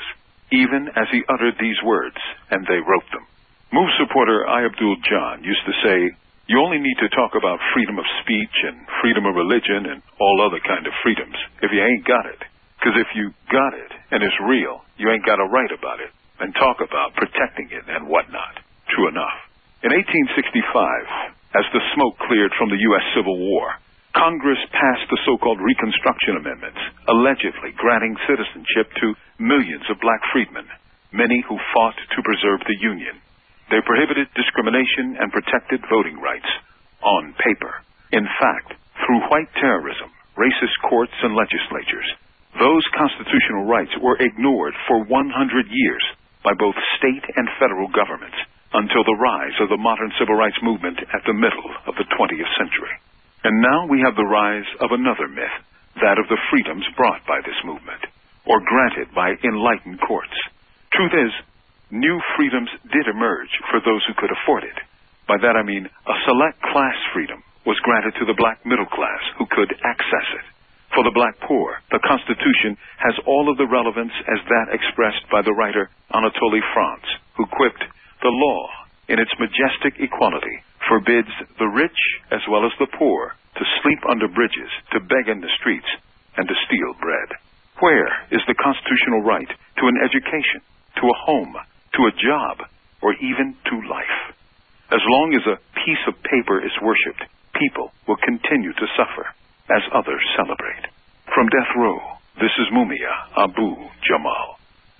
even as he uttered these words, and they wrote them. MOVE supporter Abdul John used to say, you only need to talk about freedom of speech and freedom of religion and all other kind of freedoms if you ain't got it. Because if you got it and it's real, you ain't got to write about it and talk about protecting it and whatnot. True enough. In 1865, as the smoke cleared from the U.S. Civil War, Congress passed the so-called Reconstruction Amendments, allegedly granting citizenship to millions of black freedmen, many who fought to preserve the Union. They prohibited discrimination and protected voting rights on paper. In fact, through white terrorism, racist courts and legislatures, those constitutional rights were ignored for 100 years by both state and federal governments until the rise of the modern civil rights movement at the middle of the 20th century. And now we have the rise of another myth, that of the freedoms brought by this movement, or granted by enlightened courts. Truth is, new freedoms did emerge for those who could afford it. By that I mean a select class freedom was granted to the black middle class who could access it. For the black poor, the Constitution has all of the relevance as that expressed by the writer Anatole France, who quipped, the law, in its majestic equality, forbids the rich as well as the poor to sleep under bridges, to beg in the streets, and to steal bread. Where is the constitutional right to an education, to a home, to a job, or even to life? As long as a piece of paper is worshipped, people will continue to suffer as others celebrate. From death row, this is Mumia Abu Jamal.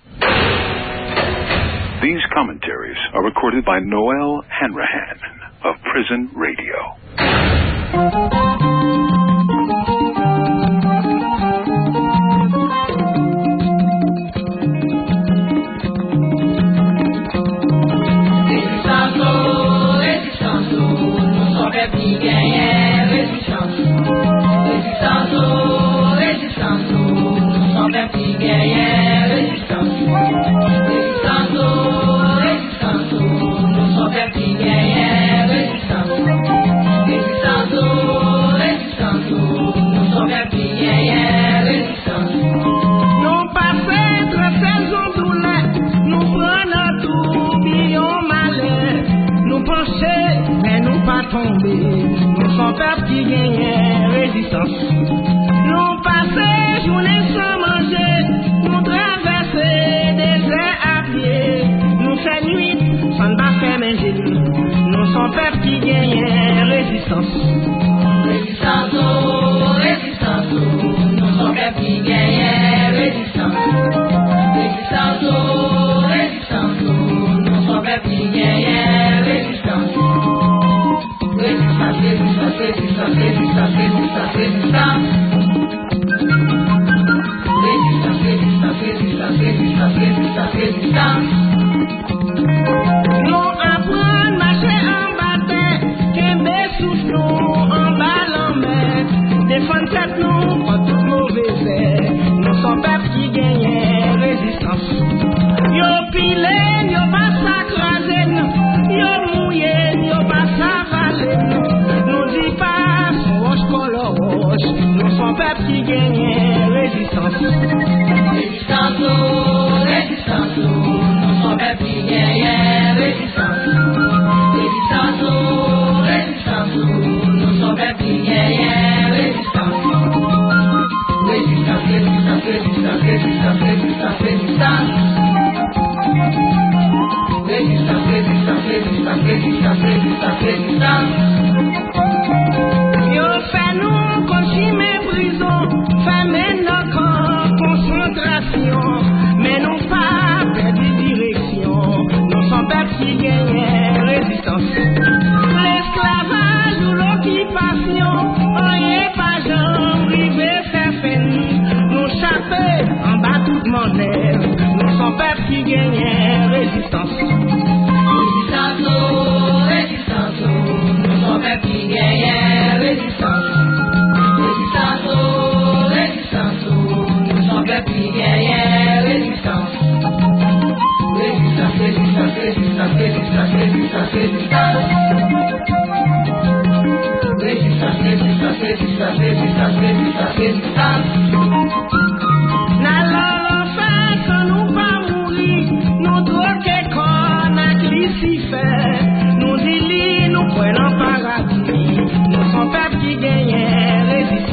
These commentaries are recorded by Noel Hanrahan of Prison Radio. Na la la fa, nous pas mourir.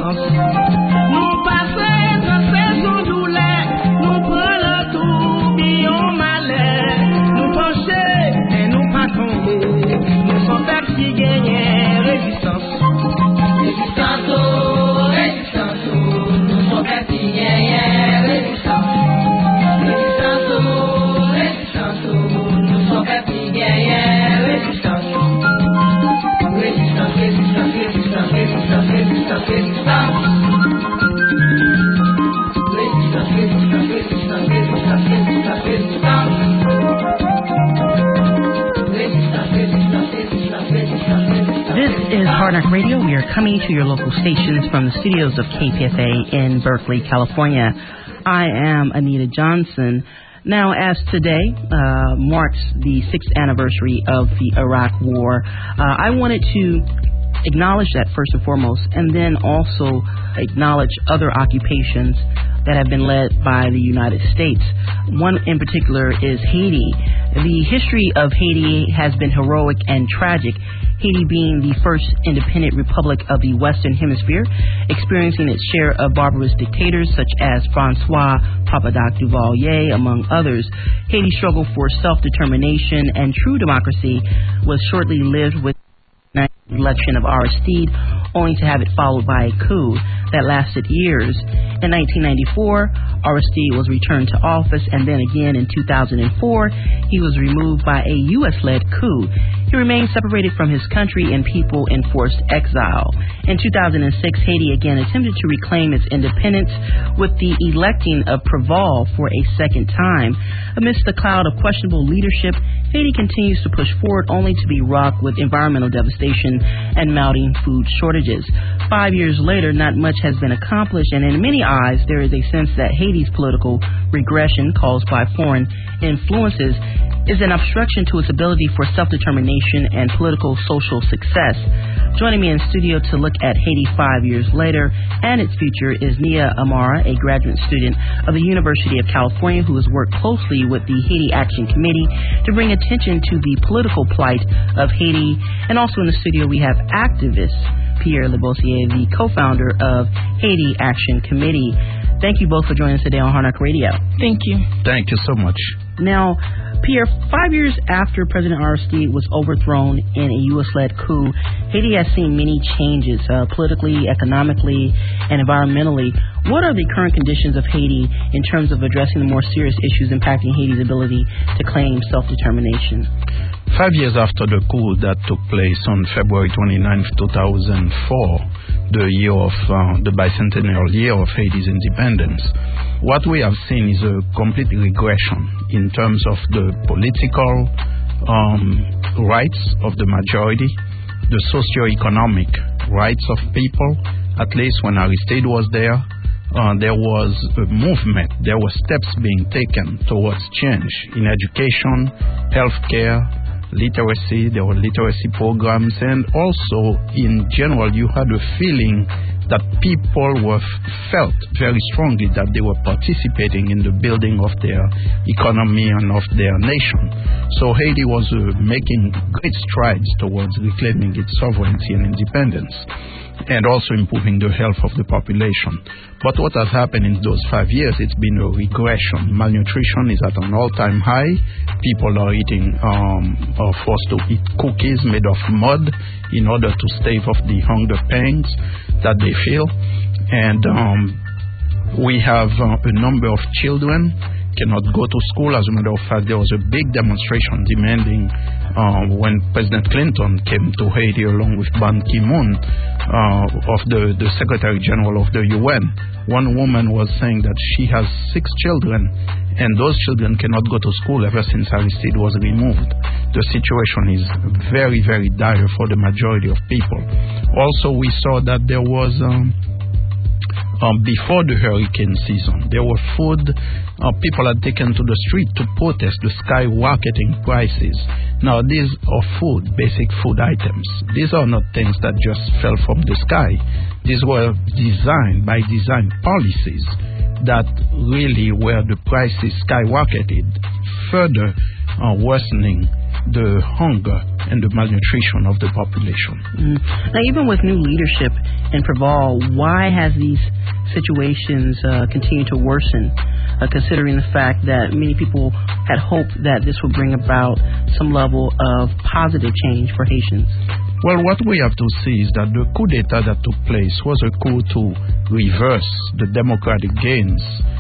résistance. Nous passons dans saison douleur, nous prenons le tourbillon malheur. Nous pencher et nous pas tomber. Nous sommes peuple qui gagne résistance. Résistance, résistance, nous sommes peuple qui gagne résistance. Résistance, résistance, nous sommes peuple qui gagne résistance. Résistance, résistance, résistance, résistance, résistance, résistance. Résistance, résistance, résistance, résistance, résistance, résistance. This is Hard Knock Radio. We are coming to your local stations from the studios of KPFA in Berkeley, California. I am Anita Johnson. Now, as today marks the 6th anniversary of the Iraq War, I wanted to acknowledge that first and foremost, and then also acknowledge other occupations that have been led by the United States. One in particular is Haiti. The history of Haiti has been heroic and tragic, Haiti being the first independent republic of the Western Hemisphere, experiencing its share of barbarous dictators such as Francois Papadoc Duvalier, among others. Haiti's struggle for self-determination and true democracy was shortly lived with the election of Aristide, only to have it followed by a coup that lasted years. In 1994, Aristide was returned to office, and then again in 2004, he was removed by a U.S.-led coup. He remained separated from his country and people in forced exile. In 2006, Haiti again attempted to reclaim its independence with the electing of Preval for a second time. Amidst the cloud of questionable leadership, Haiti continues to push forward only to be rocked with environmental devastation and mounting food shortages. 5 years later, not much has been accomplished, and in many eyes, there is a sense that Haiti's political regression caused by foreign influences is an obstruction to its ability for self-determination and political social success. Joining me in studio to look at Haiti 5 years later and its future is Nia Amara, a graduate student of the University of California who has worked closely with the Haiti Action Committee to bring attention to the political plight of Haiti. And also in the studio we have activist Pierre Lebossier, the co-founder of Haiti Action Committee. Thank you both for joining us today on Hard Knock Radio. Thank you. Thank you so much. Now, Pierre, 5 years after President Aristide was overthrown in a U.S.-led coup, Haiti has seen many changes politically, economically, and environmentally. What are the current conditions of Haiti in terms of addressing the more serious issues impacting Haiti's ability to claim self-determination? 5 years after the coup that took place on February 29, 2004, the year of the bicentennial year of Haiti's independence, what we have seen is a complete regression in terms of the political rights of the majority, the socio-economic rights of people. At least when Aristide was there was a movement, there were steps being taken towards change in education, healthcare, literacy. There were literacy programs, and also in general you had a feeling that people felt very strongly that they were participating in the building of their economy and of their nation. So Haiti was making great strides towards reclaiming its sovereignty and independence, and also improving the health of the population. But what has happened in those 5 years, it's been a regression. Malnutrition is at an all-time high. People are forced to eat cookies made of mud in order to stave off the hunger pangs that they feel. And we have a number of children cannot go to school. As a matter of fact, there was a big demonstration demanding when President Clinton came to Haiti along with Ban Ki-moon of the Secretary General of the UN. One woman was saying that she has 6 children and those children cannot go to school ever since Aristide was removed. The situation is very, very dire for the majority of people. Also, we saw that there was before the hurricane season, there were food. People had taken to the street to protest the skyrocketing prices. Now, these are food, basic food items. These are not things that just fell from the sky. These were by design policies that really where the prices skyrocketed, further worsening the hunger and the malnutrition of the population. Now, even with new leadership in Preval, why has these situations continued to worsen, considering the fact that many people had hoped that this would bring about some level of positive change for Haitians? Well, what we have to see is that the coup d'etat that took place was a coup to reverse the democratic gains